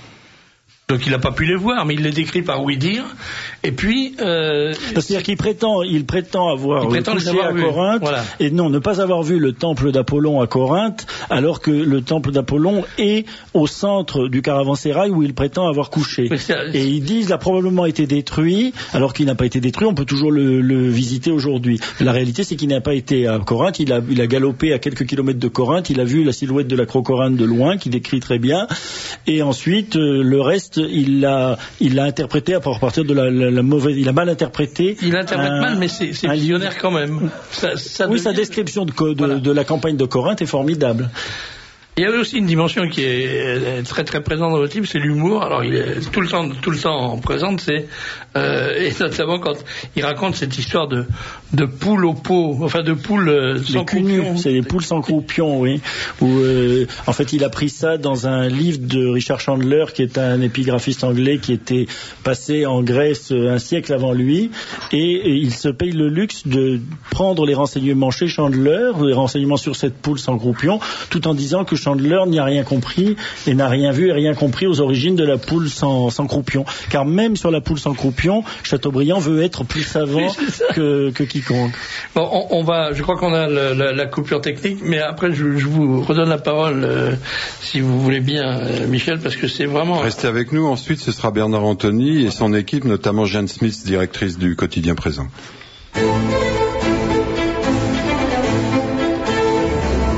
donc il n'a pas pu les voir, mais il les décrit par ouï-dire. Et puis, euh, c'est-à-dire qu'il prétend, il prétend avoir il prétend touché à vu. Corinthe, voilà. Et non, ne pas avoir vu le temple d'Apollon à Corinthe, alors que le temple d'Apollon est au centre du caravansérail où il prétend avoir couché. Et ils disent, il a probablement été détruit, alors qu'il n'a pas été détruit. On peut toujours le, le visiter aujourd'hui. La réalité, c'est qu'il n'a pas été à Corinthe. Il a, il a galopé à quelques kilomètres de Corinthe. Il a vu la silhouette de l'acro-Corinthe de loin, qui décrit très bien. Et ensuite, euh, le reste, il l'a, il l'a interprété à partir de la, la La mauvaise, il a mal interprété. Il interprète un, mal, mais c'est, c'est visionnaire quand même. Ça, ça oui, devient... sa description de, de, voilà. de la campagne de Corinthe est formidable. Il y avait aussi une dimension qui est très très présente dans votre livre, c'est l'humour. Alors il est tout le temps tout le temps présente, c'est euh, et notamment quand il raconte cette histoire de de poule au pot, enfin de poule euh, sans croupion. C'est des poules sans croupion, oui. Où euh, en fait il a pris ça dans un livre de Richard Chandler, qui est un épigraphiste anglais qui était passé en Grèce un siècle avant lui, et, et il se paye le luxe de prendre les renseignements chez Chandler, les renseignements sur cette poule sans croupion, tout en disant que Chandler n'y a rien compris et n'a rien vu et rien compris aux origines de la poule sans, sans croupion. Car même sur la poule sans croupion, Chateaubriand veut être plus savant oui, que, que quiconque. Bon, on, on va, je crois qu'on a le, la, la coupure technique, mais après je, je vous redonne la parole, euh, si vous voulez bien, euh, Michel, parce que c'est vraiment... Restez avec nous, ensuite ce sera Bernard Anthony et son équipe, notamment Jeanne Smith, directrice du Quotidien Présent.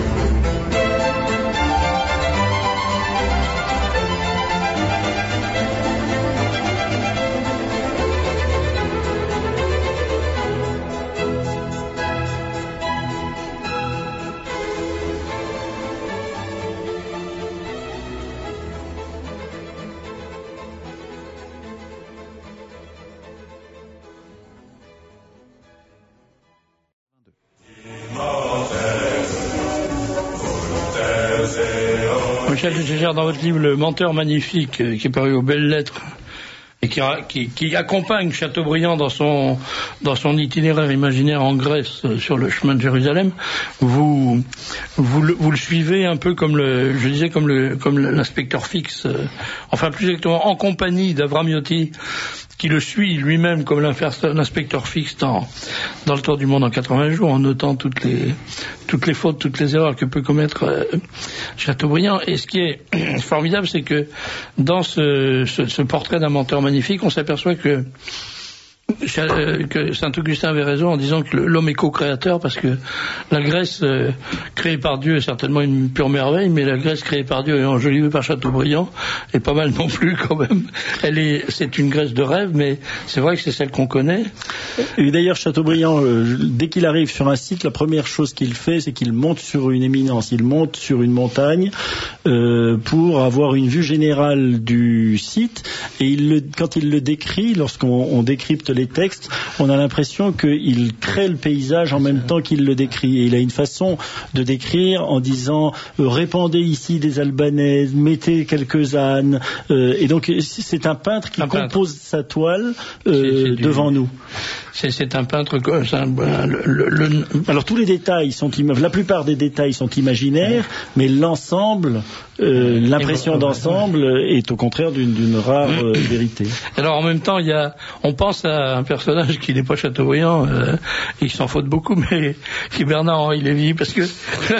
Michel de Gégère, dans votre livre Le Menteur Magnifique, euh, qui est paru aux Belles Lettres, et qui, qui, qui accompagne Chateaubriand dans son, dans son itinéraire imaginaire en Grèce, euh, sur le chemin de Jérusalem, vous, vous, le, vous le suivez un peu comme le, je disais, comme le, comme l'inspecteur Fix, euh, enfin plus exactement en compagnie d'Avramiotti, qui le suit lui-même comme l'inspecteur Fix dans, dans le Tour du monde en quatre-vingts jours, en notant toutes les, toutes les fautes, toutes les erreurs que peut commettre euh, Chateaubriand. Et ce qui est formidable, c'est que dans ce, ce, ce portrait d'un menteur magnifique, on s'aperçoit que que Saint-Augustin avait raison en disant que l'homme est co-créateur, parce que la Grèce euh, créée par Dieu est certainement une pure merveille, mais la Grèce créée par Dieu et enjolivée par Chateaubriand est pas mal non plus quand même. Elle est, c'est une Grèce de rêve, mais c'est vrai que c'est celle qu'on connaît. Et d'ailleurs, Chateaubriand, euh, dès qu'il arrive sur un site, la première chose qu'il fait, c'est qu'il monte sur une éminence, il monte sur une montagne euh, pour avoir une vue générale du site, et il le, quand il le décrit, lorsqu'on on décrypte les textes, on a l'impression qu'il crée le paysage en même temps qu'il le décrit. Et il a une façon de décrire en disant euh, répandez ici des albanaises, mettez quelques ânes. Euh, et donc c'est un peintre qui un compose peintre. sa toile euh, c'est, c'est devant du... nous. C'est, c'est un peintre. C'est un, le, le, le... Alors tous les détails sont, la plupart des détails sont imaginaires, ouais. mais l'ensemble, euh, l'impression d'ensemble est au contraire d'une, d'une rare euh, vérité. Alors en même temps, il y a, on pense à un personnage qui n'est pas Chateaubriand, euh, et qui s'en faute beaucoup, mais qui est Bernard-Henri Lévy, parce que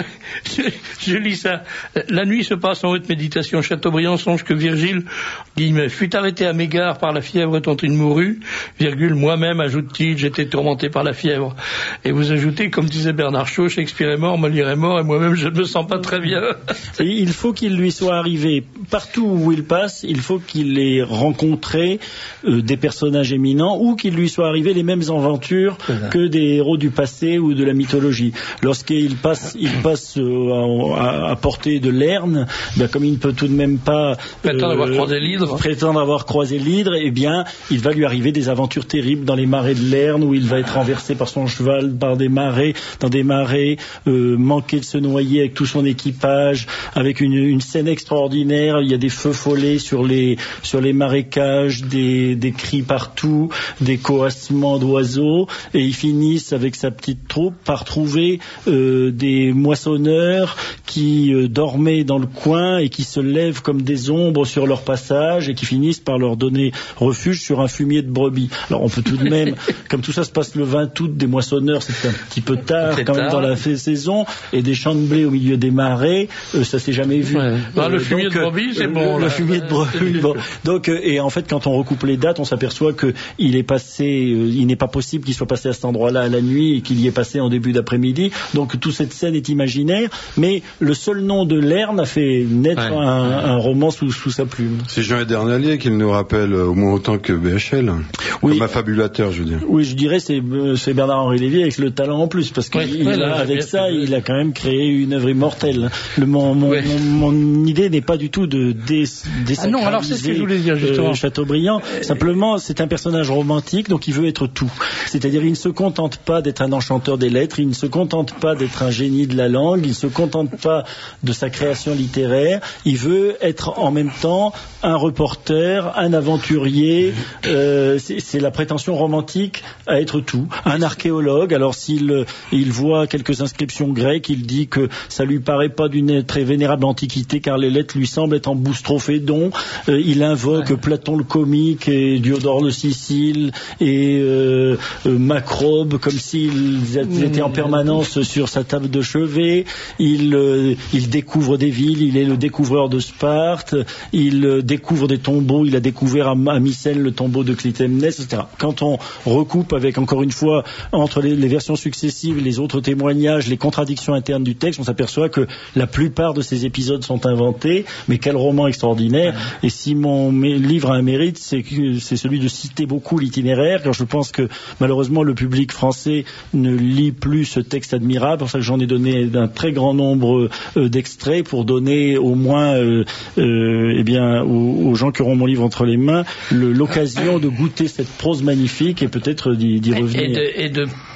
je, je lis ça. La nuit se passe en haute méditation. Chateaubriand songe que Virgile, guillemets, fut arrêté à Mégare par la fièvre dont il mourut, virgule, moi-même, ajoute-t-il, j'étais tourmenté par la fièvre. Et vous ajoutez, comme disait Bernard Shaw, Shakespeare est mort, Molière est mort, et moi-même, je ne me sens pas très bien. Et il faut qu'il lui soit arrivé, partout où il passe, il faut qu'il ait rencontré euh, des personnages éminents, ou qu'il lui soit arrivé les mêmes aventures que des héros du passé ou de la mythologie. Lorsqu'il passe, il passe euh, à, à portée de Lerne, ben, comme il ne peut tout de même pas euh, prétendre avoir croisé l'hydre, prétendre avoir croisé l'hydre, eh bien, il va lui arriver des aventures terribles dans les marais de Lerne, où il va être renversé par son cheval par des marais, dans des marais, euh, manquer de se noyer avec tout son équipage, avec une, une scène extraordinaire. Il y a des feux follets sur les sur les marécages, des, des cris partout, des coassements d'oiseaux, et ils finissent avec sa petite troupe par trouver euh, des moissonneurs qui euh, dormaient dans le coin et qui se lèvent comme des ombres sur leur passage, et qui finissent par leur donner refuge sur un fumier de brebis. Alors on peut tout de même, comme tout ça se passe le vingt août, des moissonneurs, c'est un petit peu tard c'est quand tard. même dans la saison, et des champs de blé au milieu des marais, euh, ça s'est jamais vu. Ouais. Euh, le fumier donc, de brebis, c'est bon. Le, le fumier de brebis, bon. Donc, euh, et en fait, quand on recoupe les dates, on s'aperçoit que il est passé, euh, il n'est pas possible qu'il soit passé à cet endroit-là à la nuit, et qu'il y est passé en début d'après-midi. Donc, toute cette scène est imaginaire, mais le seul nom de Lerne a fait naître ouais. un, un roman sous, sous sa plume. C'est Jean Edernalier qui nous rappelle au moins autant que B H L, oui. comme un fabulateur, je veux dire. Oui, je dirais c'est, c'est Bernard-Henri Lévy avec le talent en plus, parce qu'avec ouais, ouais, ça, il a quand même créé une œuvre immortelle. Le, mon, mon, ouais. mon, mon idée n'est pas du tout de dé, désacraliser ah non, alors c'est ce que je voulais dire, justement. Euh, Chateaubriand. Simplement, c'est un personnage romantique, donc il veut être tout. C'est-à-dire, il ne se contente pas d'être un enchanteur des lettres, il ne se contente pas d'être un génie de la langue, il ne se contente pas de sa création littéraire, il veut être en même temps un reporter, un aventurier, euh, c'est, c'est la prétention romantique à être tout. Un archéologue, alors s'il il voit quelques inscriptions grecques, il dit que ça lui paraît pas d'une très vénérable antiquité, car les lettres lui semblent être en boustrophédon. Euh, il invoque ouais. Platon le comique et Diodore de Sicile et euh, euh, Macrobe, comme s'ils étaient en permanence sur sa table de chevet. Il, euh, il découvre des villes, il est le découvreur de Sparte, il euh, découvre des tombeaux, il a découvert à, à Mycène le tombeau de Clytemnès, et cetera. Quand on recoupe avec, encore une fois, entre les, les versions successives, les autres témoignages, les contradictions internes du texte, on s'aperçoit que la plupart de ces épisodes sont inventés, mais quel roman extraordinaire. Et si mon livre a un mérite, c'est, c'est celui de citer beaucoup l'itinéraire, car je pense que malheureusement le public français ne lit plus ce texte admirable. C'est pour ça que j'en ai donné un très grand nombre euh, d'extraits, pour donner au moins euh, euh, eh bien, aux, aux gens qui auront mon livre entre les mains le, l'occasion de goûter cette prose magnifique et peut-être d'y, d'y revenir. Et de, et de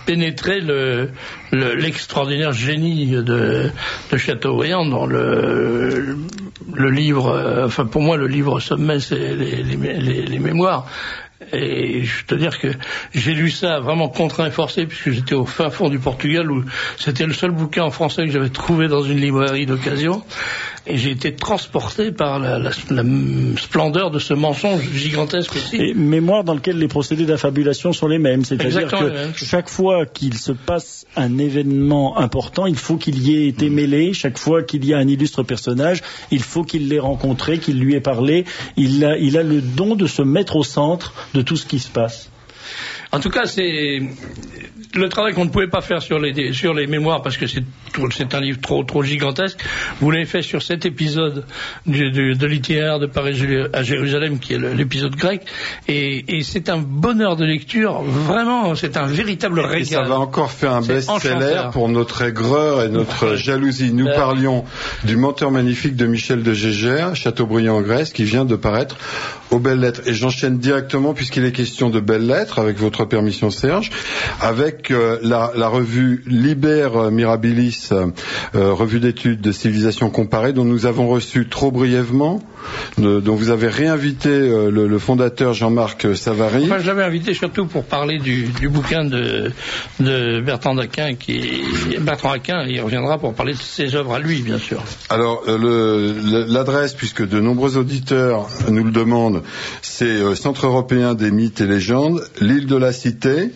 pénétrer le, le, l'extraordinaire génie de, de Chateaubriand dans le, le livre, euh, enfin pour moi le livre sommet c'est les, les, les, les mémoires. Et je peux te dire que j'ai lu ça vraiment contraint et forcé puisque j'étais au fin fond du Portugal où c'était le seul bouquin en français que j'avais trouvé dans une librairie d'occasion. Et j'ai été transporté par la, la, la splendeur de ce mensonge gigantesque aussi. Et mémoire dans lequel les procédés d'affabulation sont les mêmes. C'est-à-dire Exactement que chaque fois qu'il se passe un événement important, il faut qu'il y ait été mêlé. Chaque fois qu'il y a un illustre personnage, il faut qu'il l'ait rencontré, qu'il lui ait parlé. Il a, il a le don de se mettre au centre de tout ce qui se passe. En tout cas, c'est le travail qu'on ne pouvait pas faire sur les sur les mémoires parce que c'est c'est un livre trop trop gigantesque. Vous l'avez fait sur cet épisode du, du, de l'itinéraire de Paris à Jérusalem qui est le, l'épisode grec et, et c'est un bonheur de lecture. Vraiment, c'est un véritable régal. Et ça va encore faire un best-seller pour notre aigreur et notre jalousie. Nous euh... parlions du Menteur magnifique de Michel de Gégère, Chateaubriand en Grèce, qui vient de paraître aux Belles Lettres. Et j'enchaîne directement puisqu'il est question de Belles Lettres avec votre permission Serge, avec euh, la, la revue Liber Mirabilis, euh, revue d'études de civilisation comparée, dont nous avons reçu trop brièvement, de, dont vous avez réinvité euh, le, le fondateur Jean-Marc Savary. Enfin, je l'avais invité surtout pour parler du, du bouquin de, de Bertrand d'Aquin, qui Bertrand Aquin, il reviendra pour parler de ses œuvres à lui, bien sûr. Alors, euh, le, l'adresse, puisque de nombreux auditeurs nous le demandent, c'est euh, Centre européen des mythes et légendes, l'île de la Cité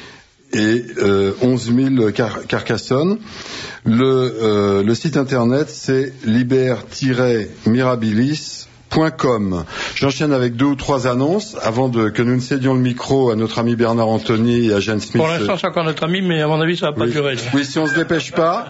et euh, onze mille Car- Carcassonne. Le, euh, le site internet c'est liber-mirabilis point com. J'enchaîne avec deux ou trois annonces avant de, que nous ne cédions le micro à notre ami Bernard Anthony et à Jeanne Smith. Pour l'instant, c'est encore notre ami, mais à mon avis, ça va pas oui. durer. Là. Oui, si on se dépêche pas.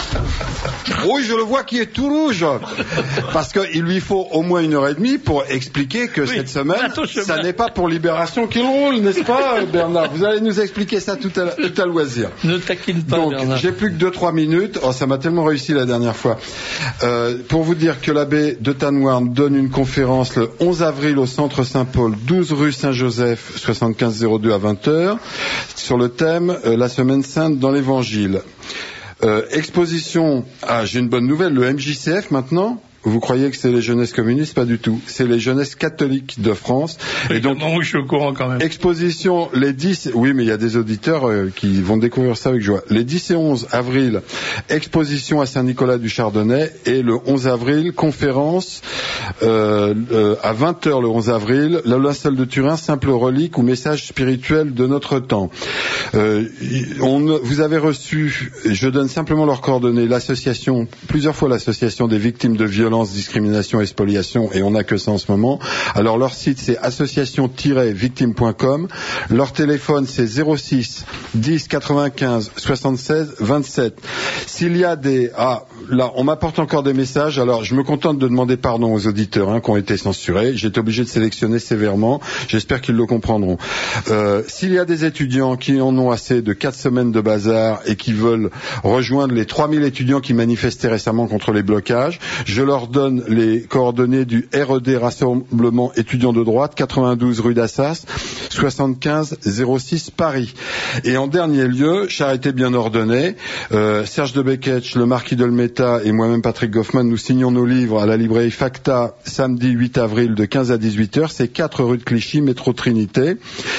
Oui, je le vois qui est tout rouge. Parce qu'il lui faut au moins une heure et demie pour expliquer que oui, cette semaine, ça n'est pas pour Libération qu'il roule, n'est-ce pas, Bernard? Vous allez nous expliquer ça tout à, tout à loisir. Ne taquine pas, Donc, Bernard. J'ai plus que deux, trois minutes. Oh, ça m'a tellement réussi la dernière fois. Euh, pour vous dire que l'abbé de Tannwärn donne une conférence le onze avril au Centre Saint-Paul, douze rue Saint-Joseph, soixante-quinze zéro deux à vingt heures, sur le thème euh, La Semaine Sainte dans l'Évangile. Euh, exposition, ah j'ai une bonne nouvelle, le M J C F maintenant. Vous croyez que c'est les jeunesses communistes? Pas du tout. C'est les jeunesses catholiques de France. Oui, et donc, non, oui, je suis au courant quand même. Exposition les dix, oui, mais il y a des auditeurs euh, qui vont découvrir ça avec joie. Les dix et onze avril, exposition à Saint-Nicolas du Chardonnay, et le onze avril, conférence euh, euh, à vingt heures le onze avril, la linceul de Turin, simple relique ou message spirituel de notre temps. Euh, on, vous avez reçu, je donne simplement leurs coordonnées, l'association, plusieurs fois l'association des victimes de violence, discrimination et spoliation, et on n'a que ça en ce moment. Alors leur site c'est association tiret victime point com, leur téléphone c'est zéro six dix quatre-vingt-quinze soixante-seize vingt-sept. S'il y a des... Ah, là, on m'apporte encore des messages, alors je me contente de demander pardon aux auditeurs hein, qui ont été censurés, j'ai été obligé de sélectionner sévèrement, j'espère qu'ils le comprendront. Euh, s'il y a des étudiants qui en ont assez de quatre semaines de bazar et qui veulent rejoindre les trois mille étudiants qui manifestaient récemment contre les blocages, je leur donne les coordonnées du R E D Rassemblement étudiants de droite, quatre-vingt-douze rue d'Assas, soixante-quinze zéro six Paris. Et en dernier lieu, charité bien ordonnée, euh, Serge de Beketch, le marquis de Olmeta et moi-même Patrick Goffman, nous signons nos livres à la librairie Facta samedi huit avril de quinze à dix-huit heures, c'est quatre rue de Clichy, métro Trinité.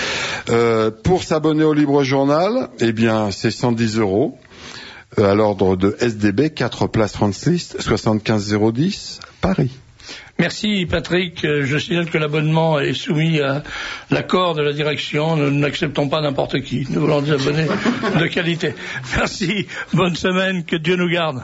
Euh, pour s'abonner au Libre Journal, eh bien c'est cent dix euros. À l'ordre de S D B, quatre place Francis, soixante-quinze zéro dix, Paris. Merci Patrick. Je signale que l'abonnement est soumis à l'accord de la direction. Nous n'acceptons pas n'importe qui. Nous voulons des abonnés de qualité. Merci. Bonne semaine. Que Dieu nous garde.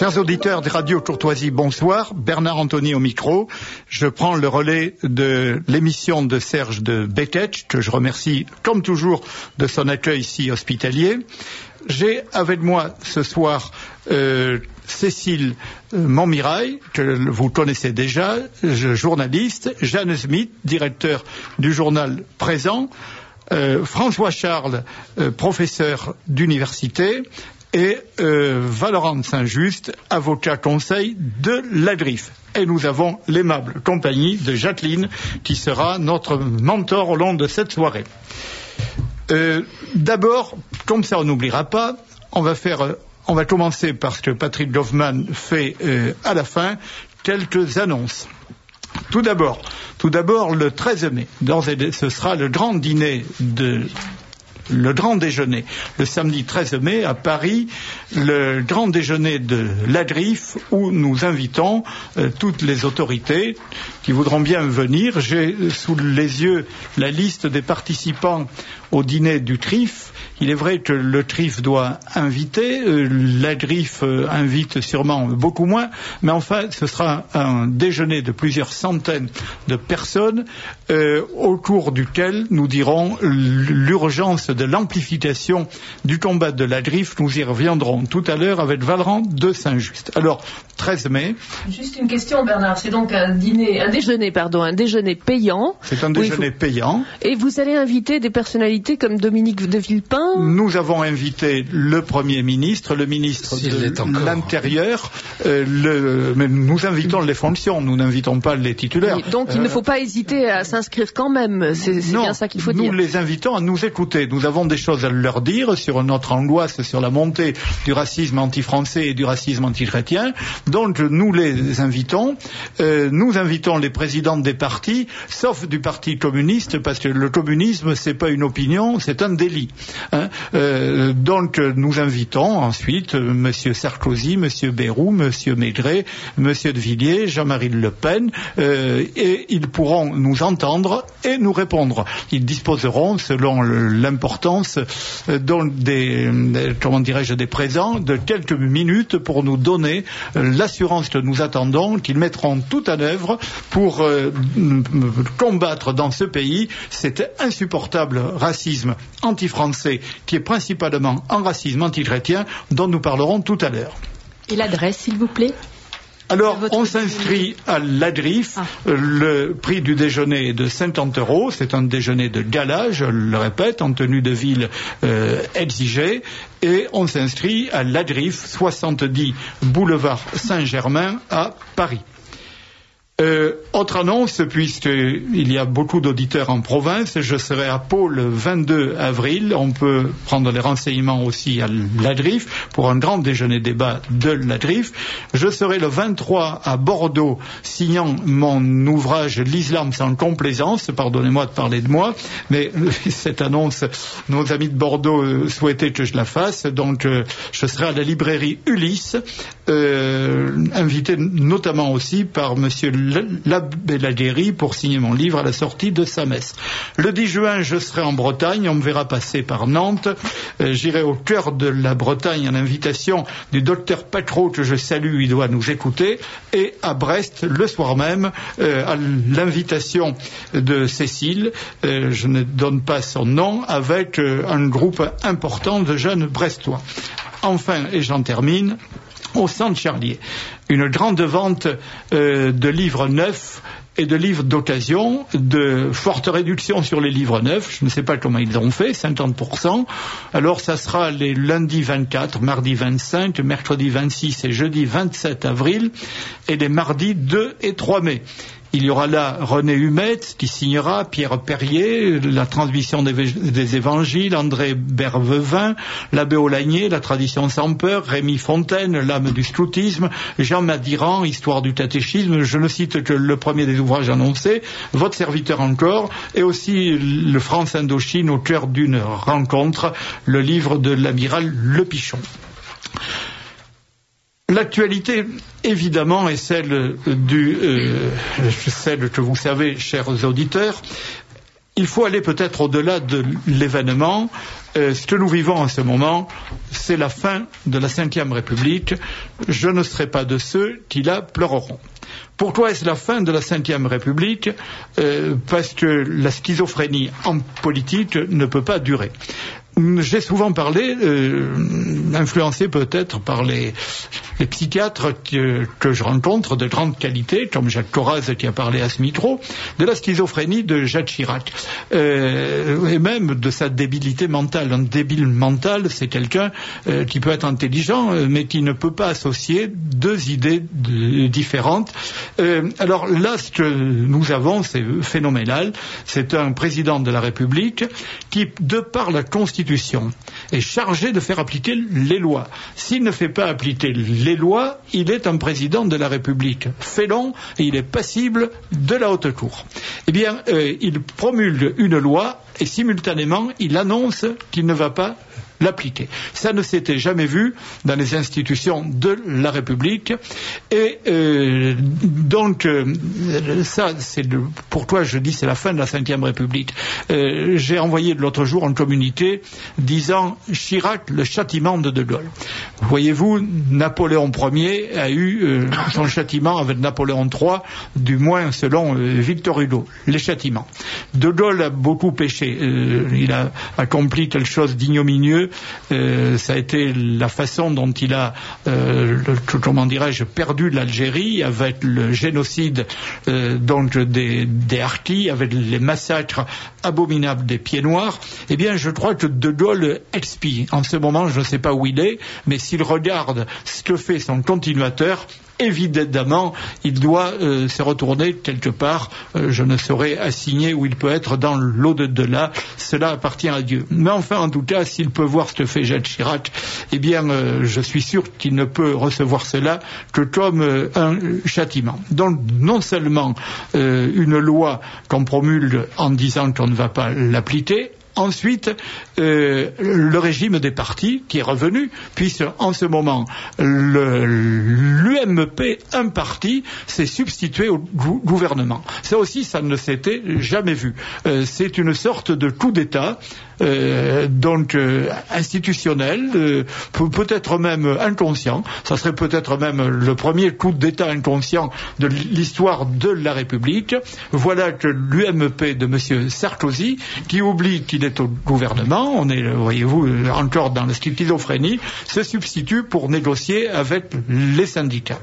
Chers auditeurs de Radio Courtoisie, bonsoir. Bernard Anthony au micro. Je prends le relais de l'émission de Serge de Beketch, que je remercie, comme toujours, de son accueil si hospitalier. J'ai avec moi ce soir euh, Cécile euh, Montmirail, que vous connaissez déjà, journaliste, Jeanne Smith, directeur du journal Présent, euh, François Charles, euh, professeur d'université, et euh, Valorant Saint-Just, avocat conseil de l'Adrif. Et nous avons l'aimable compagnie de Jacqueline, qui sera notre mentor au long de cette soirée. Euh, d'abord, comme ça on n'oubliera pas, on va faire, euh, on va commencer par ce que Patrick Goffman fait euh, à la fin, quelques annonces. Tout d'abord, tout d'abord le treize mai, d'ores et déjà, ce sera le grand dîner de le grand déjeuner, le samedi treize mai à Paris, le grand déjeuner de l'Adrif, où nous invitons euh, toutes les autorités qui voudront bien venir. J'ai sous les yeux la liste des participants au dîner du T R I F. Il est vrai que le T R I F doit inviter, euh, l'Adrif euh, invite sûrement beaucoup moins, mais enfin ce sera un déjeuner de plusieurs centaines de personnes euh, au cours duquel nous dirons l'urgence de l'amplification du combat de l'Adrif. Nous y reviendrons tout à l'heure avec Valorant de Saint-Just. Alors, treize mai. Juste une question, Bernard. C'est donc un dîner, un déjeuner, pardon, un déjeuner payant. C'est un déjeuner faut... payant. Et vous allez inviter des personnalités comme Dominique de Villepin. Nous avons invité le Premier ministre, le ministre S'il de l'Intérieur. Euh, le... Mais nous invitons les fonctions, nous n'invitons pas les titulaires. Oui, donc il euh... ne faut pas hésiter à s'inscrire quand même. C'est bien ça qu'il faut nous dire. Nous les invitons à nous écouter. Nous avons des choses à leur dire sur notre angoisse sur la montée du racisme anti-français et du racisme anti-chrétien. Donc nous les invitons. Euh, nous invitons les présidents des partis, sauf du Parti communiste, parce que le communisme, c'est pas une opinion, c'est un délit. Hein. Euh, donc nous invitons ensuite euh, Monsieur Sarkozy, Monsieur Bayrou, Monsieur Maigret, Monsieur de Villiers, Jean-Marie Le Pen, euh, et ils pourront nous entendre et nous répondre. Ils disposeront, selon l'importance euh, des, euh, comment dirais-je, des présents, de quelques minutes pour nous donner euh, l'assurance que nous attendons, qu'ils mettront tout en œuvre pour euh, combattre dans ce pays cet insupportable racisme anti-français qui est principalement un racisme anti-chrétien dont nous parlerons tout à l'heure. Et l'adresse, s'il vous plaît ? Alors, on s'inscrit à l'Adrif. Ah. Le prix du déjeuner est de cinquante euros. C'est un déjeuner de gala, je le répète, en tenue de ville euh, exigée. Et on s'inscrit à l'Adrif, soixante-dix boulevard Saint-Germain à Paris. Euh, autre annonce, puisqu'il y a beaucoup d'auditeurs en province, je serai à Pau le vingt-deux avril. On peut prendre les renseignements aussi à l'Adrif pour un grand déjeuner débat de l'Adrif. Je serai le vingt-trois à Bordeaux, signant mon ouvrage L'Islam sans complaisance. Pardonnez-moi de parler de moi, mais cette annonce, nos amis de Bordeaux souhaitaient que je la fasse. Donc, euh, je serai à la librairie Ulysse, euh, invité notamment aussi par Monsieur l'abbé Laguéry pour signer mon livre à la sortie de sa messe. Le dix juin, je serai en Bretagne, on me verra passer par Nantes. Euh, J'irai au cœur de la Bretagne à l'invitation du docteur Pacro, que je salue, il doit nous écouter, et à Brest, le soir même, euh, à l'invitation de Cécile, euh, je ne donne pas son nom, avec euh, un groupe important de jeunes brestois. Enfin, et j'en termine, au Centre Charlier, une grande vente euh, de livres neufs et de livres d'occasion, de forte réduction sur les livres neufs. Je ne sais pas comment ils ont fait, cinquante pour cent. Alors ça sera les lundis vingt-quatre, mardi vingt-cinq, mercredi vingt-six et jeudi vingt-sept avril, et les mardis deux et trois mai. Il y aura là René Humetz qui signera, Pierre Perrier, la transmission des, des évangiles, André Bervevin, l'abbé Aulagnier, la tradition sans peur, Rémi Fontaine, l'âme du scoutisme, Jean Madiran, histoire du catéchisme, je ne cite que le premier des ouvrages annoncés, votre serviteur encore, et aussi le France Indochine au cœur d'une rencontre, le livre de l'amiral Le Pichon. L'actualité, évidemment, est celle du, euh, celle que vous savez, chers auditeurs, il faut aller peut-être au-delà de l'événement. Euh, ce que nous vivons en ce moment, c'est la fin de la Cinquième République. Je ne serai pas de ceux qui la pleureront. Pourquoi est-ce la fin de la Cinquième République ? euh, Parce que la schizophrénie en politique ne peut pas durer. J'ai souvent parlé, euh, influencé peut-être par les, les psychiatres que, que je rencontre de grande qualité, comme Jacques Coraz qui a parlé à ce micro, de la schizophrénie de Jacques Chirac, euh, et même de sa débilité mentale. Un débile mental, c'est quelqu'un euh, qui peut être intelligent, mais qui ne peut pas associer deux idées de, différentes. Euh, alors là, ce que nous avons, c'est phénoménal. C'est un président de la République qui, de par la Constitution, est chargé de faire appliquer les lois. S'il ne fait pas appliquer les lois, il est un président de la République félon et il est passible de la haute cour. Eh bien, euh, il promulgue une loi et simultanément, il annonce qu'il ne va pas l'appliquer. Ça ne s'était jamais vu dans les institutions de la République et euh, donc euh, ça c'est le, pourquoi je dis c'est la fin de la Cinquième République. Euh, j'ai envoyé de l'autre jour un communiqué disant Chirac le châtiment de De Gaulle. Voyez-vous, Napoléon Ier a eu euh, son châtiment avec Napoléon trois, du moins selon euh, Victor Hugo, les châtiments. De Gaulle a beaucoup péché, euh, il a accompli quelque chose d'ignominieux. Euh, ça a été la façon dont il a, euh, le, comment dirais-je, perdu l'Algérie avec le génocide euh, donc des, des Harkis, avec les massacres abominables des Pieds Noirs. Eh bien, je crois que De Gaulle expie. En ce moment, je ne sais pas où il est, mais s'il regarde ce que fait son continuateur, évidemment, il doit euh, se retourner quelque part. Euh, je ne saurais assigner où il peut être dans l'au-delà. Cela appartient à Dieu. Mais enfin, en tout cas, s'il peut voir ce que fait Jacques Chirac, eh bien, euh, je suis sûr qu'il ne peut recevoir cela que comme euh, un châtiment. Donc, non seulement euh, une loi qu'on promulgue en disant qu'on ne va pas l'appliquer, ensuite, euh, le régime des partis qui est revenu, puisque en ce moment, l'U M P, un parti, s'est substitué au gou gouvernement. Ça aussi, ça ne s'était jamais vu. Euh, c'est une sorte de coup d'État, euh, donc euh, institutionnel, euh, peut-être même inconscient. Ça serait peut-être même le premier coup d'État inconscient de l'histoire de la République. Voilà que l'U M P de M. Sarkozy, qui oublie qu'il est au gouvernement, on est, voyez-vous, encore dans la schizophrénie, se substitue pour négocier avec les syndicats.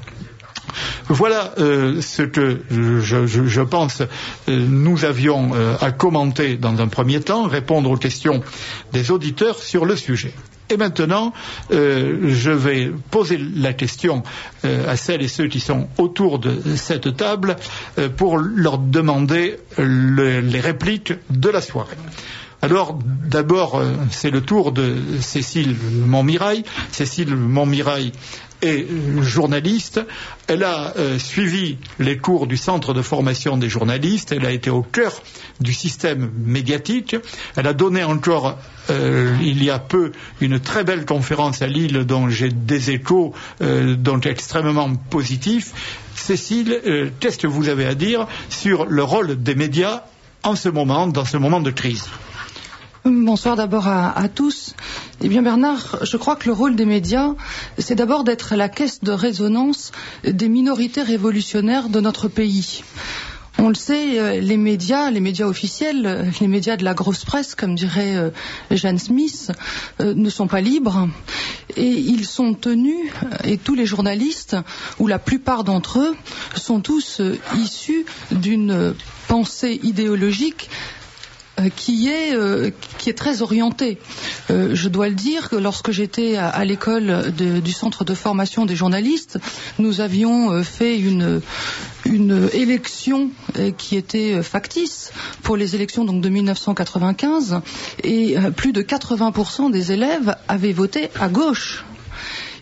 Voilà euh, ce que je, je, je pense euh, nous avions euh, à commenter dans un premier temps, répondre aux questions des auditeurs sur le sujet. Et maintenant, euh, je vais poser la question euh, à celles et ceux qui sont autour de cette table euh, pour leur demander le, les répliques de la soirée. Alors, d'abord, euh, c'est le tour de Cécile Montmirail. Cécile Montmirail est journaliste. Elle a euh, suivi les cours du Centre de formation des journalistes. Elle a été au cœur du système médiatique. Elle a donné encore, euh, il y a peu, une très belle conférence à Lille dont j'ai des échos euh, donc extrêmement positifs. Cécile, euh, qu'est-ce que vous avez à dire sur le rôle des médias en ce moment, dans ce moment de crise ? Bonsoir d'abord à, à tous. Eh bien Bernard, je crois que le rôle des médias, c'est d'abord d'être la caisse de résonance des minorités révolutionnaires de notre pays. On le sait, les médias, les médias officiels, les médias de la grosse presse, comme dirait Jeanne Smith, ne sont pas libres et ils sont tenus, et tous les journalistes, ou la plupart d'entre eux, sont tous issus d'une pensée idéologique qui est euh, qui est très orienté. Euh, je dois le dire que lorsque j'étais à, à l'école de, du centre de formation des journalistes, nous avions euh, fait une une élection euh, qui était factice pour les élections donc de mille neuf cent quatre-vingt-quinze et euh, plus de quatre-vingts pour cent des élèves avaient voté à gauche.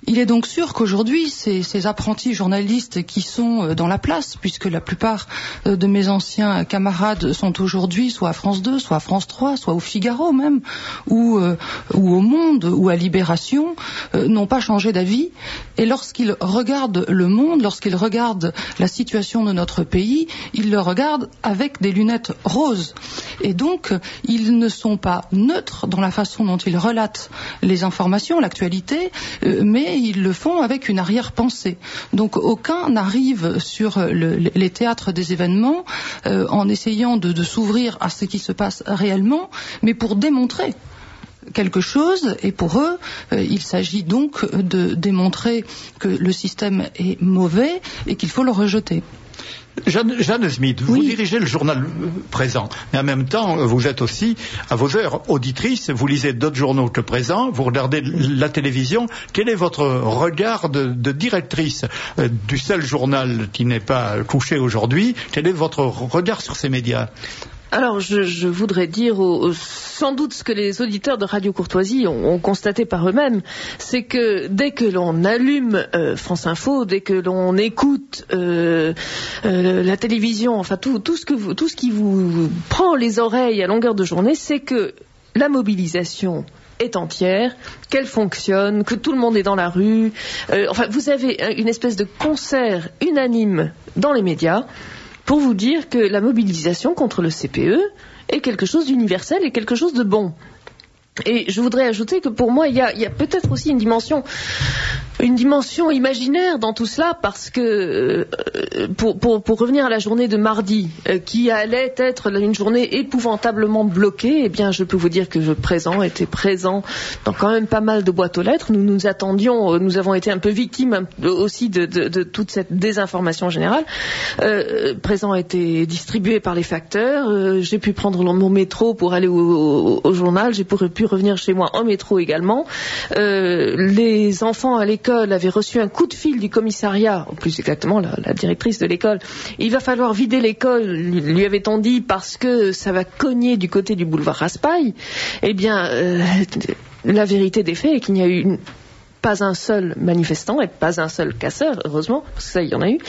Il est donc sûr qu'aujourd'hui, ces, ces apprentis journalistes qui sont dans la place, puisque la plupart de mes anciens camarades sont aujourd'hui soit à France deux, soit à France trois, soit au Figaro même, ou, euh, ou au Monde, ou à Libération, euh, n'ont pas changé d'avis. Et lorsqu'ils regardent le monde, lorsqu'ils regardent la situation de notre pays, ils le regardent avec des lunettes roses. Et donc, ils ne sont pas neutres dans la façon dont ils relatent les informations, l'actualité, euh, mais ils le font avec une arrière-pensée. Donc, aucun n'arrive sur le, les théâtres des événements euh, en essayant de, de s'ouvrir à ce qui se passe réellement, mais pour démontrer quelque chose, et pour eux, euh, il s'agit donc de démontrer que le système est mauvais et qu'il faut le rejeter. Jeanne, Jeanne Smith, vous oui. dirigez le journal Présent, mais en même temps, vous êtes aussi, à vos heures, auditrice, vous lisez d'autres journaux que Présent, vous regardez la télévision. Quel est votre regard de, de directrice euh, du seul journal qui n'est pas couché aujourd'hui? Quel est votre regard sur ces médias? Alors, je, je voudrais dire au, sans doute ce que les auditeurs de Radio Courtoisie ont, ont constaté par eux-mêmes, c'est que dès que l'on allume euh, France Info, dès que l'on écoute euh, euh, la télévision, enfin tout, tout, ce que vous, tout ce qui vous prend les oreilles à longueur de journée, c'est que la mobilisation est entière, qu'elle fonctionne, que tout le monde est dans la rue. Euh, enfin, vous avez une espèce de concert unanime dans les médias pour vous dire que la mobilisation contre le C P E est quelque chose d'universel et quelque chose de bon. Et je voudrais ajouter que pour moi, il y a, il y a peut-être aussi une dimension, une dimension imaginaire dans tout cela, parce que euh, pour, pour, pour revenir à la journée de mardi, euh, qui allait être une journée épouvantablement bloquée, eh bien, je peux vous dire que je présent était présent dans quand même pas mal de boîtes aux lettres. Nous nous attendions, euh, nous avons été un peu victimes un peu aussi de, de, de toute cette désinformation générale. Euh, présent a été distribué par les facteurs. Euh, j'ai pu prendre mon métro pour aller au, au, au journal. J'ai pu revenir chez moi en métro également. Euh, les enfants à l'école avaient reçu un coup de fil du commissariat, ou plus exactement la, la directrice de l'école. Il va falloir vider l'école, lui avait-on dit, parce que ça va cogner du côté du boulevard Raspail. Eh bien, euh, la vérité des faits est qu'il n'y a eu une pas un seul manifestant et pas un seul casseur, heureusement, parce que ça, il y en a eu,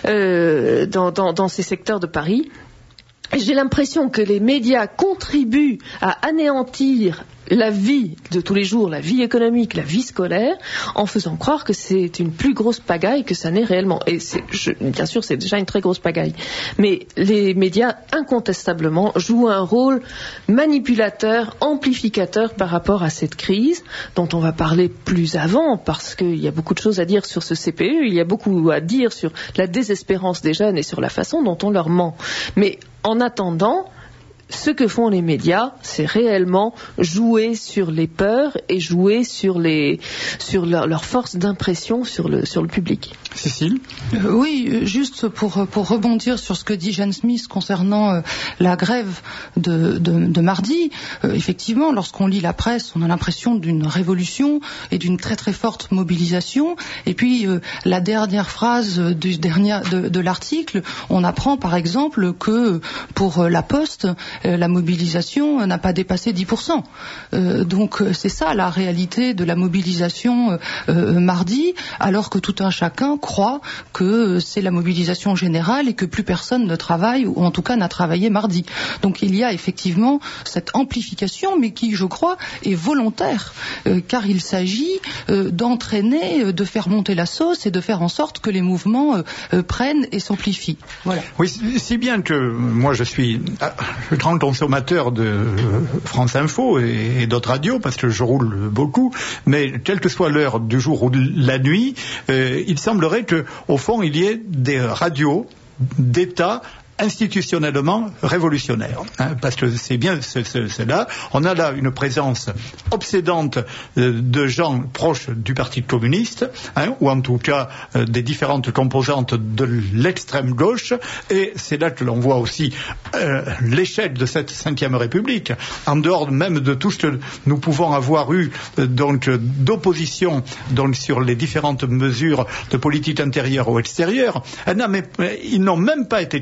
euh, dans, dans, dans ces secteurs de Paris. J'ai l'impression que les médias contribuent à anéantir la vie de tous les jours, la vie économique, la vie scolaire, en faisant croire que c'est une plus grosse pagaille que ça n'est réellement. Et c'est, je, bien sûr, c'est déjà une très grosse pagaille. Mais les médias, incontestablement, jouent un rôle manipulateur, amplificateur par rapport à cette crise, dont on va parler plus avant, parce qu'il y a beaucoup de choses à dire sur ce C P E, il y a beaucoup à dire sur la désespérance des jeunes et sur la façon dont on leur ment. Mais en attendant, ce que font les médias, c'est réellement jouer sur les peurs et jouer sur, les, sur leur, leur force d'impression sur le, sur le public. Cécile ? euh, Oui, juste pour, pour rebondir sur ce que dit Jeanne Smith concernant euh, la grève de, de, de mardi, euh, effectivement, lorsqu'on lit la presse, on a l'impression d'une révolution et d'une très très forte mobilisation. Et puis, euh, la dernière phrase du dernier, de, de l'article, on apprend par exemple que pour euh, la Poste, la mobilisation n'a pas dépassé dix pour cent. Euh, donc c'est ça la réalité de la mobilisation euh, mardi, alors que tout un chacun croit que c'est la mobilisation générale et que plus personne ne travaille, ou en tout cas n'a travaillé mardi. Donc il y a effectivement cette amplification, mais qui, je crois, est volontaire, euh, car il s'agit euh, d'entraîner, de faire monter la sauce et de faire en sorte que les mouvements euh, euh, prennent et s'amplifient. Voilà. Oui, si bien que moi je suis le grand consommateur de France Info et, et d'autres radios, parce que je roule beaucoup, mais quelle que soit l'heure du jour ou de la nuit, euh, il semblerait que, au fond, il y ait des radios d'État institutionnellement révolutionnaire, hein, parce que c'est bien c'est, c'est, c'est là. On a là une présence obsédante euh, de gens proches du Parti communiste, hein, ou en tout cas euh, des différentes composantes de l'extrême gauche, et c'est là que l'on voit aussi euh, l'échec de cette cinquième République, en dehors même de tout ce que nous pouvons avoir eu euh, donc d'opposition donc sur les différentes mesures de politique intérieure ou extérieure. Euh, non, mais, euh, ils n'ont même pas été capables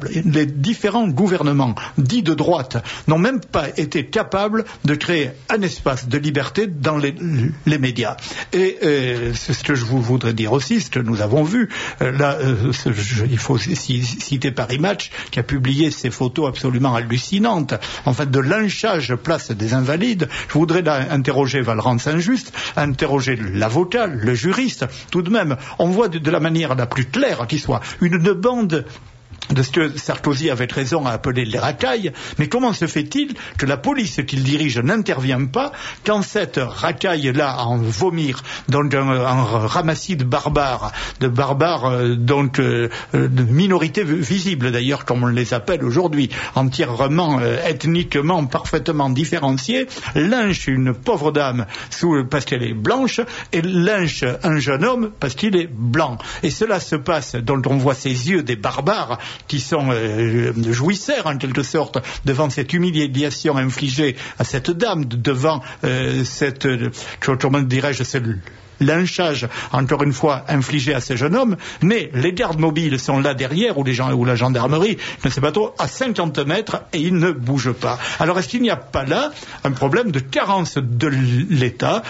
les différents gouvernements dits de droite n'ont même pas été capables de créer un espace de liberté dans les, les médias. Et euh, c'est ce que je vous voudrais dire aussi, ce que nous avons vu, euh, là, euh, ce, je, il faut citer Paris Match, qui a publié ces photos absolument hallucinantes, en fait, de lynchage place des Invalides. Je voudrais là interroger Valran Saint-Just, interroger l'avocat, le juriste. Tout de même, on voit de, de la manière la plus claire qui soit une, une bande de ce que Sarkozy avait raison à appeler les racailles, mais comment se fait-il que la police qu'il dirige n'intervient pas quand cette racaille-là en vomir, donc un, un ramassis de barbares, de barbares euh, donc euh, de minorités visibles d'ailleurs comme on les appelle aujourd'hui, entièrement euh, ethniquement parfaitement différenciées, lynche une pauvre dame sous, parce qu'elle est blanche et lynche un jeune homme parce qu'il est blanc. Et cela se passe, donc on voit ces yeux des barbares qui sont euh, jouisseurs en quelque sorte devant cette humiliation infligée à cette dame, devant euh, cette, euh, comment dirais-je, cette lynchage, encore une fois, infligé à ces jeunes hommes, mais les gardes mobiles sont là derrière, ou, les gens, ou la gendarmerie, je ne sais pas trop, à cinquante mètres, et ils ne bougent pas. Alors, est-ce qu'il n'y a pas là un problème de carence de l'État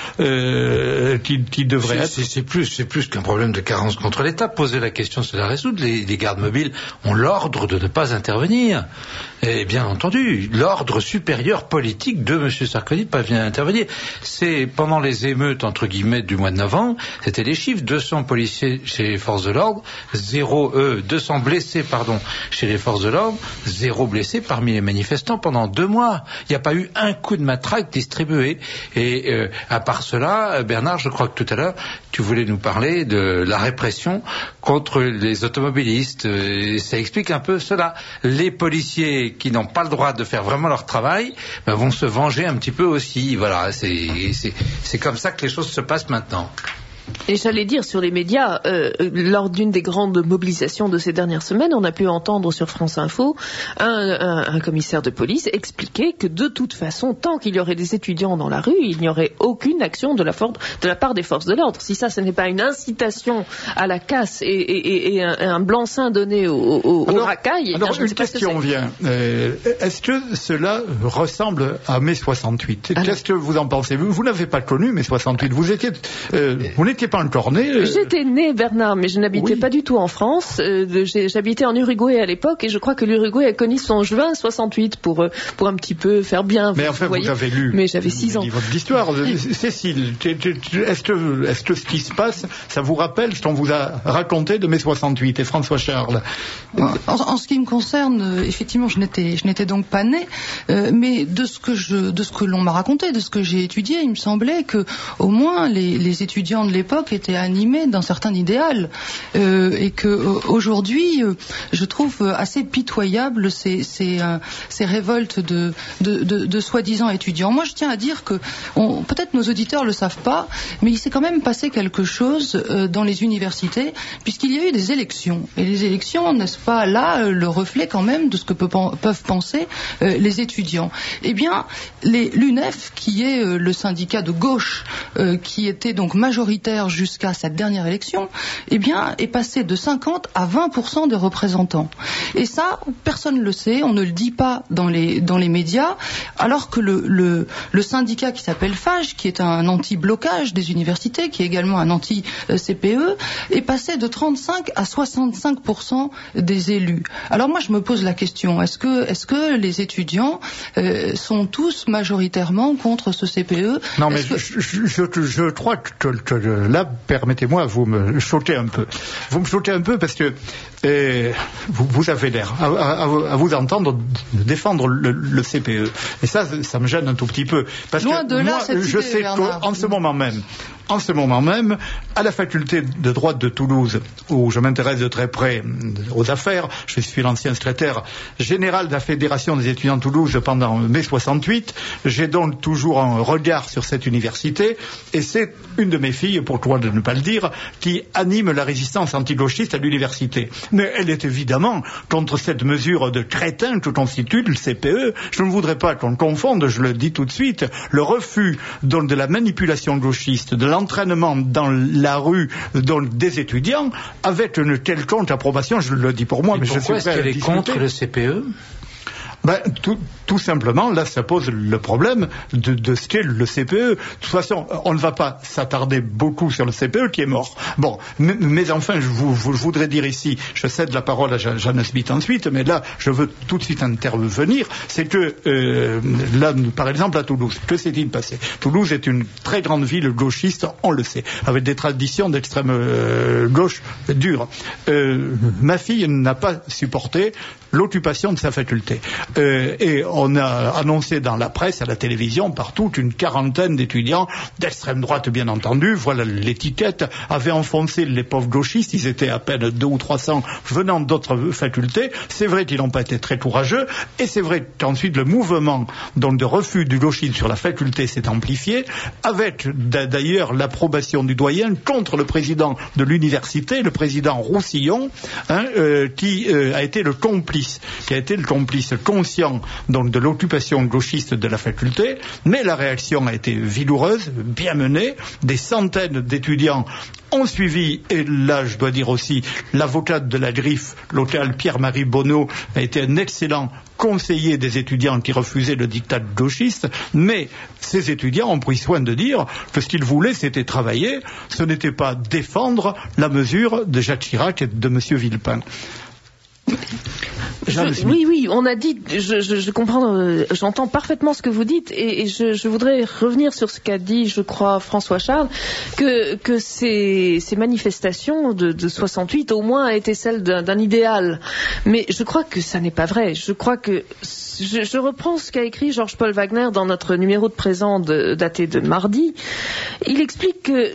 euh, qui, qui devrait c'est, être... C'est, c'est plus, c'est plus qu'un problème de carence contre l'État. Poser la question, c'est la résoudre. Les, les gardes mobiles ont l'ordre de ne pas intervenir. Et bien entendu, l'ordre supérieur politique de M. Sarkozy pas bien intervenir. C'est pendant les émeutes, entre guillemets, du mois de novembre, c'était les chiffres, deux cents policiers chez les forces de l'ordre, zéro, euh, deux cents blessés, pardon, chez les forces de l'ordre, zéro blessé parmi les manifestants pendant deux mois. Il n'y a pas eu un coup de matraque distribué. Et euh, à part cela, Bernard, je crois que tout à l'heure, tu voulais nous parler de la répression contre les automobilistes. Et ça explique un peu cela. Les policiers qui n'ont pas le droit de faire vraiment leur travail ben, vont se venger un petit peu aussi. Voilà, c'est, c'est, c'est comme ça que les choses se passent maintenant. Et j'allais dire, sur les médias, euh, lors d'une des grandes mobilisations de ces dernières semaines, on a pu entendre sur France Info un, un, un commissaire de police expliquer que de toute façon, tant qu'il y aurait des étudiants dans la rue, il n'y aurait aucune action de la, for- de la part des forces de l'ordre. Si ça, ce n'est pas une incitation à la casse et, et, et un, un blanc-seing donné aux, aux, alors, aux racailles... Alors, je une question vient. Euh, est-ce que cela ressemble à mai soixante-huit? Alors, qu'est-ce que vous en pensez? Vous, vous n'avez pas connu mai soixante-huit. Vous étiez... Euh, vous n'étiez pas encore né. Euh... J'étais né, Bernard, mais je n'habitais oui. pas du tout en France. Euh, j'habitais en Uruguay à l'époque et je crois que l'Uruguay a connu son juin soixante-huit pour, pour un petit peu faire bien. Mais enfin, vous, vous avez lu. Mais j'avais six ans. Livre de l'histoire. Cécile, est-ce que, est-ce que ce qui se passe, ça vous rappelle ce qu'on vous a raconté de mai soixante-huit? Et François Charles? En, en ce qui me concerne, effectivement, je n'étais, je n'étais donc pas né, euh, mais de ce que je, de ce que l'on m'a raconté, de ce que j'ai étudié, il me semblait que, au moins, les, les étudiants de l'époque étaient animés d'un certain idéal, euh, et que euh, aujourd'hui, euh, je trouve assez pitoyable ces, ces, euh, ces révoltes de, de, de, de soi-disant étudiants. Moi, je tiens à dire que, on, peut-être nos auditeurs le savent pas, mais il s'est quand même passé quelque chose euh, dans les universités, puisqu'il y a eu des élections. Et les élections, n'est-ce pas là euh, le reflet quand même de ce que peut, peuvent penser euh, les étudiants? Eh bien, les, l'U N E F, qui est euh, le syndicat de gauche, euh, qui était donc majoritaire jusqu'à cette dernière élection, eh bien, est passé de cinquante à vingt pour cent des représentants. Et ça, personne ne le sait, on ne le dit pas dans les, dans les médias, alors que le, le, le syndicat qui s'appelle FAGE, qui est un anti-blocage des universités, qui est également un anti-C P E, est passé de trente-cinq à soixante-cinq pour cent des élus. Alors moi, je me pose la question, est-ce que, est-ce que les étudiants euh, sont tous majoritairement contre ce C P E? Non, mais que... je, je, je, je crois que, que là, permettez-moi, vous me choquez un peu. Vous me choquez un peu parce que euh, vous, vous avez l'air, à, à, à vous entendre, de défendre le, le C P E. Et ça, ça me gêne un tout petit peu. Parce Loin que de là, moi, cette je idée, sais Bernard. qu'en ce moment même, en ce moment même, à la faculté de droit de Toulouse, où je m'intéresse de très près aux affaires, je suis l'ancien secrétaire général de la Fédération des étudiants de Toulouse pendant mai soixante-huit, j'ai donc toujours un regard sur cette université, et c'est une de mes filles, pour toi de ne pas le dire, qui anime la résistance anti-gauchiste à l'université. Mais elle est évidemment contre cette mesure de crétin que constitue le C P E. Je ne voudrais pas qu'on confonde, je le dis tout de suite, le refus donc de la manipulation gauchiste, de l'entraînement dans la rue donc, des étudiants avec une quelconque approbation, je le dis pour moi, mais, mais je suis prêt à discuter. Pourquoi est-ce qu'elle est contre le C P E? Ben, tout, tout simplement, là, ça pose le problème de, de ce qu'est le C P E. De toute façon, on ne va pas s'attarder beaucoup sur le C P E qui est mort. Bon, mais, mais enfin, je, vous, je voudrais dire ici, je cède la parole à Jeanne Smith ensuite, mais là, je veux tout de suite intervenir, c'est que, euh, là, par exemple, à Toulouse, que s'est-il passé? Toulouse est une très grande ville gauchiste, on le sait, avec des traditions d'extrême euh, gauche dures. Euh, ma fille n'a pas supporté l'occupation de sa faculté. Euh, et on a annoncé dans la presse, à la télévision, partout, une quarantaine d'étudiants d'extrême droite, bien entendu, voilà l'étiquette, avaient enfoncé les pauvres gauchistes, ils étaient à peine deux ou trois cents venant d'autres facultés. C'est vrai qu'ils n'ont pas été très courageux, et c'est vrai qu'ensuite le mouvement donc, de refus du gauchisme sur la faculté s'est amplifié, avec d'ailleurs l'approbation du doyen contre le président de l'université, le président Roussillon, hein, euh, qui euh, a été le complice qui a été le complice conscient donc, de l'occupation gauchiste de la faculté, mais la réaction a été vigoureuse, bien menée, des centaines d'étudiants ont suivi, et là je dois dire aussi, l'avocate de la griffe locale, Pierre-Marie Bonneau, a été un excellent conseiller des étudiants qui refusaient le diktat gauchiste, mais ces étudiants ont pris soin de dire que ce qu'ils voulaient c'était travailler, ce n'était pas défendre la mesure de Jacques Chirac et de M. Villepin. Je, oui, oui, on a dit, je, je, je comprends, euh, j'entends parfaitement ce que vous dites, et, et je, je voudrais revenir sur ce qu'a dit, je crois, François Charles, que, que ces, ces manifestations de, de soixante-huit, au moins, étaient celles d'un, d'un idéal. Mais je crois que ça n'est pas vrai. Je crois que, je, je reprends ce qu'a écrit Georges-Paul Wagner dans notre numéro de présent de, daté de mardi. Il explique que,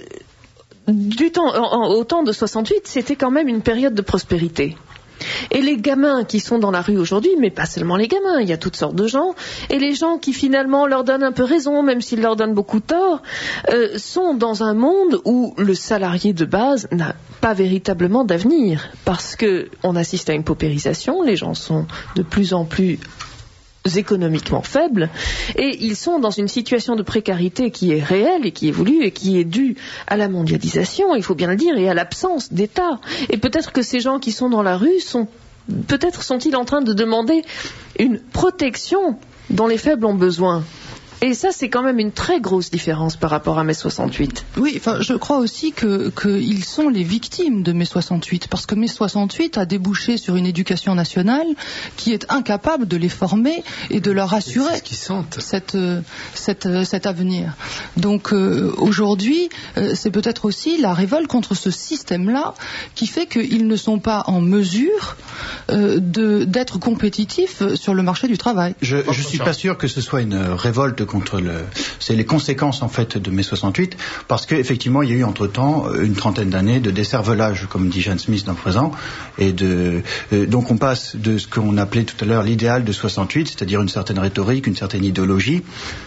du temps, en, au temps de soixante-huit, c'était quand même une période de prospérité. Et les gamins qui sont dans la rue aujourd'hui, mais pas seulement les gamins, il y a toutes sortes de gens, et les gens qui finalement leur donnent un peu raison, même s'ils leur donnent beaucoup tort, euh, sont dans un monde où le salarié de base n'a pas véritablement d'avenir, parce que on assiste à une paupérisation, les gens sont de plus en plus économiquement faibles, et ils sont dans une situation de précarité qui est réelle et qui évolue et qui est due à la mondialisation, il faut bien le dire, et à l'absence d'État. Et peut-être que ces gens qui sont dans la rue sont, peut-être sont-ils en train de demander une protection dont les faibles ont besoin. Et ça, c'est quand même une très grosse différence par rapport à mai soixante-huit. Oui, enfin, je crois aussi que qu'ils sont les victimes de mai soixante-huit, parce que mai soixante-huit a débouché sur une éducation nationale qui est incapable de les former et de leur assurer cette, cette, cet avenir. Donc euh, aujourd'hui, euh, c'est peut-être aussi la révolte contre ce système-là qui fait qu'ils ne sont pas en mesure euh, de, d'être compétitifs sur le marché du travail. Je ne suis pas sûr que ce soit une révolte contre le... C'est les conséquences en fait de mai soixante-huit, parce qu'effectivement il y a eu entre-temps une trentaine d'années de décervelage, comme dit Jeanne Smith dans présent, et de... Euh, donc on passe de ce qu'on appelait tout à l'heure l'idéal de soixante-huit, c'est-à-dire une certaine rhétorique, une certaine idéologie,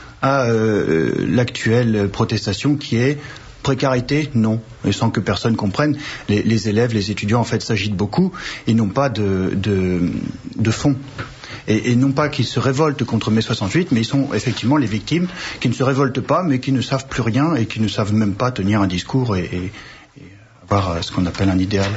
à euh, l'actuelle protestation qui est précarité, non, et sans que personne comprenne. Les, les élèves, les étudiants en fait s'agitent beaucoup et n'ont pas de, de, de fond. Et, et non pas qu'ils se révoltent contre mai soixante-huit, mais ils sont effectivement les victimes qui ne se révoltent pas, mais qui ne savent plus rien et qui ne savent même pas tenir un discours et, et, et avoir ce qu'on appelle un idéal.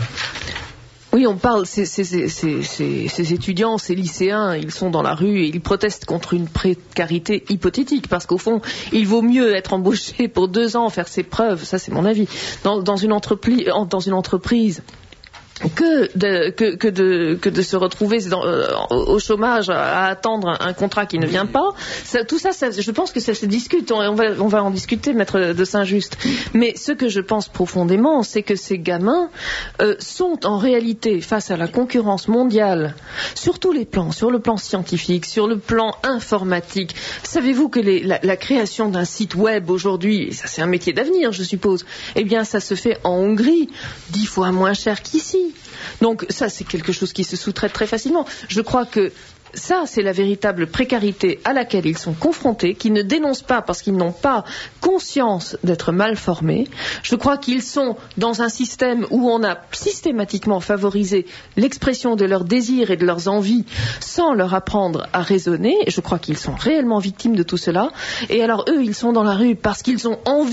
Oui, on parle, ces, ces, ces, ces, ces étudiants, ces lycéens, ils sont dans la rue et ils protestent contre une précarité hypothétique, parce qu'au fond, il vaut mieux être embauché pour deux ans, faire ses preuves, ça c'est mon avis, dans, dans, une, entreprise, dans une entreprise. Que de, que, que, de, que de se retrouver dans, euh, au chômage à attendre un, un contrat qui ne vient pas. Ça, tout ça, ça, je pense que ça se discute. On, on, va, on va en discuter, maître de Saint-Just. Mais ce que je pense profondément, c'est que ces gamins euh, sont en réalité face à la concurrence mondiale sur tous les plans, sur le plan scientifique, sur le plan informatique. Savez-vous que les, la, la création d'un site web aujourd'hui, et ça c'est un métier d'avenir, je suppose, eh bien ça se fait en Hongrie, dix fois moins cher qu'ici. Donc ça, c'est quelque chose qui se sous-traite très facilement. Je crois que ça, c'est la véritable précarité à laquelle ils sont confrontés, qu'ils ne dénoncent pas parce qu'ils n'ont pas conscience d'être mal formés. Je crois qu'ils sont dans un système où on a systématiquement favorisé l'expression de leurs désirs et de leurs envies sans leur apprendre à raisonner. Je crois qu'ils sont réellement victimes de tout cela. Et alors eux, ils sont dans la rue parce qu'ils ont envie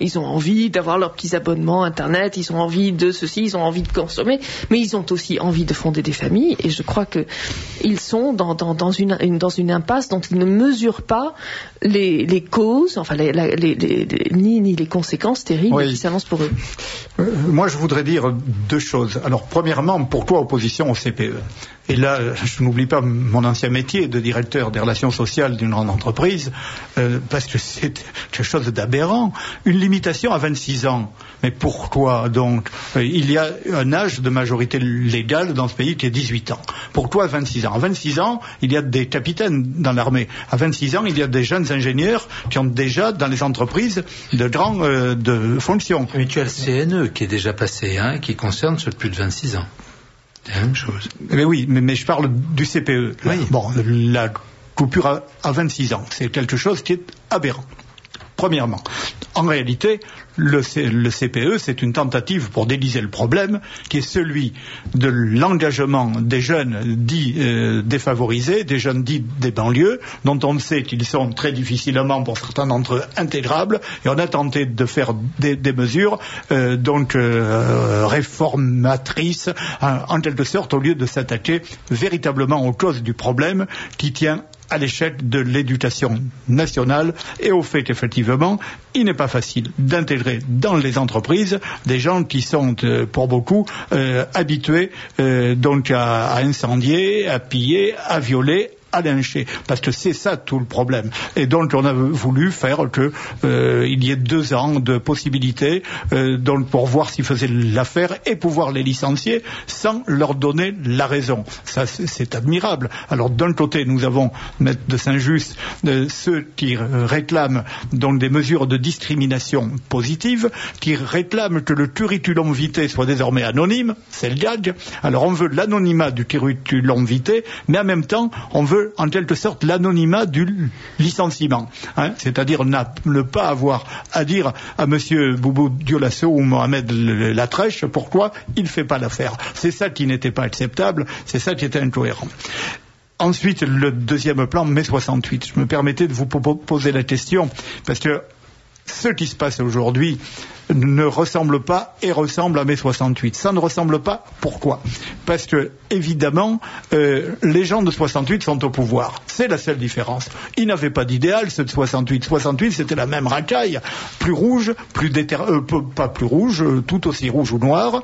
Ils ont envie d'avoir leurs petits abonnements Internet, ils ont envie de ceci, ils ont envie de consommer, mais ils ont aussi envie de fonder des familles. Et je crois que ils sont dans, dans, dans, une, une, dans une impasse dont ils ne mesurent pas les, les causes, enfin les, les, les, les, ni, ni les conséquences terribles oui. qui s'annoncent pour eux. Euh, moi, je voudrais dire deux choses. Alors, premièrement, pourquoi opposition au C P E ? Et là, je n'oublie pas mon ancien métier de directeur des relations sociales d'une grande entreprise, euh, parce que c'est quelque chose d'aberrant. Une limitation à vingt-six ans. Mais pourquoi donc ? euh, Il y a un âge de majorité légale dans ce pays qui est dix-huit ans. Pourquoi vingt-six ans ? À vingt-six ans, il y a des capitaines dans l'armée. À vingt-six ans, il y a des jeunes ingénieurs qui ont déjà dans les entreprises de grandes euh, de fonctions. Mais tu as le C N E qui est déjà passé, hein, qui concerne ceux de plus de vingt-six ans. C'est la même chose. Mais oui, mais, mais je parle du C P E. Oui. Bon, la coupure à, à vingt-six ans, c'est quelque chose qui est aberrant. Premièrement, en réalité, le, C, le C P E, c'est une tentative pour déliser le problème, qui est celui de l'engagement des jeunes dits euh, défavorisés, des jeunes dits des banlieues, dont on sait qu'ils sont très difficilement, pour certains d'entre eux, intégrables, et on a tenté de faire des, des mesures euh, donc euh, réformatrices, hein, en quelque sorte, au lieu de s'attaquer véritablement aux causes du problème qui tient à l'échec de l'éducation nationale et au fait qu'effectivement, il n'est pas facile d'intégrer dans les entreprises des gens qui sont, euh, pour beaucoup, euh, habitués euh, donc à, à incendier, à piller, à violer, à lyncher, parce que c'est ça tout le problème. Et donc on a voulu faire que euh, il y ait deux ans de possibilités euh, donc pour voir s'ils faisaient l'affaire et pouvoir les licencier sans leur donner la raison. Ça c'est, c'est admirable. Alors d'un côté nous avons Maître de Saint-Just euh, ceux qui euh, réclament donc des mesures de discrimination positive, qui réclament que le curriculum vitae soit désormais anonyme, c'est le gag. Alors on veut l'anonymat du curriculum vitae, mais en même temps on veut en quelque sorte l'anonymat du licenciement, hein, c'est-à-dire ne pas avoir à dire à monsieur Boubou Diolasso ou Mohamed Latrèche pourquoi il ne fait pas l'affaire. C'est ça qui n'était pas acceptable, c'est ça qui était incohérent. Ensuite, le deuxième plan, mai soixante-huit. Je me permettais de vous poser la question, parce que ce qui se passe aujourd'hui ne ressemble pas et ressemble à mai soixante-huit. Ça ne ressemble pas, pourquoi ? Parce que, évidemment, euh, les gens de soixante-huit sont au pouvoir. C'est la seule différence. Ils n'avaient pas d'idéal, ceux de soixante-huit. soixante-huit, c'était la même racaille, plus rouge, plus déter... euh, pas plus rouge, euh, tout aussi rouge ou noir.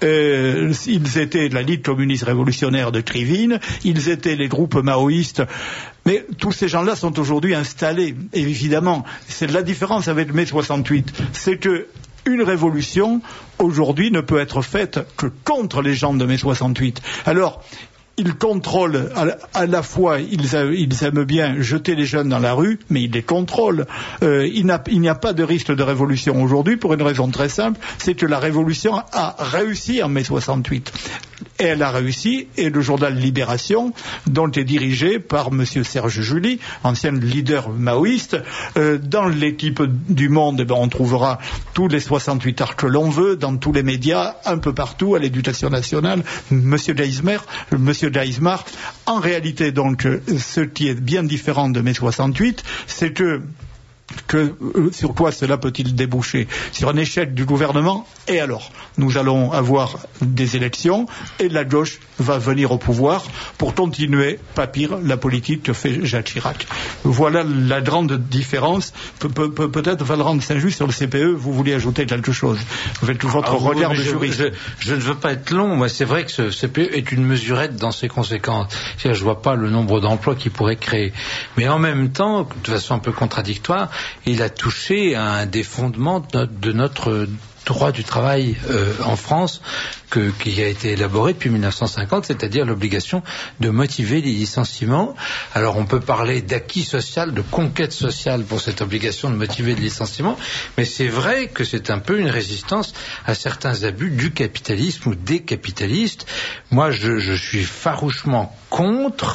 Euh, ils étaient la Ligue communiste révolutionnaire de Krivine, ils étaient les groupes maoïstes. Mais tous ces gens-là sont aujourd'hui installés, et évidemment. C'est la différence avec mai soixante-huit. C'est que une révolution, aujourd'hui, ne peut être faite que contre les gens de mai soixante-huit. Alors, ils contrôlent, à la fois, ils, ils aiment bien jeter les jeunes dans la rue, mais ils les contrôlent. Euh, il, n'a, il n'y a pas de risque de révolution aujourd'hui pour une raison très simple, c'est que la révolution a réussi en mai soixante-huit. Et elle a réussi, et le journal Libération, dont est dirigé par M. Serge July, ancien leader maoïste, euh, dans l'équipe du Monde, eh ben, on trouvera tous les soixante-huit arts que l'on veut, dans tous les médias, un peu partout, à l'Éducation nationale, M. Geismar, M. Geismar. En réalité, donc, ce qui est bien différent de mai soixante-huit, c'est que Que, sur quoi cela peut-il déboucher ? Sur un échec du gouvernement. Et alors, nous allons avoir des élections et la gauche va venir au pouvoir pour continuer, pas pire, la politique que fait Jacques Chirac. Voilà la grande différence. Pe- pe- pe- peut-être Valran de Saint-Just sur le C P E, vous vouliez ajouter quelque chose. Vous faites votre ah, regard oui, de je, juriste. Je, je ne veux pas être long, mais c'est vrai que ce C P E est une mesurette dans ses conséquences. C'est-à-dire, je ne vois pas le nombre d'emplois qu'il pourrait créer. Mais en même temps, de façon un peu contradictoire, il a touché à un des fondements de notre, de notre droit du travail euh, en France que, qui a été élaboré depuis mille neuf cent cinquante, c'est-à-dire l'obligation de motiver les licenciements. Alors on peut parler d'acquis social, de conquête sociale pour cette obligation de motiver les licenciements, mais c'est vrai que c'est un peu une résistance à certains abus du capitalisme ou des capitalistes. Moi je, je suis farouchement contre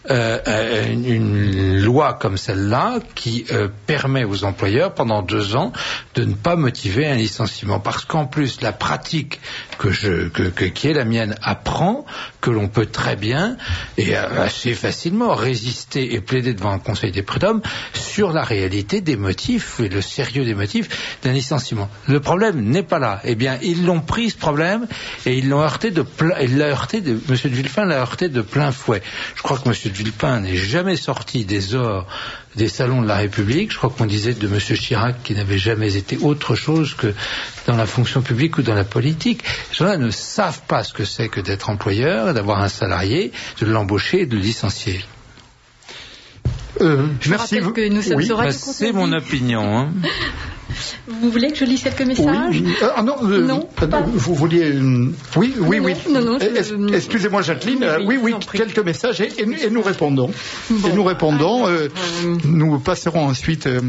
euh, une, une loi comme celle-là qui euh, permet aux employeurs pendant deux ans de ne pas motiver un licenciement, parce qu'en plus la pratique que je, que, que, qui est la mienne apprend que l'on peut très bien et assez facilement résister et plaider devant un conseil des prud'hommes sur la réalité des motifs et le sérieux des motifs d'un licenciement. Le problème n'est pas là. Eh bien, ils l'ont pris ce problème et ils l'ont heurté de plein, il l'a heurté de, Monsieur de Villepin l'a heurté de plein fouet. Je crois que Monsieur de Villepin n'est jamais sorti des ors des salons de la République. Je crois qu'on disait de Monsieur Chirac qu'il n'avait jamais été autre chose que dans la fonction publique ou dans la politique. Ces gens-là ne savent pas ce que c'est que d'être employeur, d'avoir un salarié, de l'embaucher et de le licencier. Euh, je merci. Vous que nous sommes oui, bah, c'est mon opinion. Hein. Vous voulez que je lise quelques messages? Oui. Euh, ah non, euh, non pas... vous vouliez une... Oui, oui, non, oui. Non, non, je... Excusez-moi, Jacqueline. Oui, oui, oui quelques messages et, et, et nous répondons. Bon, et nous répondons. Euh, euh... Nous passerons ensuite. Euh,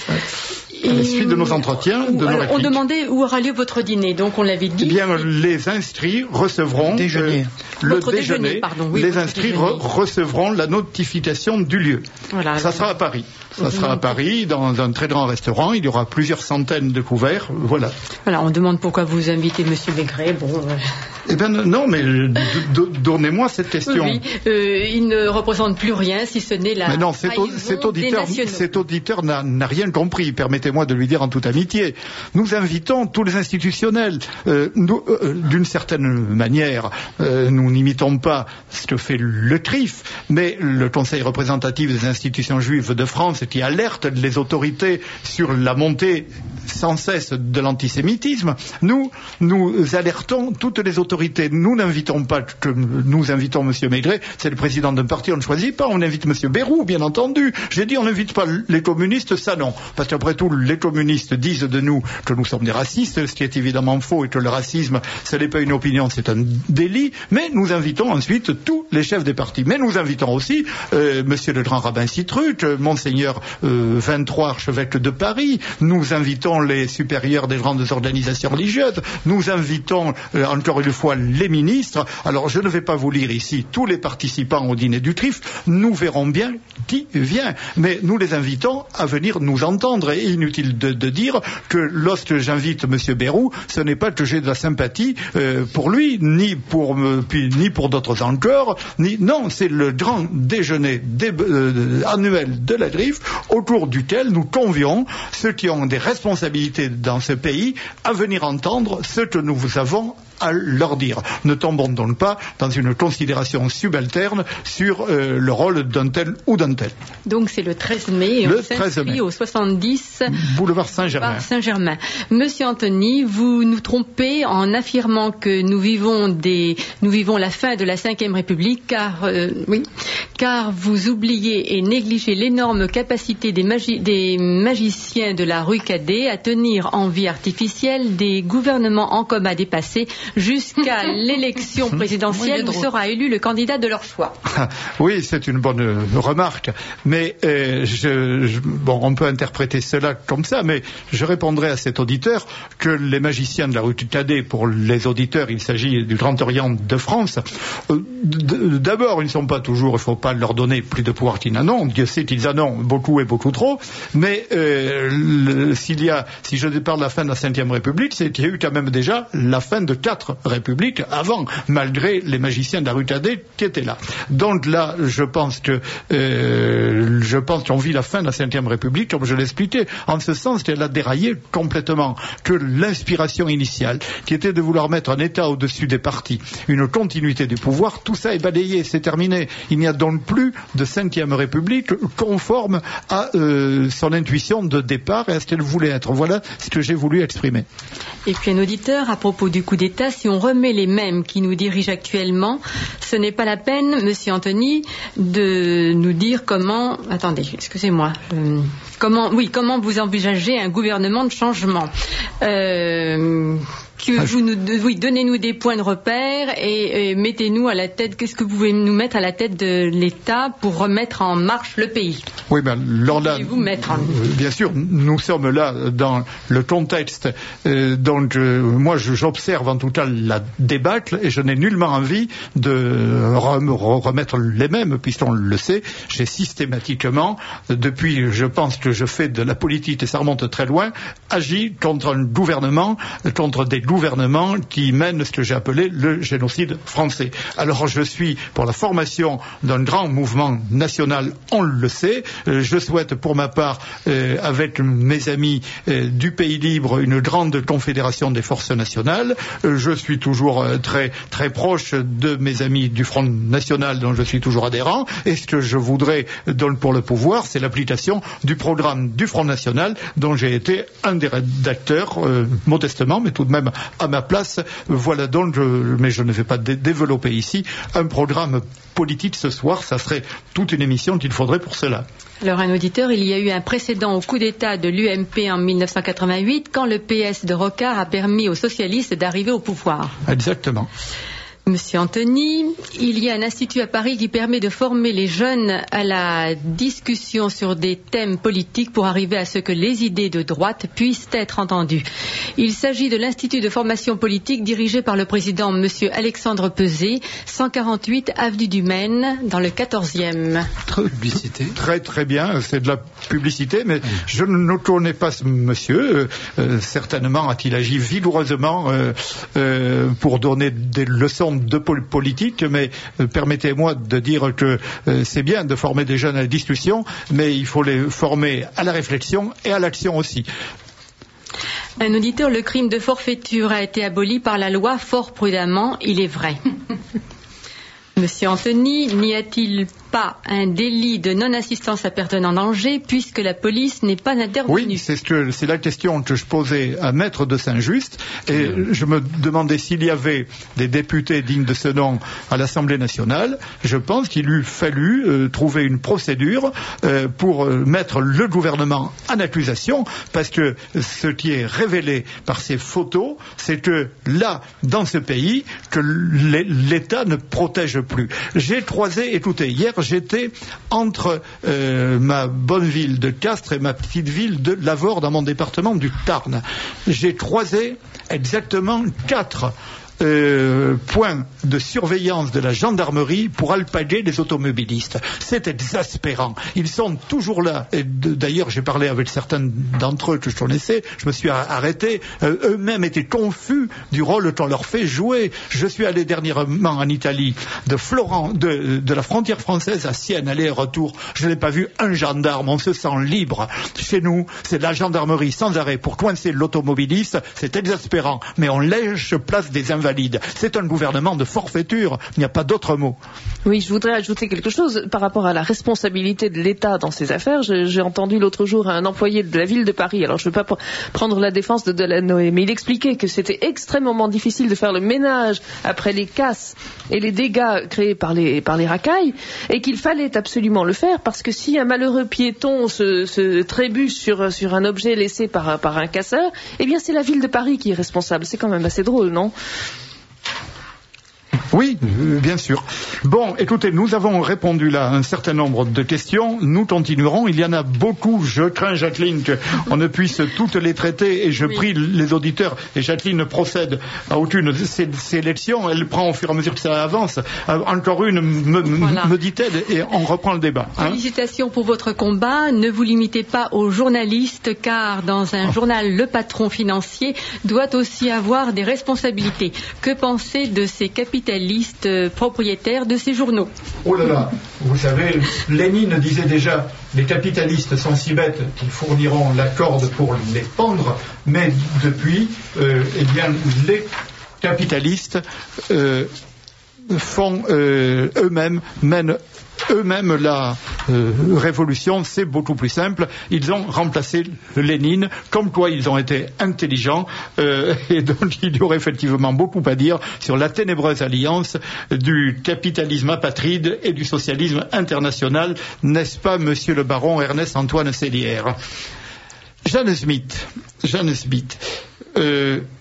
à la suite de nos entretiens, de alors, nos on demandait où aura lieu votre dîner, donc on l'avait dit. Eh bien, les inscrits recevront déjeuner. Euh, le votre déjeuner. déjeuner pardon, oui, les inscrits re recevront la notification du lieu. Voilà, ça sera à Paris. Ça mmh. sera à Paris, dans un très grand restaurant. Il y aura plusieurs centaines de couverts. Voilà. Voilà, on demande pourquoi vous invitez Monsieur Maigret. Bon. Euh... Eh bien, non, mais donnez-moi cette question. Oui, euh, il ne représente plus rien, si ce n'est la. Mais non, cet, cet auditeur, cet auditeur n'a rien compris. Permettez-moi de lui dire en toute amitié. Nous invitons tous les institutionnels. Euh, euh, D'une certaine manière, euh, nous n'imitons pas ce que fait le C R I F, mais le Conseil représentatif des institutions juives de France, qui alerte les autorités sur la montée sans cesse de l'antisémitisme. Nous, nous alertons toutes les autorités. Nous n'invitons pas que nous invitons M. Maigret, c'est le président d'un parti, on ne choisit pas. On invite M. Bayrou, bien entendu. J'ai dit on n'invite pas les communistes, ça non. Parce qu'après tout, les communistes disent de nous que nous sommes des racistes, ce qui est évidemment faux, et que le racisme, ce n'est pas une opinion, c'est un délit. Mais nous invitons ensuite tous les chefs des partis. Mais nous invitons aussi euh, M. le grand rabbin Citruc, Monseigneur euh, vingt-trois archevêque de Paris. Nous invitons les supérieurs des grandes organisations religieuses. Nous invitons euh, encore une fois les ministres. Alors je ne vais pas vous lire ici tous les participants au dîner du C R I F. Nous verrons bien qui vient. Mais nous les invitons à venir nous entendre. Et inutile de, de dire que lorsque j'invite M. Bayrou, ce n'est pas que j'ai de la sympathie euh, pour lui, ni pour, euh, puis, ni pour d'autres encore. Ni... Non, c'est le grand déjeuner dé... euh, annuel de la C R I F, autour duquel nous convions ceux qui ont des responsabilités dans ce pays à venir entendre ce que nous avons à leur dire. Ne tombons donc pas dans une considération subalterne sur euh, le rôle d'un tel ou d'un tel. Donc c'est le treize mai et le on s'inscrit au soixante-dix boulevard Saint-Germain. Saint-Germain. Monsieur Anthony, vous nous trompez en affirmant que nous vivons des, nous vivons la fin de la cinquième République, car euh, oui, car vous oubliez et négligez l'énorme capacité des, magi des magiciens de la rue Cadet à tenir en vie artificielle des gouvernements en coma dépassés jusqu'à l'élection présidentielle où sera élu le candidat de leur choix. Oui, c'est une bonne remarque, mais euh, je, je, bon, on peut interpréter cela comme ça, mais je répondrai à cet auditeur que les magiciens de la rue Cadet, pour les auditeurs, il s'agit du Grand Orient de France. Euh, D'abord, ils ne sont pas toujours, il ne faut pas leur donner plus de pouvoir qu'ils n'en ont. Dieu sait qu'ils en ont beaucoup et beaucoup trop, mais euh, s'il y a, si je parle de la fin de la cinquième République, c'est qu'il y a eu quand même déjà la fin de quatre républiques avant, malgré les magiciens de la rue Cadet qui étaient là. Donc là, je pense que euh, je pense qu'on vit la fin de la cinquième République, comme je l'expliquais, en ce sens qu'elle a déraillé complètement, que l'inspiration initiale, qui était de vouloir mettre un État au-dessus des partis, une continuité du pouvoir, tout ça est balayé, c'est terminé. Il n'y a donc plus de cinquième République conforme à euh, son intuition de départ et à ce qu'elle voulait être. Voilà ce que j'ai voulu exprimer. Et puis un auditeur, à propos du coup d'État, si on remet les mêmes qui nous dirigent actuellement, ce n'est pas la peine, Monsieur Anthony, de nous dire comment... Attendez, excusez-moi. Euh, comment, oui, comment vous envisagez un gouvernement de changement. Euh, que ah, vous nous, oui, donnez-nous des points de repère et, et mettez-nous à la tête. Qu'est-ce que vous pouvez nous mettre à la tête de l'État pour remettre en marche le pays? Oui, ben, alors là, vous mettre en... bien sûr, nous sommes là dans le contexte euh, dont je, moi j'observe en tout cas la débâcle et je n'ai nullement envie de remettre les mêmes, puisqu'on le sait, j'ai systématiquement, depuis je pense que je fais de la politique et ça remonte très loin, agi contre un gouvernement, contre des gouvernements qui mènent ce que j'ai appelé le génocide français. Alors je suis pour la formation d'un grand mouvement national, on le sait, je souhaite pour ma part, euh, avec mes amis euh, du Pays Libre, une grande confédération des forces nationales, euh, je suis toujours euh, très, très proche de mes amis du Front National dont je suis toujours adhérent, et ce que je voudrais donc pour le pouvoir, c'est l'application du programme du Front National dont j'ai été un des rédacteurs, euh, modestement, mais tout de même à ma place. Voilà donc, je, mais je ne vais pas dé- développer ici un programme politique ce soir, ça serait toute une émission qu'il faudrait pour cela. Alors un auditeur, il y a eu un précédent au coup d'État de l'U M P en mille neuf cent quatre-vingt-huit quand le P S de Rocard a permis aux socialistes d'arriver au pouvoir. Exactement. Monsieur Anthony, il y a un institut à Paris qui permet de former les jeunes à la discussion sur des thèmes politiques pour arriver à ce que les idées de droite puissent être entendues. Il s'agit de l'Institut de formation politique dirigé par le président Monsieur Alexandre Peset, cent quarante-huit avenue du Maine, dans le quatorzième. Très, publicité. Très très bien, c'est de la publicité, mais je ne connais pas ce monsieur. Euh, certainement a-t-il agi vigoureusement euh, euh, pour donner des leçons de politique, mais euh, permettez-moi de dire que euh, c'est bien de former des jeunes à la discussion, mais il faut les former à la réflexion et à l'action aussi. Un auditeur, le crime de forfaiture a été aboli par la loi fort prudemment, il est vrai. Monsieur Anthony, n'y a-t-il pas un délit de non-assistance à personne en danger puisque la police n'est pas intervenue? Oui, c'est, ce que, c'est la question que je posais à Maître de Saint-Just et mmh. je me demandais s'il y avait des députés dignes de ce nom à l'Assemblée nationale. Je pense qu'il eût fallu euh, trouver une procédure euh, pour euh, mettre le gouvernement en accusation, parce que ce qui est révélé par ces photos, c'est que là, dans ce pays, que l'État ne protège plus. J'ai croisé, écoutez, hier j'étais entre euh, ma bonne ville de Castres et ma petite ville de Lavore dans mon département du Tarn. J'ai croisé exactement quatre Euh, point de surveillance de la gendarmerie pour alpaguer les automobilistes. C'est exaspérant. Ils sont toujours là. Et d'ailleurs, j'ai parlé avec certains d'entre eux que je connaissais. Je me suis arrêté. Euh, eux-mêmes étaient confus du rôle qu'on leur fait jouer. Je suis allé dernièrement en Italie, de Florence, de, de la frontière française à Sienne, aller et retour. Je n'ai pas vu un gendarme. On se sent libre. Chez nous, c'est de la gendarmerie sans arrêt pour coincer l'automobiliste. C'est exaspérant. Mais on lèche place des invalides. C'est un gouvernement de forfaiture, il n'y a pas d'autre mot. Oui, je voudrais ajouter quelque chose par rapport à la responsabilité de l'État dans ces affaires. Je, j'ai entendu l'autre jour un employé de la ville de Paris, alors je ne veux pas prendre la défense de Delanoë, mais il expliquait que c'était extrêmement difficile de faire le ménage après les casses et les dégâts créés par les, par les racailles, et qu'il fallait absolument le faire, parce que si un malheureux piéton se, se trébuche sur, sur un objet laissé par, par un casseur, eh bien c'est la ville de Paris qui est responsable. C'est quand même assez drôle, non ? Oui, euh, bien sûr. Bon, écoutez, nous avons répondu là à un certain nombre de questions. Nous continuerons. Il y en a beaucoup. Je crains, Jacqueline, qu'on ne puisse toutes les traiter, et je oui. prie les auditeurs. Et Jacqueline ne procède à aucune sélection. Elle prend au fur et à mesure que ça avance. Euh, encore une, me, voilà. me dit-elle, et on reprend le débat. Hein. Félicitations pour votre combat. Ne vous limitez pas aux journalistes, car dans un oh. journal, le patron financier doit aussi avoir des responsabilités. Que penser de ces capitalistes propriétaires de ces journaux? Oh là là, vous savez, Lénine disait déjà, les capitalistes sont si bêtes qu'ils fourniront la corde pour les pendre, mais depuis, euh, eh bien, les capitalistes euh, font euh, eux-mêmes, mènent eux-mêmes la euh, révolution. C'est beaucoup plus simple. Ils ont remplacé Lénine, comme quoi ils ont été intelligents, euh, et donc il y aurait effectivement beaucoup à dire sur la ténébreuse alliance du capitalisme apatride et du socialisme international, n'est-ce pas, monsieur le baron Ernest Antoine Sélière? Jeanne Smith, Jeanne Smith, euh,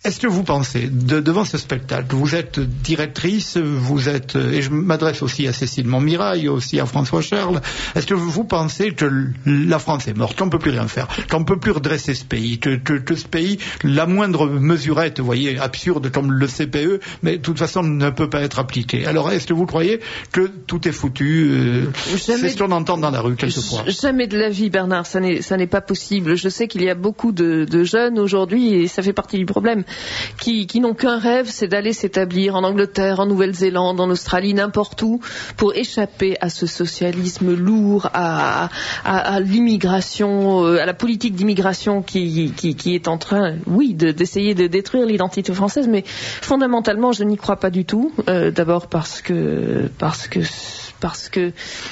est-ce que vous pensez, de, devant ce spectacle, vous êtes directrice, vous êtes, et je m'adresse aussi à Cécile Montmirail, aussi à François Charles, est-ce que vous pensez que la France est morte, qu'on ne peut plus rien faire, qu'on ne peut plus redresser ce pays, que, que, que ce pays, la moindre mesurette, vous voyez, absurde comme le C P E, mais de toute façon ne peut pas être appliquée. Alors est-ce que vous croyez que tout est foutu, euh, c'est ce qu'on entend dans la rue quelquefois? Jamais de la vie, Bernard, ça n'est, ça n'est pas possible. Je sais qu'il y a beaucoup de, de jeunes aujourd'hui, et ça fait partie du problème, qui, qui n'ont qu'un rêve, c'est d'aller s'établir en Angleterre, en Nouvelle-Zélande, en Australie, n'importe où, pour échapper à ce socialisme lourd, à, à, à l'immigration, à la politique d'immigration qui, qui, qui est en train, oui, de, d'essayer de détruire l'identité française, mais fondamentalement, je n'y crois pas du tout. Euh, d'abord parce que, parce que, parce que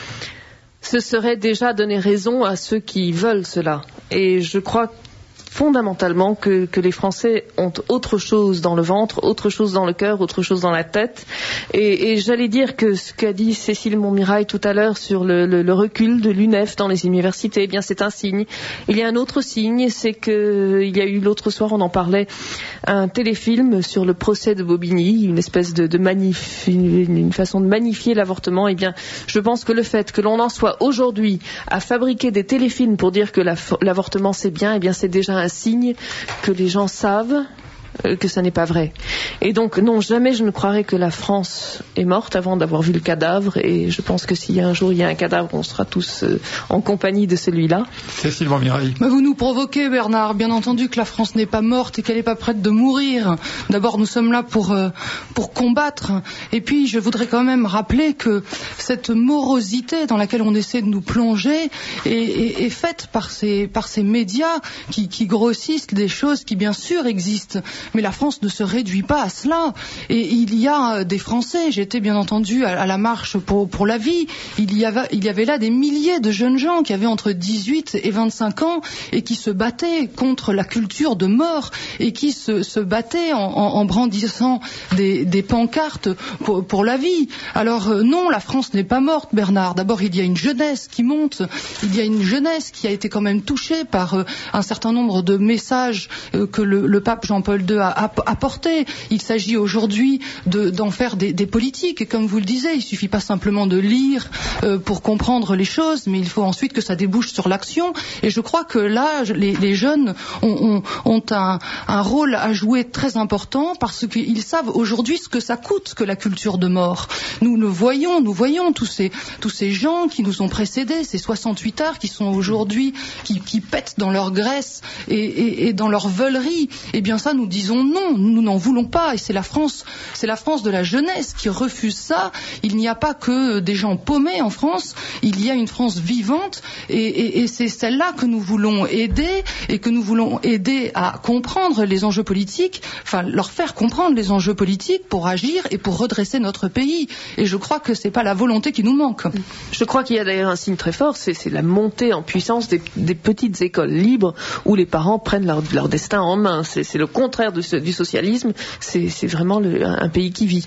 ce serait déjà donner raison à ceux qui veulent cela. Et je crois fondamentalement que, que les Français ont autre chose dans le ventre, autre chose dans le cœur, autre chose dans la tête. Et, et j'allais dire que ce qu'a dit Cécile Montmirail tout à l'heure sur le, le, le recul de l'U N E F dans les universités, eh bien c'est un signe. Il y a un autre signe, c'est que il y a eu l'autre soir, on en parlait, un téléfilm sur le procès de Bobigny, une espèce de, de manif, une, une façon de magnifier l'avortement. Eh bien, je pense que le fait que l'on en soit aujourd'hui à fabriquer des téléfilms pour dire que la, l'avortement c'est bien, eh bien c'est déjà un signe que les gens savent que ça n'est pas vrai. Et donc, non, jamais je ne croirais que la France est morte avant d'avoir vu le cadavre, et je pense que s'il y a un jour il y a un cadavre, on sera tous euh, en compagnie de celui-là. Cécile Montmirail. Mais vous nous provoquez, Bernard. Bien entendu que la France n'est pas morte et qu'elle n'est pas prête de mourir. D'abord, nous sommes là pour, euh, pour combattre. Et puis, je voudrais quand même rappeler que cette morosité dans laquelle on essaie de nous plonger est, est, est faite par ces, par ces médias qui, qui grossissent des choses qui, bien sûr, existent. Mais la France ne se réduit pas à cela. Et il y a des Français, j'étais bien entendu à, à la marche pour, pour la vie, il y, avait, il y avait là des milliers de jeunes gens qui avaient entre dix-huit et vingt-cinq ans et qui se battaient contre la culture de mort et qui se, se battaient en, en, en brandissant des, des pancartes pour, pour la vie. Alors euh, non, la France n'est pas morte, Bernard. D'abord, il y a une jeunesse qui monte, il y a une jeunesse qui a été quand même touchée par euh, un certain nombre de messages euh, que le, le pape Jean-Paul deux a apporté. Il s'agit aujourd'hui de, d'en faire des, des politiques, et comme vous le disiez, il suffit pas simplement de lire euh, pour comprendre les choses, mais il faut ensuite que ça débouche sur l'action. Et je crois que là, les, les jeunes ont, ont, ont un, un rôle à jouer très important, parce qu'ils savent aujourd'hui ce que ça coûte que la culture de mort. Nous le voyons, nous voyons tous ces, tous ces gens qui nous ont précédés, ces soixante-huit arts qui sont aujourd'hui, qui, qui pètent dans leur graisse et, et, et dans leur veulerie. Eh bien ça, nous disons non, nous n'en voulons pas, et c'est la France, c'est la France de la jeunesse qui refuse ça. Il n'y a pas que des gens paumés en France, il y a une France vivante, et, et, et c'est celle-là que nous voulons aider, et que nous voulons aider à comprendre les enjeux politiques, enfin leur faire comprendre les enjeux politiques pour agir et pour redresser notre pays. Et je crois que c'est pas la volonté qui nous manque. Je crois qu'il y a d'ailleurs un signe très fort, c'est, c'est la montée en puissance des, des petites écoles libres où les parents prennent leur, leur destin en main. C'est, c'est le contraire de ce, du socialisme, c'est, c'est vraiment le, un pays qui vit.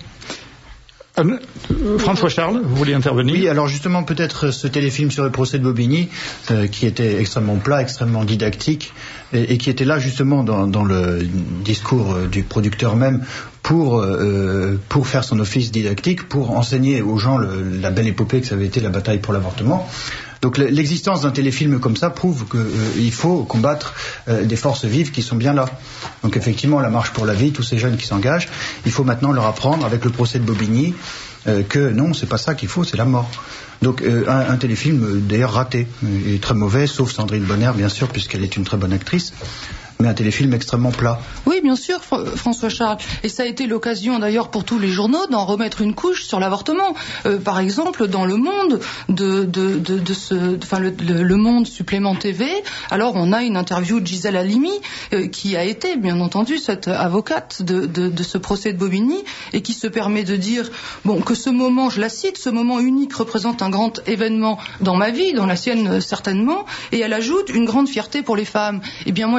Euh, François Charles, vous vouliez intervenir? Oui, alors justement peut-être ce téléfilm sur le procès de Bobigny, euh, qui était extrêmement plat, extrêmement didactique, et, et qui était là justement dans, dans le discours euh, du producteur même pour euh, pour faire son office didactique, pour enseigner aux gens le, la belle épopée que ça avait été la bataille pour l'avortement. Donc l'existence d'un téléfilm comme ça prouve qu'il euh, faut combattre euh, des forces vives qui sont bien là. Donc effectivement, la marche pour la vie, tous ces jeunes qui s'engagent, il faut maintenant leur apprendre avec le procès de Bobigny euh, que non, c'est pas ça qu'il faut, c'est la mort. Donc euh, un, un téléfilm euh, d'ailleurs raté, et très mauvais, sauf Sandrine Bonner bien sûr, puisqu'elle est une très bonne actrice. Mais un téléfilm extrêmement plat. Oui, bien sûr, François Charles. Et ça a été l'occasion d'ailleurs pour tous les journaux d'en remettre une couche sur l'avortement. Euh, par exemple, dans Le Monde, de, de, de, de ce, enfin le, le, le Monde Supplément T V. Alors, on a une interview de Gisèle Halimi euh, qui a été, bien entendu, cette avocate de, de, de ce procès de Bobigny, et qui se permet de dire, bon, que ce moment, je la cite, ce moment unique représente un grand événement dans ma vie, dans la sienne certainement, et elle ajoute une grande fierté pour les femmes. Eh bien, moi, je dis non.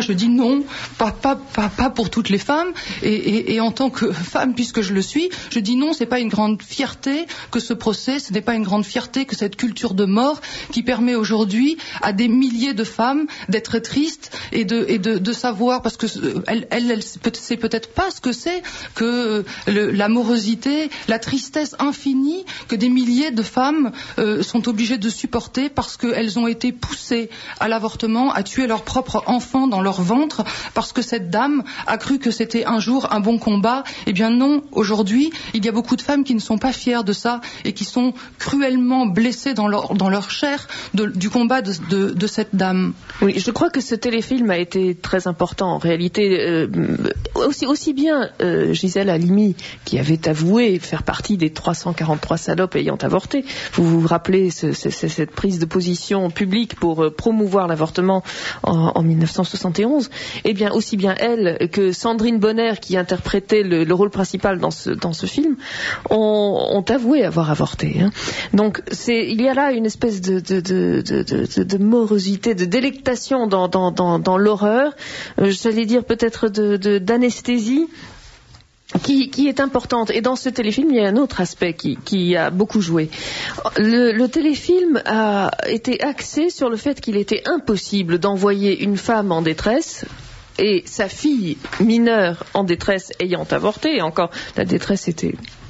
non, pas, pas, pas, pas pour toutes les femmes. Et, et, et en tant que femme, puisque je le suis, je dis non, c'est pas une grande fierté que ce procès, ce n'est pas une grande fierté que cette culture de mort qui permet aujourd'hui à des milliers de femmes d'être tristes et de, et de, de savoir, parce que elle, elle, elle sait peut-être pas ce que c'est que le, la morosité, la tristesse infinie que des milliers de femmes euh, sont obligées de supporter parce qu'elles ont été poussées à l'avortement, à tuer leur propre enfant dans leur ventre, parce que cette dame a cru que c'était un jour un bon combat. Eh bien non, aujourd'hui, il y a beaucoup de femmes qui ne sont pas fières de ça et qui sont cruellement blessées dans leur, dans leur chair de, du combat de, de, de cette dame. Oui, je crois que ce téléfilm a été très important. En réalité, euh, aussi, aussi bien euh, Gisèle Halimi, qui avait avoué faire partie des trois cent quarante-trois salopes ayant avorté. Vous vous rappelez ce, ce, cette prise de position publique pour euh, promouvoir l'avortement en, en mille neuf cent soixante et onze. Eh bien, aussi bien elle que Sandrine Bonner, qui interprétait le, le rôle principal dans ce, dans ce film, ont, ont avoué avoir avorté. Hein. Donc, c'est, il y a là une espèce de, de, de, de, de, de morosité, de délectation dans, dans, dans, dans l'horreur, euh, j'allais dire peut-être de, de, d'anesthésie, Qui, qui est importante. Et dans ce téléfilm, il y a un autre aspect qui, qui a beaucoup joué. Le, le téléfilm a été axé sur le fait qu'il était impossible d'envoyer une femme en détresse et sa fille mineure en détresse ayant avorté. Et encore, la détresse était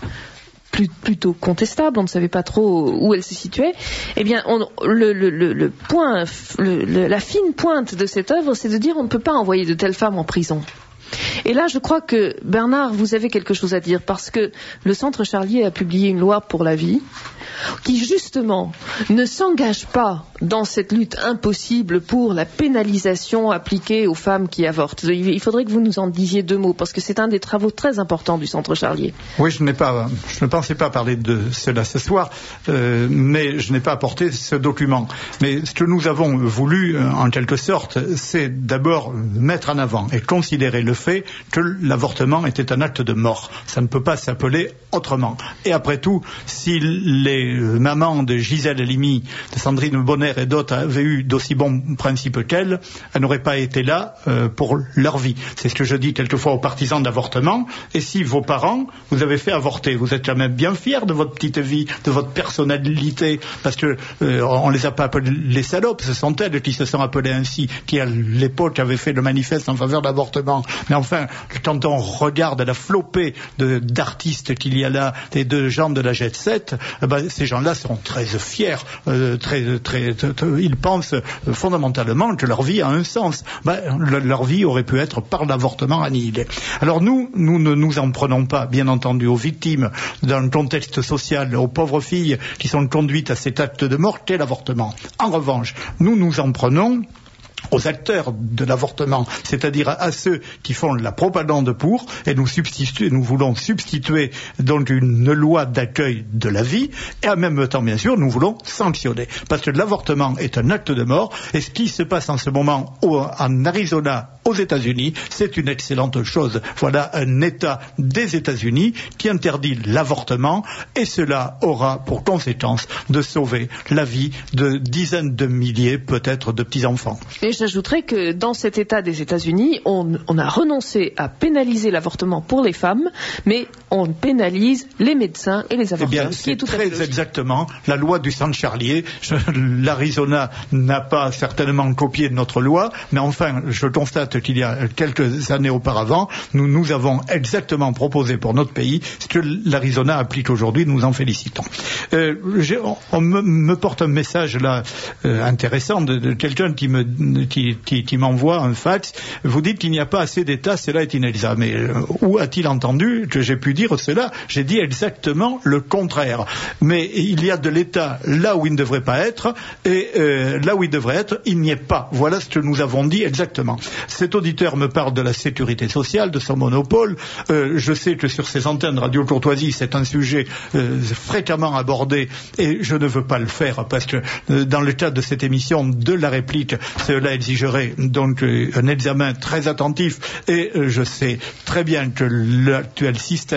plus, plutôt contestable, on ne savait pas trop où elle se situait. Eh bien, on, le, le, le, le point, le, le, la fine pointe de cette œuvre, c'est de dire on ne peut pas envoyer de telles femmes en prison. Et là, je crois que, Bernard, vous avez quelque chose à dire, parce que le Centre Charlier a publié une loi pour la vie qui, justement, ne s'engage pas dans cette lutte impossible pour la pénalisation appliquée aux femmes qui avortent. Il faudrait que vous nous en disiez deux mots, parce que c'est un des travaux très importants du Centre Charlier. Oui, je n'ai pas, je ne pensais pas parler de cela ce soir, euh, mais je n'ai pas apporté ce document. Mais ce que nous avons voulu, en quelque sorte, c'est d'abord mettre en avant et considérer le fait que l'avortement était un acte de mort. Ça ne peut pas s'appeler autrement. Et après tout, si les mamans de Gisèle Halimi, de Sandrine Bonner et d'autres avaient eu d'aussi bons principes qu'elles, elles n'auraient pas été là euh, pour leur vie. C'est ce que je dis quelquefois aux partisans d'avortement. Et si vos parents vous avez fait avorter, vous êtes quand même bien fiers de votre petite vie, de votre personnalité, parce que euh, on les a pas appelées les salopes, ce sont elles qui se sont appelées ainsi, qui à l'époque avaient fait le manifeste en faveur de l'avortement. Mais enfin, quand on regarde la flopée de, d'artistes qu'il y a là, et de gens de la jet set, eh ben, ces gens-là seront très fiers, euh, très, très, très, très, ils pensent euh, fondamentalement que leur vie a un sens. Ben, le, leur vie aurait pu être par l'avortement annihilée. Alors nous, nous ne nous en prenons pas, bien entendu, aux victimes d'un contexte social, aux pauvres filles qui sont conduites à cet acte de mort qu'est l'avortement. En revanche, nous nous en prenons aux acteurs de l'avortement, c'est-à-dire à, à ceux qui font la propagande pour, et nous substituer, nous voulons substituer donc une loi d'accueil de la vie, et en même temps, bien sûr, nous voulons sanctionner, parce que l'avortement est un acte de mort, et ce qui se passe en ce moment au, en Arizona, aux États-Unis, c'est une excellente chose. Voilà un État des États-Unis qui interdit l'avortement, et cela aura pour conséquence de sauver la vie de dizaines de milliers, peut-être, de petits-enfants. Et j'ajouterais que dans cet État des États-Unis, on, on a renoncé à pénaliser l'avortement pour les femmes, mais on pénalise les médecins et les avorteurs. Eh bien, ce qui est tout très à fait exactement la loi du Centre Charlier. L'Arizona n'a pas certainement copié notre loi, mais enfin, je constate qu'il y a quelques années auparavant, nous nous avons exactement proposé pour notre pays ce que l'Arizona applique aujourd'hui. Nous en félicitons. Euh, on on me, me porte un message là euh, intéressant de, de quelqu'un qui me Qui, qui, qui m'envoie un fax. Vous dites qu'il n'y a pas assez d'État, cela est inexact. Mais euh, où a-t-il entendu que j'ai pu dire cela? J'ai dit exactement le contraire. Mais il y a de l'État là où il ne devrait pas être, et euh, là où il devrait être, il n'y est pas. Voilà ce que nous avons dit exactement. Cet auditeur me parle de la sécurité sociale, de son monopole. Euh, je sais que sur ces antennes Radio Courtoisie, c'est un sujet euh, fréquemment abordé, et je ne veux pas le faire, parce que euh, dans le cadre de cette émission de la réplique, cela exigerait donc un examen très attentif, et je sais très bien que l'actuel système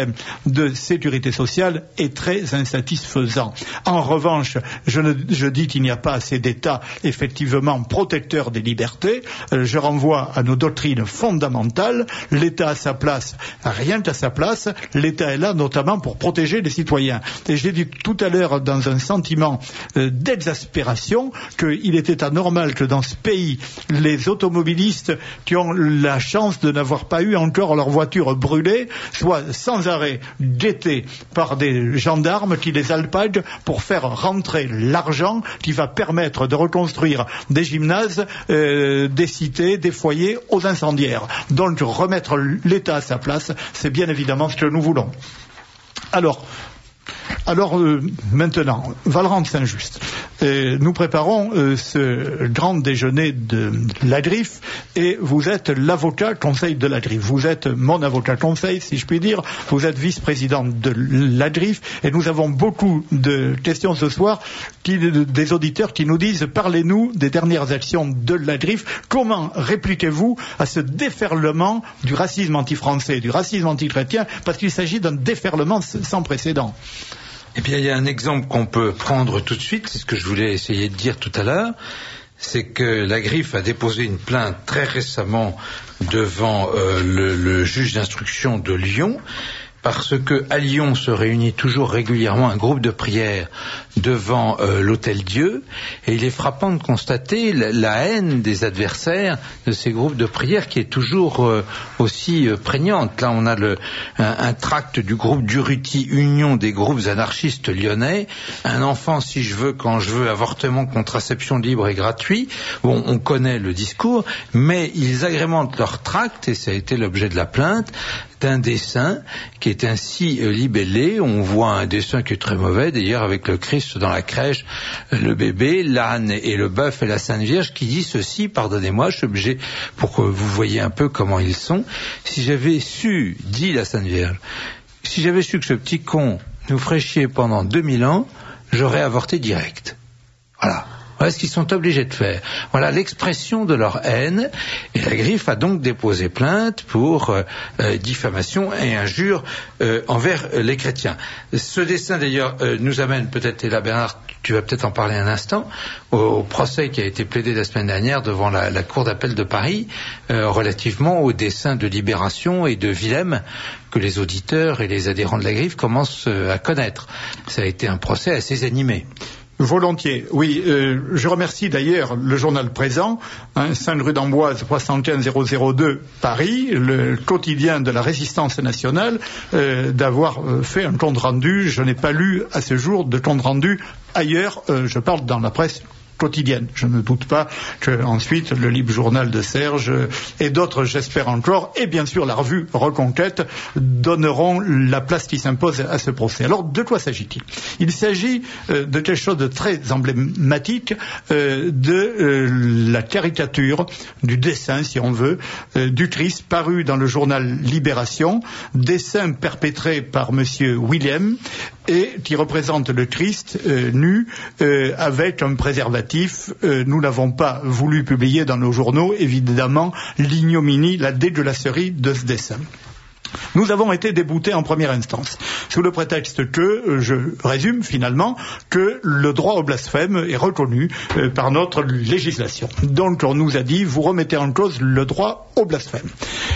système de sécurité sociale est très insatisfaisant. En revanche, je, ne, je dis qu'il n'y a pas assez d'États effectivement protecteurs des libertés. Euh, je renvoie à nos doctrines fondamentales. L'État à sa place, rien qu'à sa place. L'État est là notamment pour protéger les citoyens. Et j'ai dit tout à l'heure dans un sentiment euh, d'exaspération qu'il était anormal que dans ce pays, les automobilistes qui ont la chance de n'avoir pas eu encore leur voiture brûlée soient sans arrêt guettés par des gendarmes qui les alpaguent pour faire rentrer l'argent qui va permettre de reconstruire des gymnases, euh, des cités, des foyers aux incendiaires. Donc remettre l'État à sa place, c'est bien évidemment ce que nous voulons. Alors, Alors euh, maintenant, Valrand Saint-Just, euh, nous préparons euh, ce grand déjeuner de la Griffe et vous êtes l'avocat conseil de la Griffe. Vous êtes mon avocat conseil, si je puis dire. Vous êtes vice-président de la Griffe et nous avons beaucoup de questions ce soir qui, des auditeurs qui nous disent « Parlez-nous des dernières actions de la Griffe. Comment répliquez-vous à ce déferlement du racisme anti-français, du racisme anti-chrétien, parce qu'il s'agit d'un déferlement sans précédent ?» Eh bien, il y a un exemple qu'on peut prendre tout de suite, c'est ce que je voulais essayer de dire tout à l'heure, c'est que la Griffe a déposé une plainte très récemment devant euh, le, le juge d'instruction de Lyon, parce que à Lyon se réunit toujours régulièrement un groupe de prière devant euh, l'Hôtel Dieu, et il est frappant de constater la, la haine des adversaires de ces groupes de prière qui est toujours euh, aussi euh, prégnante. Là, on a le, un, un tract du groupe d'Urruti, Union des groupes anarchistes lyonnais, un enfant si je veux, quand je veux, avortement, contraception libre et gratuit. Bon, on connaît le discours, mais ils agrémentent leur tract, et ça a été l'objet de la plainte, d'un dessin qui est ainsi euh, libellé. On voit un dessin qui est très mauvais, d'ailleurs, avec le Christ dans la crèche, le bébé, l'âne et le bœuf et la Sainte Vierge, qui dit ceci, pardonnez-moi, je suis obligé, pour que vous voyez un peu comment ils sont. Si j'avais su, dit la Sainte Vierge, si j'avais su que ce petit con nous ferait chier pendant deux mille ans, j'aurais avorté direct. Voilà. Voilà ce qu'ils sont obligés de faire. Voilà l'expression de leur haine. Et la Griffe a donc déposé plainte pour euh, euh, diffamation et injure euh, envers euh, les chrétiens. Ce dessin, d'ailleurs, euh, nous amène peut-être, et là, Bernard, tu vas peut-être en parler un instant, au, au procès qui a été plaidé la semaine dernière devant la, la Cour d'appel de Paris, euh, relativement au dessin de Libération et de Willem, que les auditeurs et les adhérents de la Griffe commencent euh, à connaître. Ça a été un procès assez animé. Volontiers, oui. Euh, je remercie d'ailleurs le journal Présent, hein, Sainte-Rue d'Amboise, trois cent quinze zéro zéro deux, Paris, le quotidien de la résistance nationale, euh, d'avoir euh, fait un compte rendu. Je n'ai pas lu à ce jour de compte rendu ailleurs, euh, je parle dans la presse quotidienne. Je ne doute pas que ensuite le libre journal de Serge et d'autres, j'espère encore, et bien sûr la revue Reconquête, donneront la place qui s'impose à ce procès. Alors, de quoi s'agit-il? Il s'agit euh, de quelque chose de très emblématique, euh, de euh, la caricature, du dessin, si on veut, euh, du Christ paru dans le journal Libération, dessin perpétré par monsieur Willem, et qui représente le Christ euh, nu euh, avec un préservatif. Euh, nous n'avons pas voulu publier dans nos journaux, évidemment, l'ignominie, la dégueulasserie de ce dessin. Nous avons été déboutés en première instance, sous le prétexte que, euh, je résume finalement, que le droit au blasphème est reconnu euh, par notre législation. Donc on nous a dit, vous remettez en cause le droit au blasphème.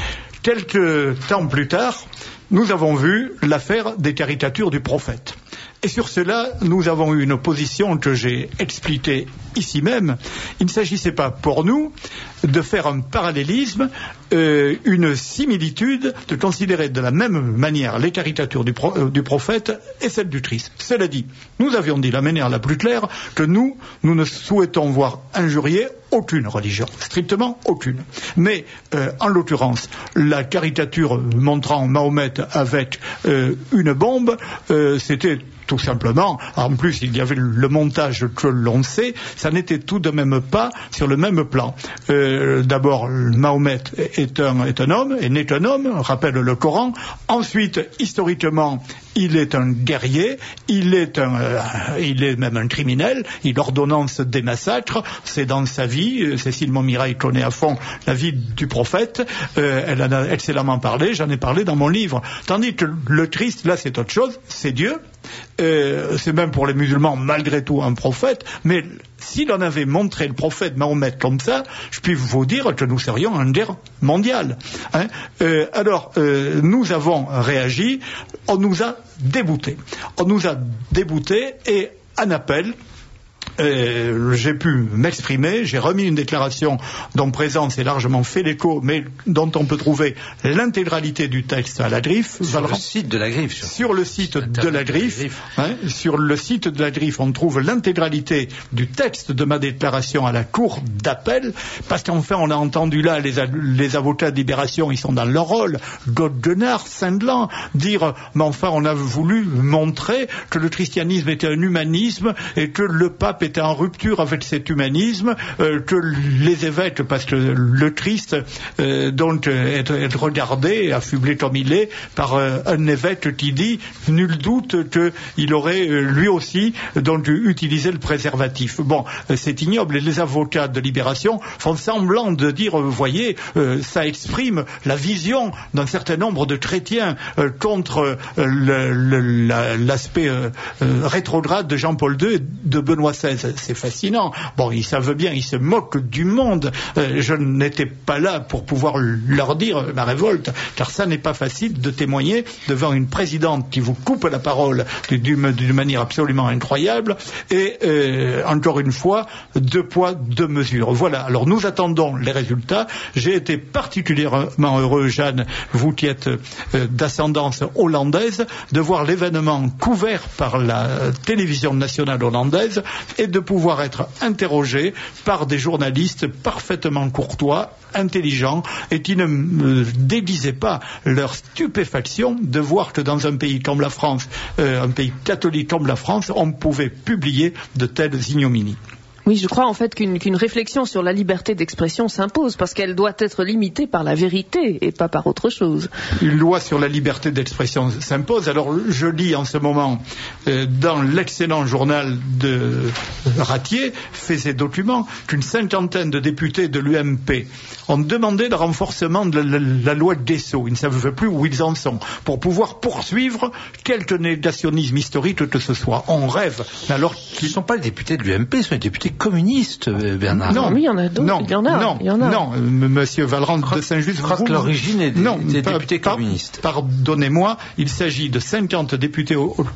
Quelques temps plus tard, nous avons vu l'affaire des caricatures du prophète. Et sur cela, nous avons eu une opposition que j'ai expliquée ici même. Il ne s'agissait pas pour nous de faire un parallélisme, euh, une similitude, de considérer de la même manière les caricatures du, pro, euh, du prophète et celles du Christ. Cela dit, nous avions dit de la manière la plus claire que nous, nous ne souhaitons voir injurier aucune religion, strictement aucune. Mais, euh, en l'occurrence, la caricature montrant Mahomet avec euh, une bombe, euh, c'était tout simplement, en plus il y avait le montage que l'on sait, ça n'était tout de même pas sur le même plan. Euh, Euh, d'abord, Mahomet est un, est un homme, est né un homme, rappelle le Coran. Ensuite, historiquement, il est un guerrier, il est, un, euh, il est même un criminel, il ordonnance des massacres, c'est dans sa vie. Cécile Montmirail connaît à fond la vie du prophète, euh, elle en a excellemment parlé, j'en ai parlé dans mon livre. Tandis que le triste, là c'est autre chose, c'est Dieu, euh, c'est même pour les musulmans malgré tout un prophète, mais si l'on avait montré le prophète Mahomet comme ça, je puis vous dire que nous serions en guerre mondiale. Hein. Euh, alors, euh, nous avons réagi, on nous a déboutés. On nous a déboutés et un appel. Euh, j'ai pu m'exprimer, j'ai remis une déclaration dont Présence est largement fait l'écho, mais dont on peut trouver l'intégralité du texte à la Griffe. Sur Valran. Le site de la Griffe. Sur, sur le site de la Griffe. Hein, sur le site de la Griffe, on trouve l'intégralité du texte de ma déclaration à la Cour d'appel, parce qu'enfin, on a entendu là les, les avocats de Libération, ils sont dans leur rôle, Goddenard, Saint-Delan, dire, mais enfin, on a voulu montrer que le christianisme était un humanisme et que le pape était en rupture avec cet humanisme, euh, que les évêques, parce que le Christ euh, donc euh, est, est regardé, affublé comme il est, par euh, un évêque qui dit nul doute qu'il aurait euh, lui aussi donc utilisé le préservatif. Bon, euh, c'est ignoble, et les avocats de Libération font semblant de dire, vous euh, voyez, euh, ça exprime la vision d'un certain nombre de chrétiens euh, contre euh, le, le, la, l'aspect euh, euh, rétrograde de Jean-Paul deux et de Benoît seize. C'est fascinant. Bon, ils savent bien, ils se moquent du monde. Euh, je n'étais pas là pour pouvoir leur dire ma révolte, car ça n'est pas facile de témoigner devant une présidente qui vous coupe la parole d'une manière absolument incroyable. Et euh, encore une fois, deux poids, deux mesures. Voilà. Alors nous attendons les résultats. J'ai été particulièrement heureux, Jeanne, vous qui êtes euh, d'ascendance hollandaise, de voir l'événement couvert par la télévision nationale hollandaise et de pouvoir être interrogé par des journalistes parfaitement courtois, intelligents, et qui ne euh, déguisaient pas leur stupéfaction de voir que dans un pays comme la France, euh, un pays catholique comme la France, on pouvait publier de telles ignominies. Oui, je crois en fait qu'une, qu'une réflexion sur la liberté d'expression s'impose, parce qu'elle doit être limitée par la vérité et pas par autre chose. Une loi sur la liberté d'expression s'impose. Alors je lis en ce moment euh, dans l'excellent journal de Ratier, Faits et Documents, qu'une cinquantaine de députés de l'U M P ont demandé le renforcement de la, la, la loi Guesso. Ils ne savent plus où ils en sont, pour pouvoir poursuivre quelque négationnisme historique que ce soit. On rêve. Alors ils ne sont pas les députés de l'U M P, ils sont les députés communiste, Bernard. Non, oui, il y en a d'autres. Non, il y en a. Non, il y en a. non, Monsieur Valran de Saint-Just. Je crois que l'origine est des, non, des pas, députés pas, communistes. Pardonnez-moi, il s'agit de cinquante députés au, au,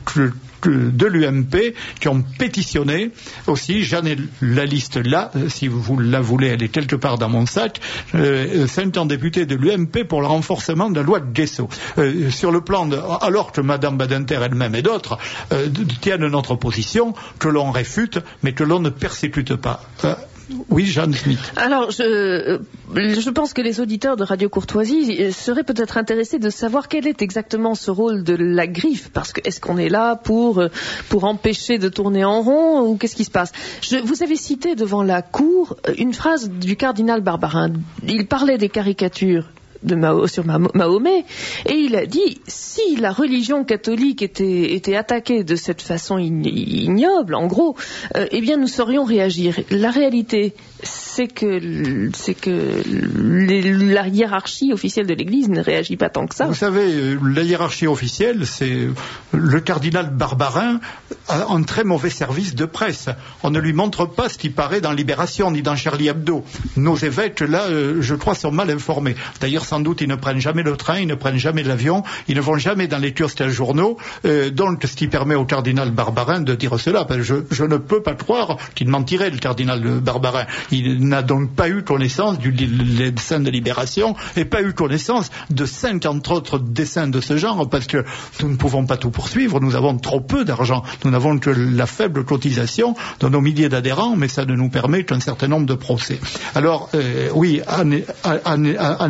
de l'U M P qui ont pétitionné aussi. J'en ai la liste là, si vous la voulez, elle est quelque part dans mon sac. Euh, cinquante députés de l'U M P pour le renforcement de la loi de Guesso. Euh, sur le plan de, alors que Madame Badinter elle-même et d'autres euh, tiennent notre position, que l'on réfute, mais que l'on ne persécute pas. Euh, oui, Jeanne Smith. Alors, je, je pense que les auditeurs de Radio Courtoisie seraient peut-être intéressés de savoir quel est exactement ce rôle de la Griffe, parce que est-ce qu'on est là pour, pour empêcher de tourner en rond, ou qu'est-ce qui se passe? Je, vous avez cité devant la Cour une phrase du cardinal Barbarin. Il parlait des caricatures de Mao, sur Mahomet, et il a dit, si la religion catholique était, était attaquée de cette façon ignoble, en gros, euh, eh bien nous saurions réagir. La réalité, c'est que, c'est que les, la hiérarchie officielle de l'Église ne réagit pas tant que ça. Vous savez, la hiérarchie officielle, c'est le cardinal Barbarin a un très mauvais service de presse. On ne lui montre pas ce qui paraît dans Libération ni dans Charlie Hebdo. Nos évêques, là, euh, je crois, sont mal informés. D'ailleurs, sans doute, ils ne prennent jamais le train, ils ne prennent jamais l'avion, ils ne vont jamais dans les kiosques à journaux. Euh, donc, ce qui permet au cardinal Barbarin de dire cela, parce que je, je ne peux pas croire qu'il mentirait, le cardinal Barbarin. Il n'a donc pas eu connaissance du dessin de Libération et pas eu connaissance de cinquante autres dessins de ce genre, parce que nous ne pouvons pas tout poursuivre, nous avons trop peu d'argent, nous n'avons que la faible cotisation de nos milliers d'adhérents, mais ça ne nous permet qu'un certain nombre de procès. Alors, euh, oui, en, en, en effet,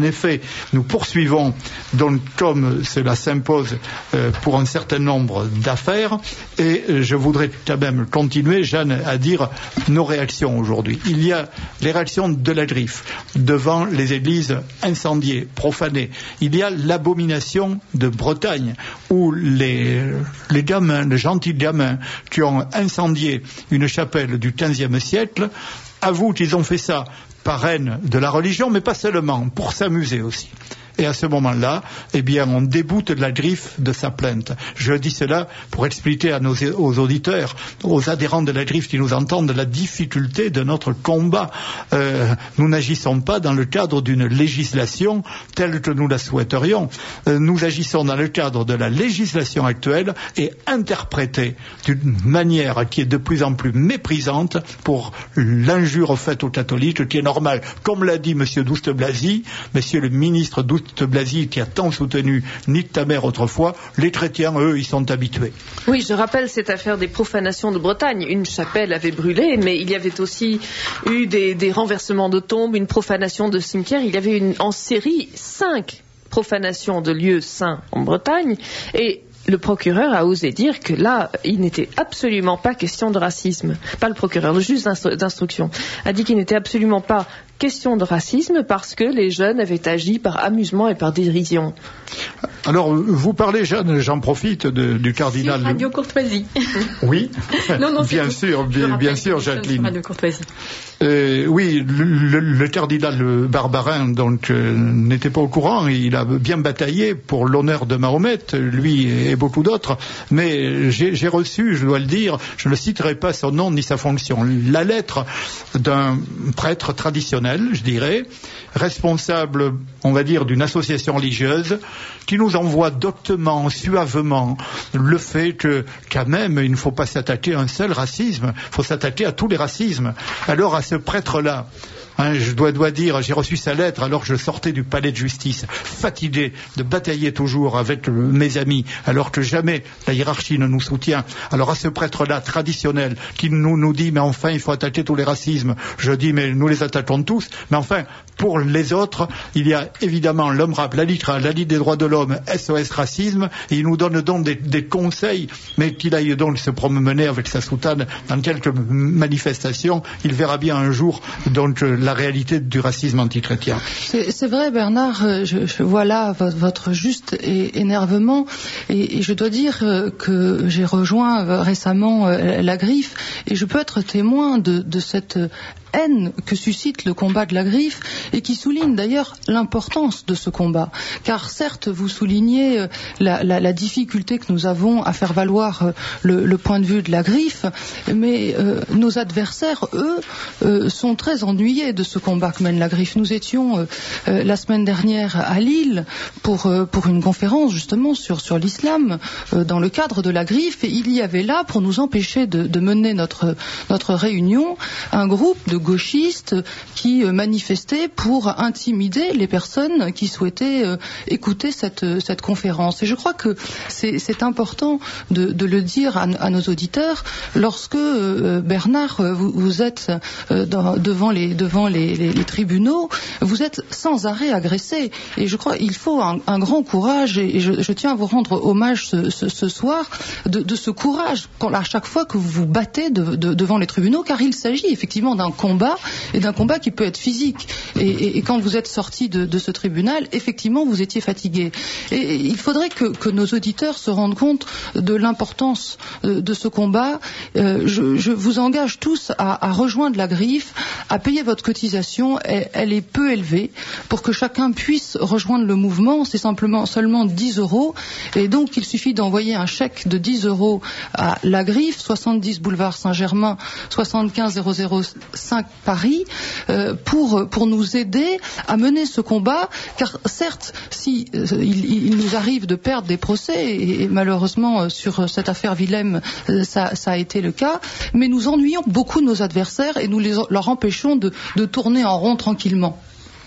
nous poursuivons, donc comme cela s'impose euh, pour un certain nombre d'affaires, et euh, je voudrais quand même continuer, Jeanne, à dire nos réactions aujourd'hui. Il y a les réactions de la Griffe devant les églises incendiées, profanées. Il y a l'abomination de Bretagne, où les, les gamins, les gentils gamins qui ont incendié une chapelle du quinzième siècle, avouent qu'ils ont fait ça par haine de la religion, mais pas seulement, pour s'amuser aussi. Et à ce moment-là, eh bien, on déboute de la Griffe de sa plainte. Je dis cela pour expliquer à nos aux auditeurs, aux adhérents de la Griffe qui nous entendent, la difficulté de notre combat. Euh, nous n'agissons pas dans le cadre d'une législation telle que nous la souhaiterions. Euh, nous agissons dans le cadre de la législation actuelle et interprétée d'une manière qui est de plus en plus méprisante pour l'injure faite aux catholiques, qui est normale. Comme l'a dit M. Douste-Blazy, M. le ministre Douste Blazy, qui a tant soutenu Nique ta mère autrefois, les chrétiens, eux, ils sont habitués. Oui, je rappelle cette affaire des profanations de Bretagne. Une chapelle avait brûlé, mais il y avait aussi eu des, des renversements de tombes, une profanation de cimetières. Il y avait une, en série cinq profanations de lieux saints en Bretagne, et le procureur a osé dire que là, il n'était absolument pas question de racisme. Pas le procureur, le juge d'instruction a dit qu'il n'était absolument pas question de racisme parce que les jeunes avaient agi par amusement et par dérision. Alors, vous parlez, Jeanne, j'en profite de, du cardinal. Sur Radio Courtoisie. Oui, non, non, bien sûr, bien, bien sûr, Jacqueline. Radio Courtoisie. Euh, oui, le, le, le cardinal Barbarin donc euh, n'était pas au courant. Il a bien bataillé pour l'honneur de Mahomet, lui et beaucoup d'autres. Mais j'ai, j'ai reçu, je dois le dire, je ne citerai pas son nom ni sa fonction, la lettre d'un prêtre traditionnel, je dirais, responsable, on va dire, d'une association religieuse, qui nous envoie doctement, suavement, le fait que, quand même, il ne faut pas s'attaquer à un seul racisme, il faut s'attaquer à tous les racismes. Alors, à ce prêtre-là, hein, je dois, dois dire, j'ai reçu sa lettre alors que je sortais du palais de justice, fatigué de batailler toujours avec mes amis, alors que jamais la hiérarchie ne nous soutient. Alors à ce prêtre-là, traditionnel, qui nous, nous dit, mais enfin, il faut attaquer tous les racismes, je dis, mais nous les attaquons tous, mais enfin, pour les autres, il y a évidemment l'OMRAP, la LICRA, la Ligue des droits de l'homme, S O S Racisme, et il nous donne donc des, des conseils, mais qu'il aille donc se promener avec sa soutane dans quelques manifestations, il verra bien un jour donc la réalité du racisme antichrétien. C'est, c'est vrai, Bernard, je, je vois là votre, votre juste énervement, et, et je dois dire que j'ai rejoint récemment la Griffe, et je peux être témoin de, de cette haine que suscite le combat de la Griffe et qui souligne d'ailleurs l'importance de ce combat. Car certes, vous soulignez la, la, la difficulté que nous avons à faire valoir le, le point de vue de la Griffe, mais euh, nos adversaires, eux, euh, sont très ennuyés de ce combat que mène la Griffe. Nous étions euh, euh, la semaine dernière à Lille pour, euh, pour une conférence justement sur, sur l'islam euh, dans le cadre de la Griffe, et il y avait là, pour nous empêcher de, de mener notre, notre réunion, un groupe de gauchistes qui euh, manifestaient pour intimider les personnes qui souhaitaient euh, écouter cette, cette conférence. Et je crois que c'est, c'est important de, de le dire à, à nos auditeurs lorsque, euh, Bernard, vous, vous êtes euh, dans, devant, les, devant les, les, les tribunaux, vous êtes sans arrêt agressé. Et je crois qu'il faut un, un grand courage, et je, je tiens à vous rendre hommage ce, ce, ce soir de, de ce courage quand, à chaque fois que vous vous battez de, de, devant les tribunaux, car il s'agit effectivement d'un combat, et d'un combat qui peut être physique. Et, et, et quand vous êtes sorti de, de ce tribunal, effectivement, vous étiez fatigué. Et, et il faudrait que, que nos auditeurs se rendent compte de l'importance de, de ce combat. Euh, je, je vous engage tous à, à rejoindre la Griffe, à payer votre cotisation. Elle, elle est peu élevée pour que chacun puisse rejoindre le mouvement. C'est simplement seulement dix euros. Et donc, il suffit d'envoyer un chèque de dix euros à la Griffe, soixante-dix boulevard Saint-Germain, soixante-quinze zéro zéro cinq Paris, euh, pour, pour nous aider à mener ce combat, car certes, si euh, il, il nous arrive de perdre des procès, et, et malheureusement euh, sur cette affaire Willem, euh, ça, ça a été le cas, mais nous ennuyons beaucoup nos adversaires et nous les, leur empêchons de, de tourner en rond tranquillement.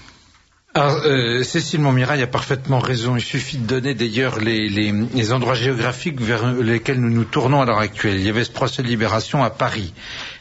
Alors, euh, Cécile Montmirail a parfaitement raison. Il suffit de donner d'ailleurs les, les, les endroits géographiques vers lesquels nous nous tournons à l'heure actuelle. Il y avait ce procès de libération à Paris.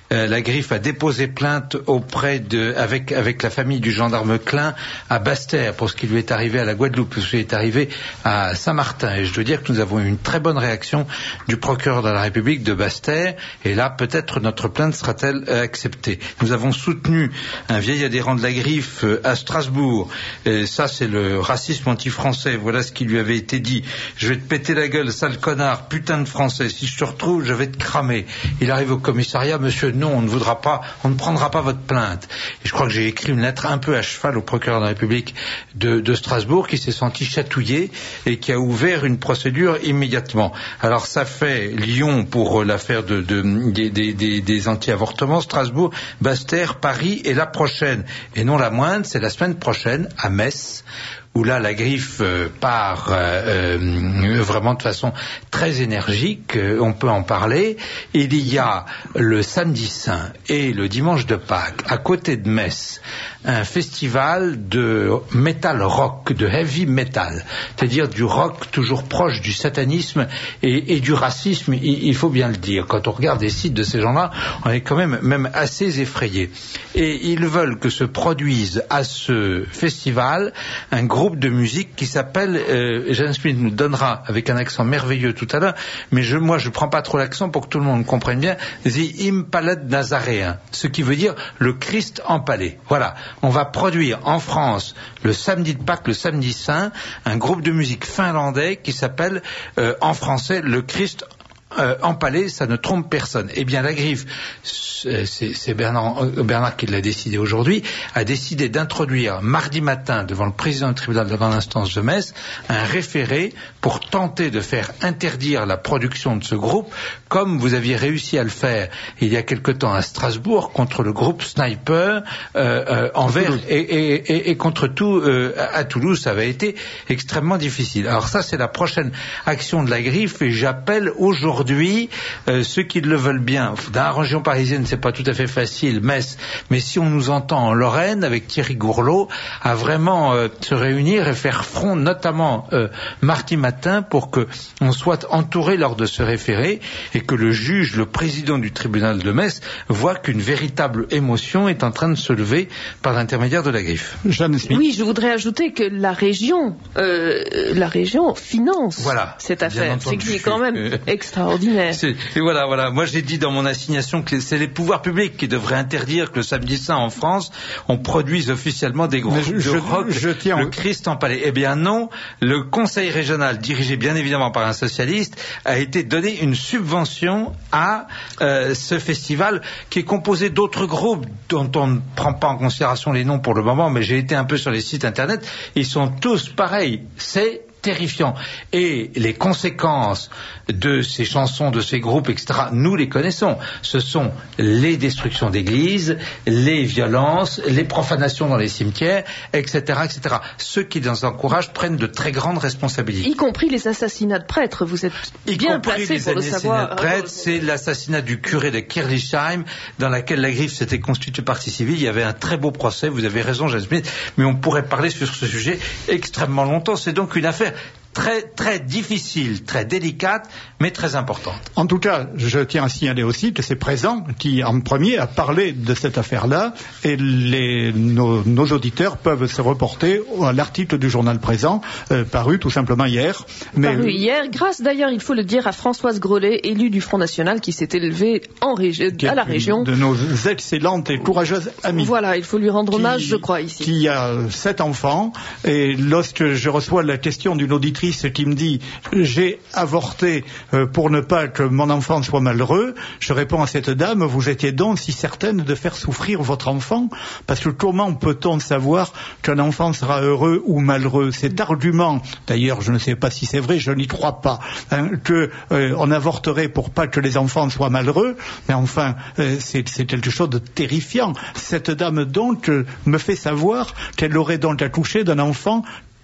euh, la Griffe a déposé plainte auprès de, avec, avec la famille du gendarme Klein à Basse-Terre pour ce qui lui est arrivé à la Guadeloupe, pour ce qui lui est arrivé à Saint-Martin. Et je dois dire que nous avons eu une très bonne réaction du procureur de la République de Basse-Terre. Et là, peut-être notre plainte sera-t-elle euh, acceptée. Nous avons soutenu un vieil adhérent de la Griffe euh, à Strasbourg. Et ça, c'est le racisme anti-français. Voilà ce qui lui avait été dit. Je vais te péter la gueule, sale connard, putain de français. Si je te retrouve, je vais te cramer. Il arrive au commissariat, monsieur, non, on ne voudra pas, on ne prendra pas votre plainte. Et je crois que j'ai écrit une lettre un peu à cheval au procureur de la République de, de Strasbourg qui s'est senti chatouillé et qui a ouvert une procédure immédiatement. Alors ça fait Lyon pour l'affaire de, de, des, des, des, des anti-avortements, Strasbourg, Basse-Terre, Paris et la prochaine. Et non la moindre, c'est la semaine prochaine à Metz, où là la Griffe euh, part euh, euh, vraiment de façon très énergique, euh, on peut en parler. Il y a le samedi saint et le dimanche de Pâques, à côté de Metz, un festival de metal rock, de heavy metal, c'est-à-dire du rock toujours proche du satanisme et, et du racisme, il, il faut bien le dire. Quand on regarde les sites de ces gens-là, on est quand même, même assez effrayé. Et ils veulent que se produise à ce festival un groupe de musique qui s'appelle, euh, Jeanne Smith nous donnera avec un accent merveilleux tout à l'heure, mais je, moi je prends pas trop l'accent pour que tout le monde comprenne bien, The Impaled Nazaréen, ce qui veut dire le Christ empalé. Voilà. On va produire en France, le samedi de Pâques, le samedi saint, un groupe de musique finlandais qui s'appelle, euh, en français, le Christ Euh, empalé, ça ne trompe personne. Eh bien, la Griffe, c'est, c'est Bernard, Bernard qui l'a décidé aujourd'hui, a décidé d'introduire mardi matin devant le président du tribunal de grande instance de Metz un référé pour tenter de faire interdire la production de ce groupe, comme vous aviez réussi à le faire il y a quelque temps à Strasbourg contre le groupe Sniper euh, euh, envers et, et, et, et contre tout euh, à Toulouse. Ça avait été extrêmement difficile. Alors ça, c'est la prochaine action de la Griffe et j'appelle aujourd'hui Aujourd'hui, euh, ceux qui le veulent bien, dans la région parisienne, c'est pas tout à fait facile, Metz, mais si on nous entend en Lorraine, avec Thierry Gourlot, à vraiment euh, se réunir et faire front, notamment euh, mardi matin, pour que on soit entouré lors de ce référé et que le juge, le président du tribunal de Metz, voit qu'une véritable émotion est en train de se lever par l'intermédiaire de la Griffe. Jeanne Smith. Oui, je voudrais ajouter que la région, euh, la région finance voilà, cette affaire, c'est qui est quand même euh... extraordinaire. C'est, et voilà, voilà. Moi, j'ai dit dans mon assignation que c'est les pouvoirs publics qui devraient interdire que le samedi saint en France, on produise officiellement des groupes je, de je, rock, je tiens le Christ empalé. Eh bien non, le conseil régional, dirigé bien évidemment par un socialiste, a été donné une subvention à euh, ce festival qui est composé d'autres groupes dont on ne prend pas en considération les noms pour le moment, mais j'ai été un peu sur les sites internet, ils sont tous pareils. C'est terrifiant. Et les conséquences de ces chansons, de ces groupes, et cetera, nous les connaissons. Ce sont les destructions d'églises, les violences, les profanations dans les cimetières, et cetera, et cetera. Ceux qui les encouragent prennent de très grandes responsabilités. Y compris les assassinats de prêtres. Vous êtes y bien placé pour le savoir. De prêtres, c'est l'assassinat du curé de Kirlisheim, dans laquelle la Griffe s'était constituée partie civile. Il y avait un très beau procès. Vous avez raison, Jasmine, mais on pourrait parler sur ce sujet extrêmement longtemps. C'est donc une affaire très très difficile, très délicate, mais très importante. En tout cas, je tiens à signaler aussi que c'est Présent qui, en premier, a parlé de cette affaire-là, et les, nos, nos auditeurs peuvent se reporter à l'article du journal Présent, euh, paru tout simplement hier. Mais... Paru hier, grâce d'ailleurs, il faut le dire, à Françoise Grolet, élue du Front National, qui s'est élevée en régi- à la région. De nos excellentes et courageuses amies. Voilà, il faut lui rendre qui, hommage, je crois, ici. Qui a sept enfants, et lorsque je reçois la question d'une auditrice qui me dit j'ai avorté euh, pour ne pas que mon enfant soit malheureux, je réponds à cette dame, vous étiez donc si certaine de faire souffrir votre enfant, parce que comment peut-on savoir qu'un enfant sera heureux ou malheureux? Cet argument, d'ailleurs je ne sais pas si c'est vrai, je n'y crois pas, hein, que euh, on avorterait pour pas que les enfants soient malheureux, mais enfin euh, c'est, c'est quelque chose de terrifiant. Cette dame donc euh, me fait savoir qu'elle aurait donc accouché d'un enfant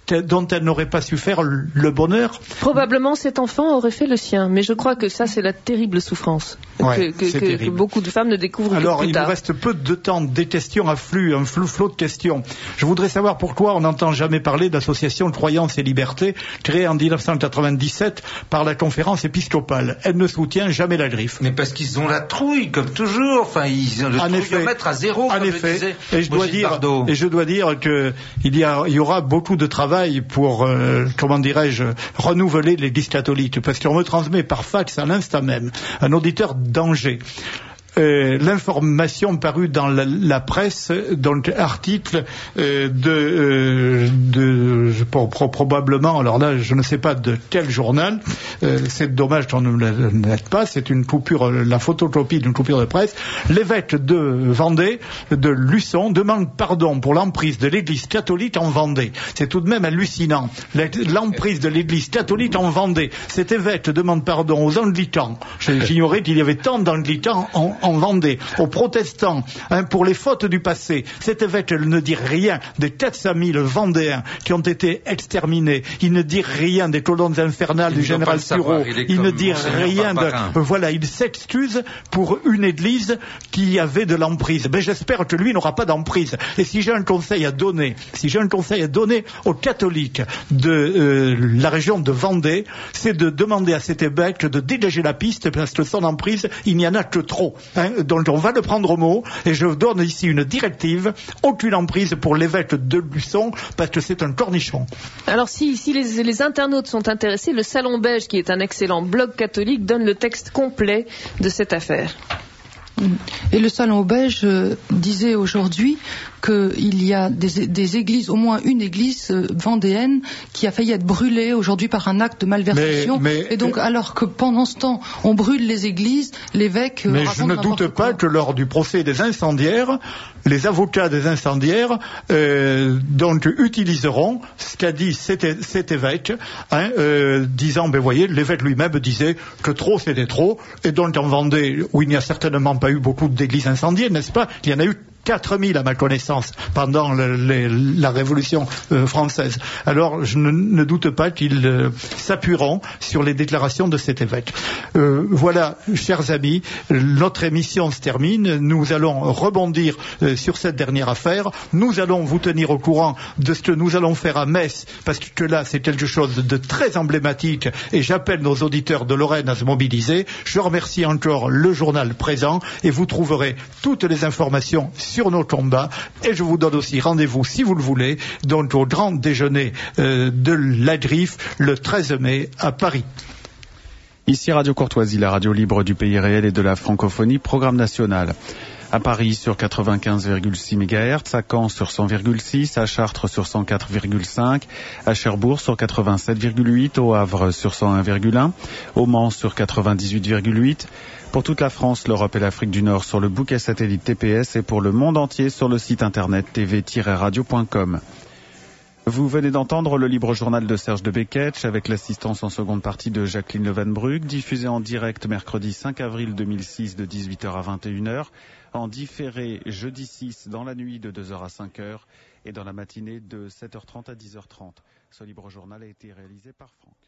dont elle n'aurait pas su faire le bonheur. Probablement cet enfant aurait fait le sien, mais je crois que ça c'est la terrible souffrance ouais, que, que, que, que beaucoup de femmes ne découvrent Alors, que plus tard. Alors il nous reste peu de temps, des questions affluent, un flou flot de questions. Je voudrais savoir pourquoi on n'entend jamais parler d'association de croyance et liberté créée en dix-neuf cent quatre-vingt-dix-sept par la conférence épiscopale. Elle ne soutient jamais la griffe. Mais parce qu'ils ont la trouille, comme toujours. Enfin, ils ont le trouillomètre à zéro, en comme effet. le disait et je dois dire, Bardot. et je dois dire que il y, a, il y aura beaucoup de travail pour, euh, comment dirais-je, renouveler l'Église catholique, parce qu'on me transmet par fax à l'instant même un auditeur d'Angers. Euh, l'information parue dans la, la presse, donc article euh, de, euh, de pour, pour, probablement, alors là je ne sais pas de quel journal, euh, c'est dommage qu'on ne l'aide pas, c'est une coupure, la photocopie d'une coupure de presse. L'évêque de Vendée, de Luçon, demande pardon pour l'emprise de l'Église catholique en Vendée. C'est tout de même hallucinant. L'emprise de l'Église catholique en Vendée. Cet évêque demande pardon aux anglicans. J'ignorais qu'il y avait tant d'anglicans en en Vendée, aux protestants, hein, pour les fautes du passé. Cet évêque ne dit rien des quatre cent mille Vendéens qui ont été exterminés. Il ne dit rien des colonnes infernales il du général Sureau. Il, il ne dit rien de... Euh, voilà, il s'excuse pour une église qui avait de l'emprise. Mais j'espère que lui n'aura pas d'emprise. Et si j'ai un conseil à donner, si j'ai un conseil à donner aux catholiques de euh, la région de Vendée, c'est de demander à cet évêque de dégager la piste, parce que son emprise, il n'y en a que trop. Hein, donc on va le prendre au mot, et je donne ici une directive, aucune emprise pour l'évêque de Luçon, parce que c'est un cornichon. Alors si, si les, les internautes sont intéressés, le Salon Beige, qui est un excellent blog catholique, donne le texte complet de cette affaire. Et le Salon Beige euh, disait aujourd'hui qu'il y a des, des églises, au moins une église euh, vendéenne qui a failli être brûlée aujourd'hui par un acte de malversation. Mais, mais, et donc, alors que pendant ce temps, on brûle les églises, l'évêque... Euh, mais je ne doute pas que lors du procès des incendiaires, les avocats des incendiaires euh, donc utiliseront ce qu'a dit cet, cet évêque, hein, euh, disant, ben voyez, l'évêque lui-même disait que trop c'était trop, et donc en Vendée, où il n'y a certainement pas eu beaucoup d'églises incendiées, n'est-ce pas? Il y en a eu quatre mille à ma connaissance pendant le, les, la Révolution euh, française. Alors je ne, ne doute pas qu'ils euh, s'appuieront sur les déclarations de cet évêque. Euh, voilà, chers amis, notre émission se termine. Nous allons rebondir euh, sur cette dernière affaire. Nous allons vous tenir au courant de ce que nous allons faire à Metz, parce que là c'est quelque chose de très emblématique, et j'appelle nos auditeurs de Lorraine à se mobiliser. Je remercie encore le journal présent, et vous trouverez toutes les informations sur nos combats, et je vous donne aussi rendez-vous, si vous le voulez, donc au grand déjeuner euh, de la Griffe le treize mai à Paris. Ici Radio Courtoisie, la radio libre du pays réel et de la francophonie, programme national. À Paris sur quatre-vingt-quinze virgule six mégahertz, à Caen sur cent virgule six, à Chartres sur cent quatre virgule cinq, à Cherbourg sur quatre-vingt-sept virgule huit, au Havre sur cent un virgule un, au Mans sur quatre-vingt-dix-huit virgule huit, pour toute la France, l'Europe et l'Afrique du Nord sur le bouquet satellite T P S, et pour le monde entier sur le site internet t v tiret radio point com. Vous venez d'entendre le libre journal de Serge de Beketch avec l'assistance en seconde partie de Jacqueline Levenbrug, diffusé en direct mercredi cinq avril deux mille six de dix-huit heures à vingt et une heures, en différé jeudi six dans la nuit de deux heures à cinq heures et dans la matinée de sept heures trente à dix heures trente. Ce libre journal a été réalisé par Franck.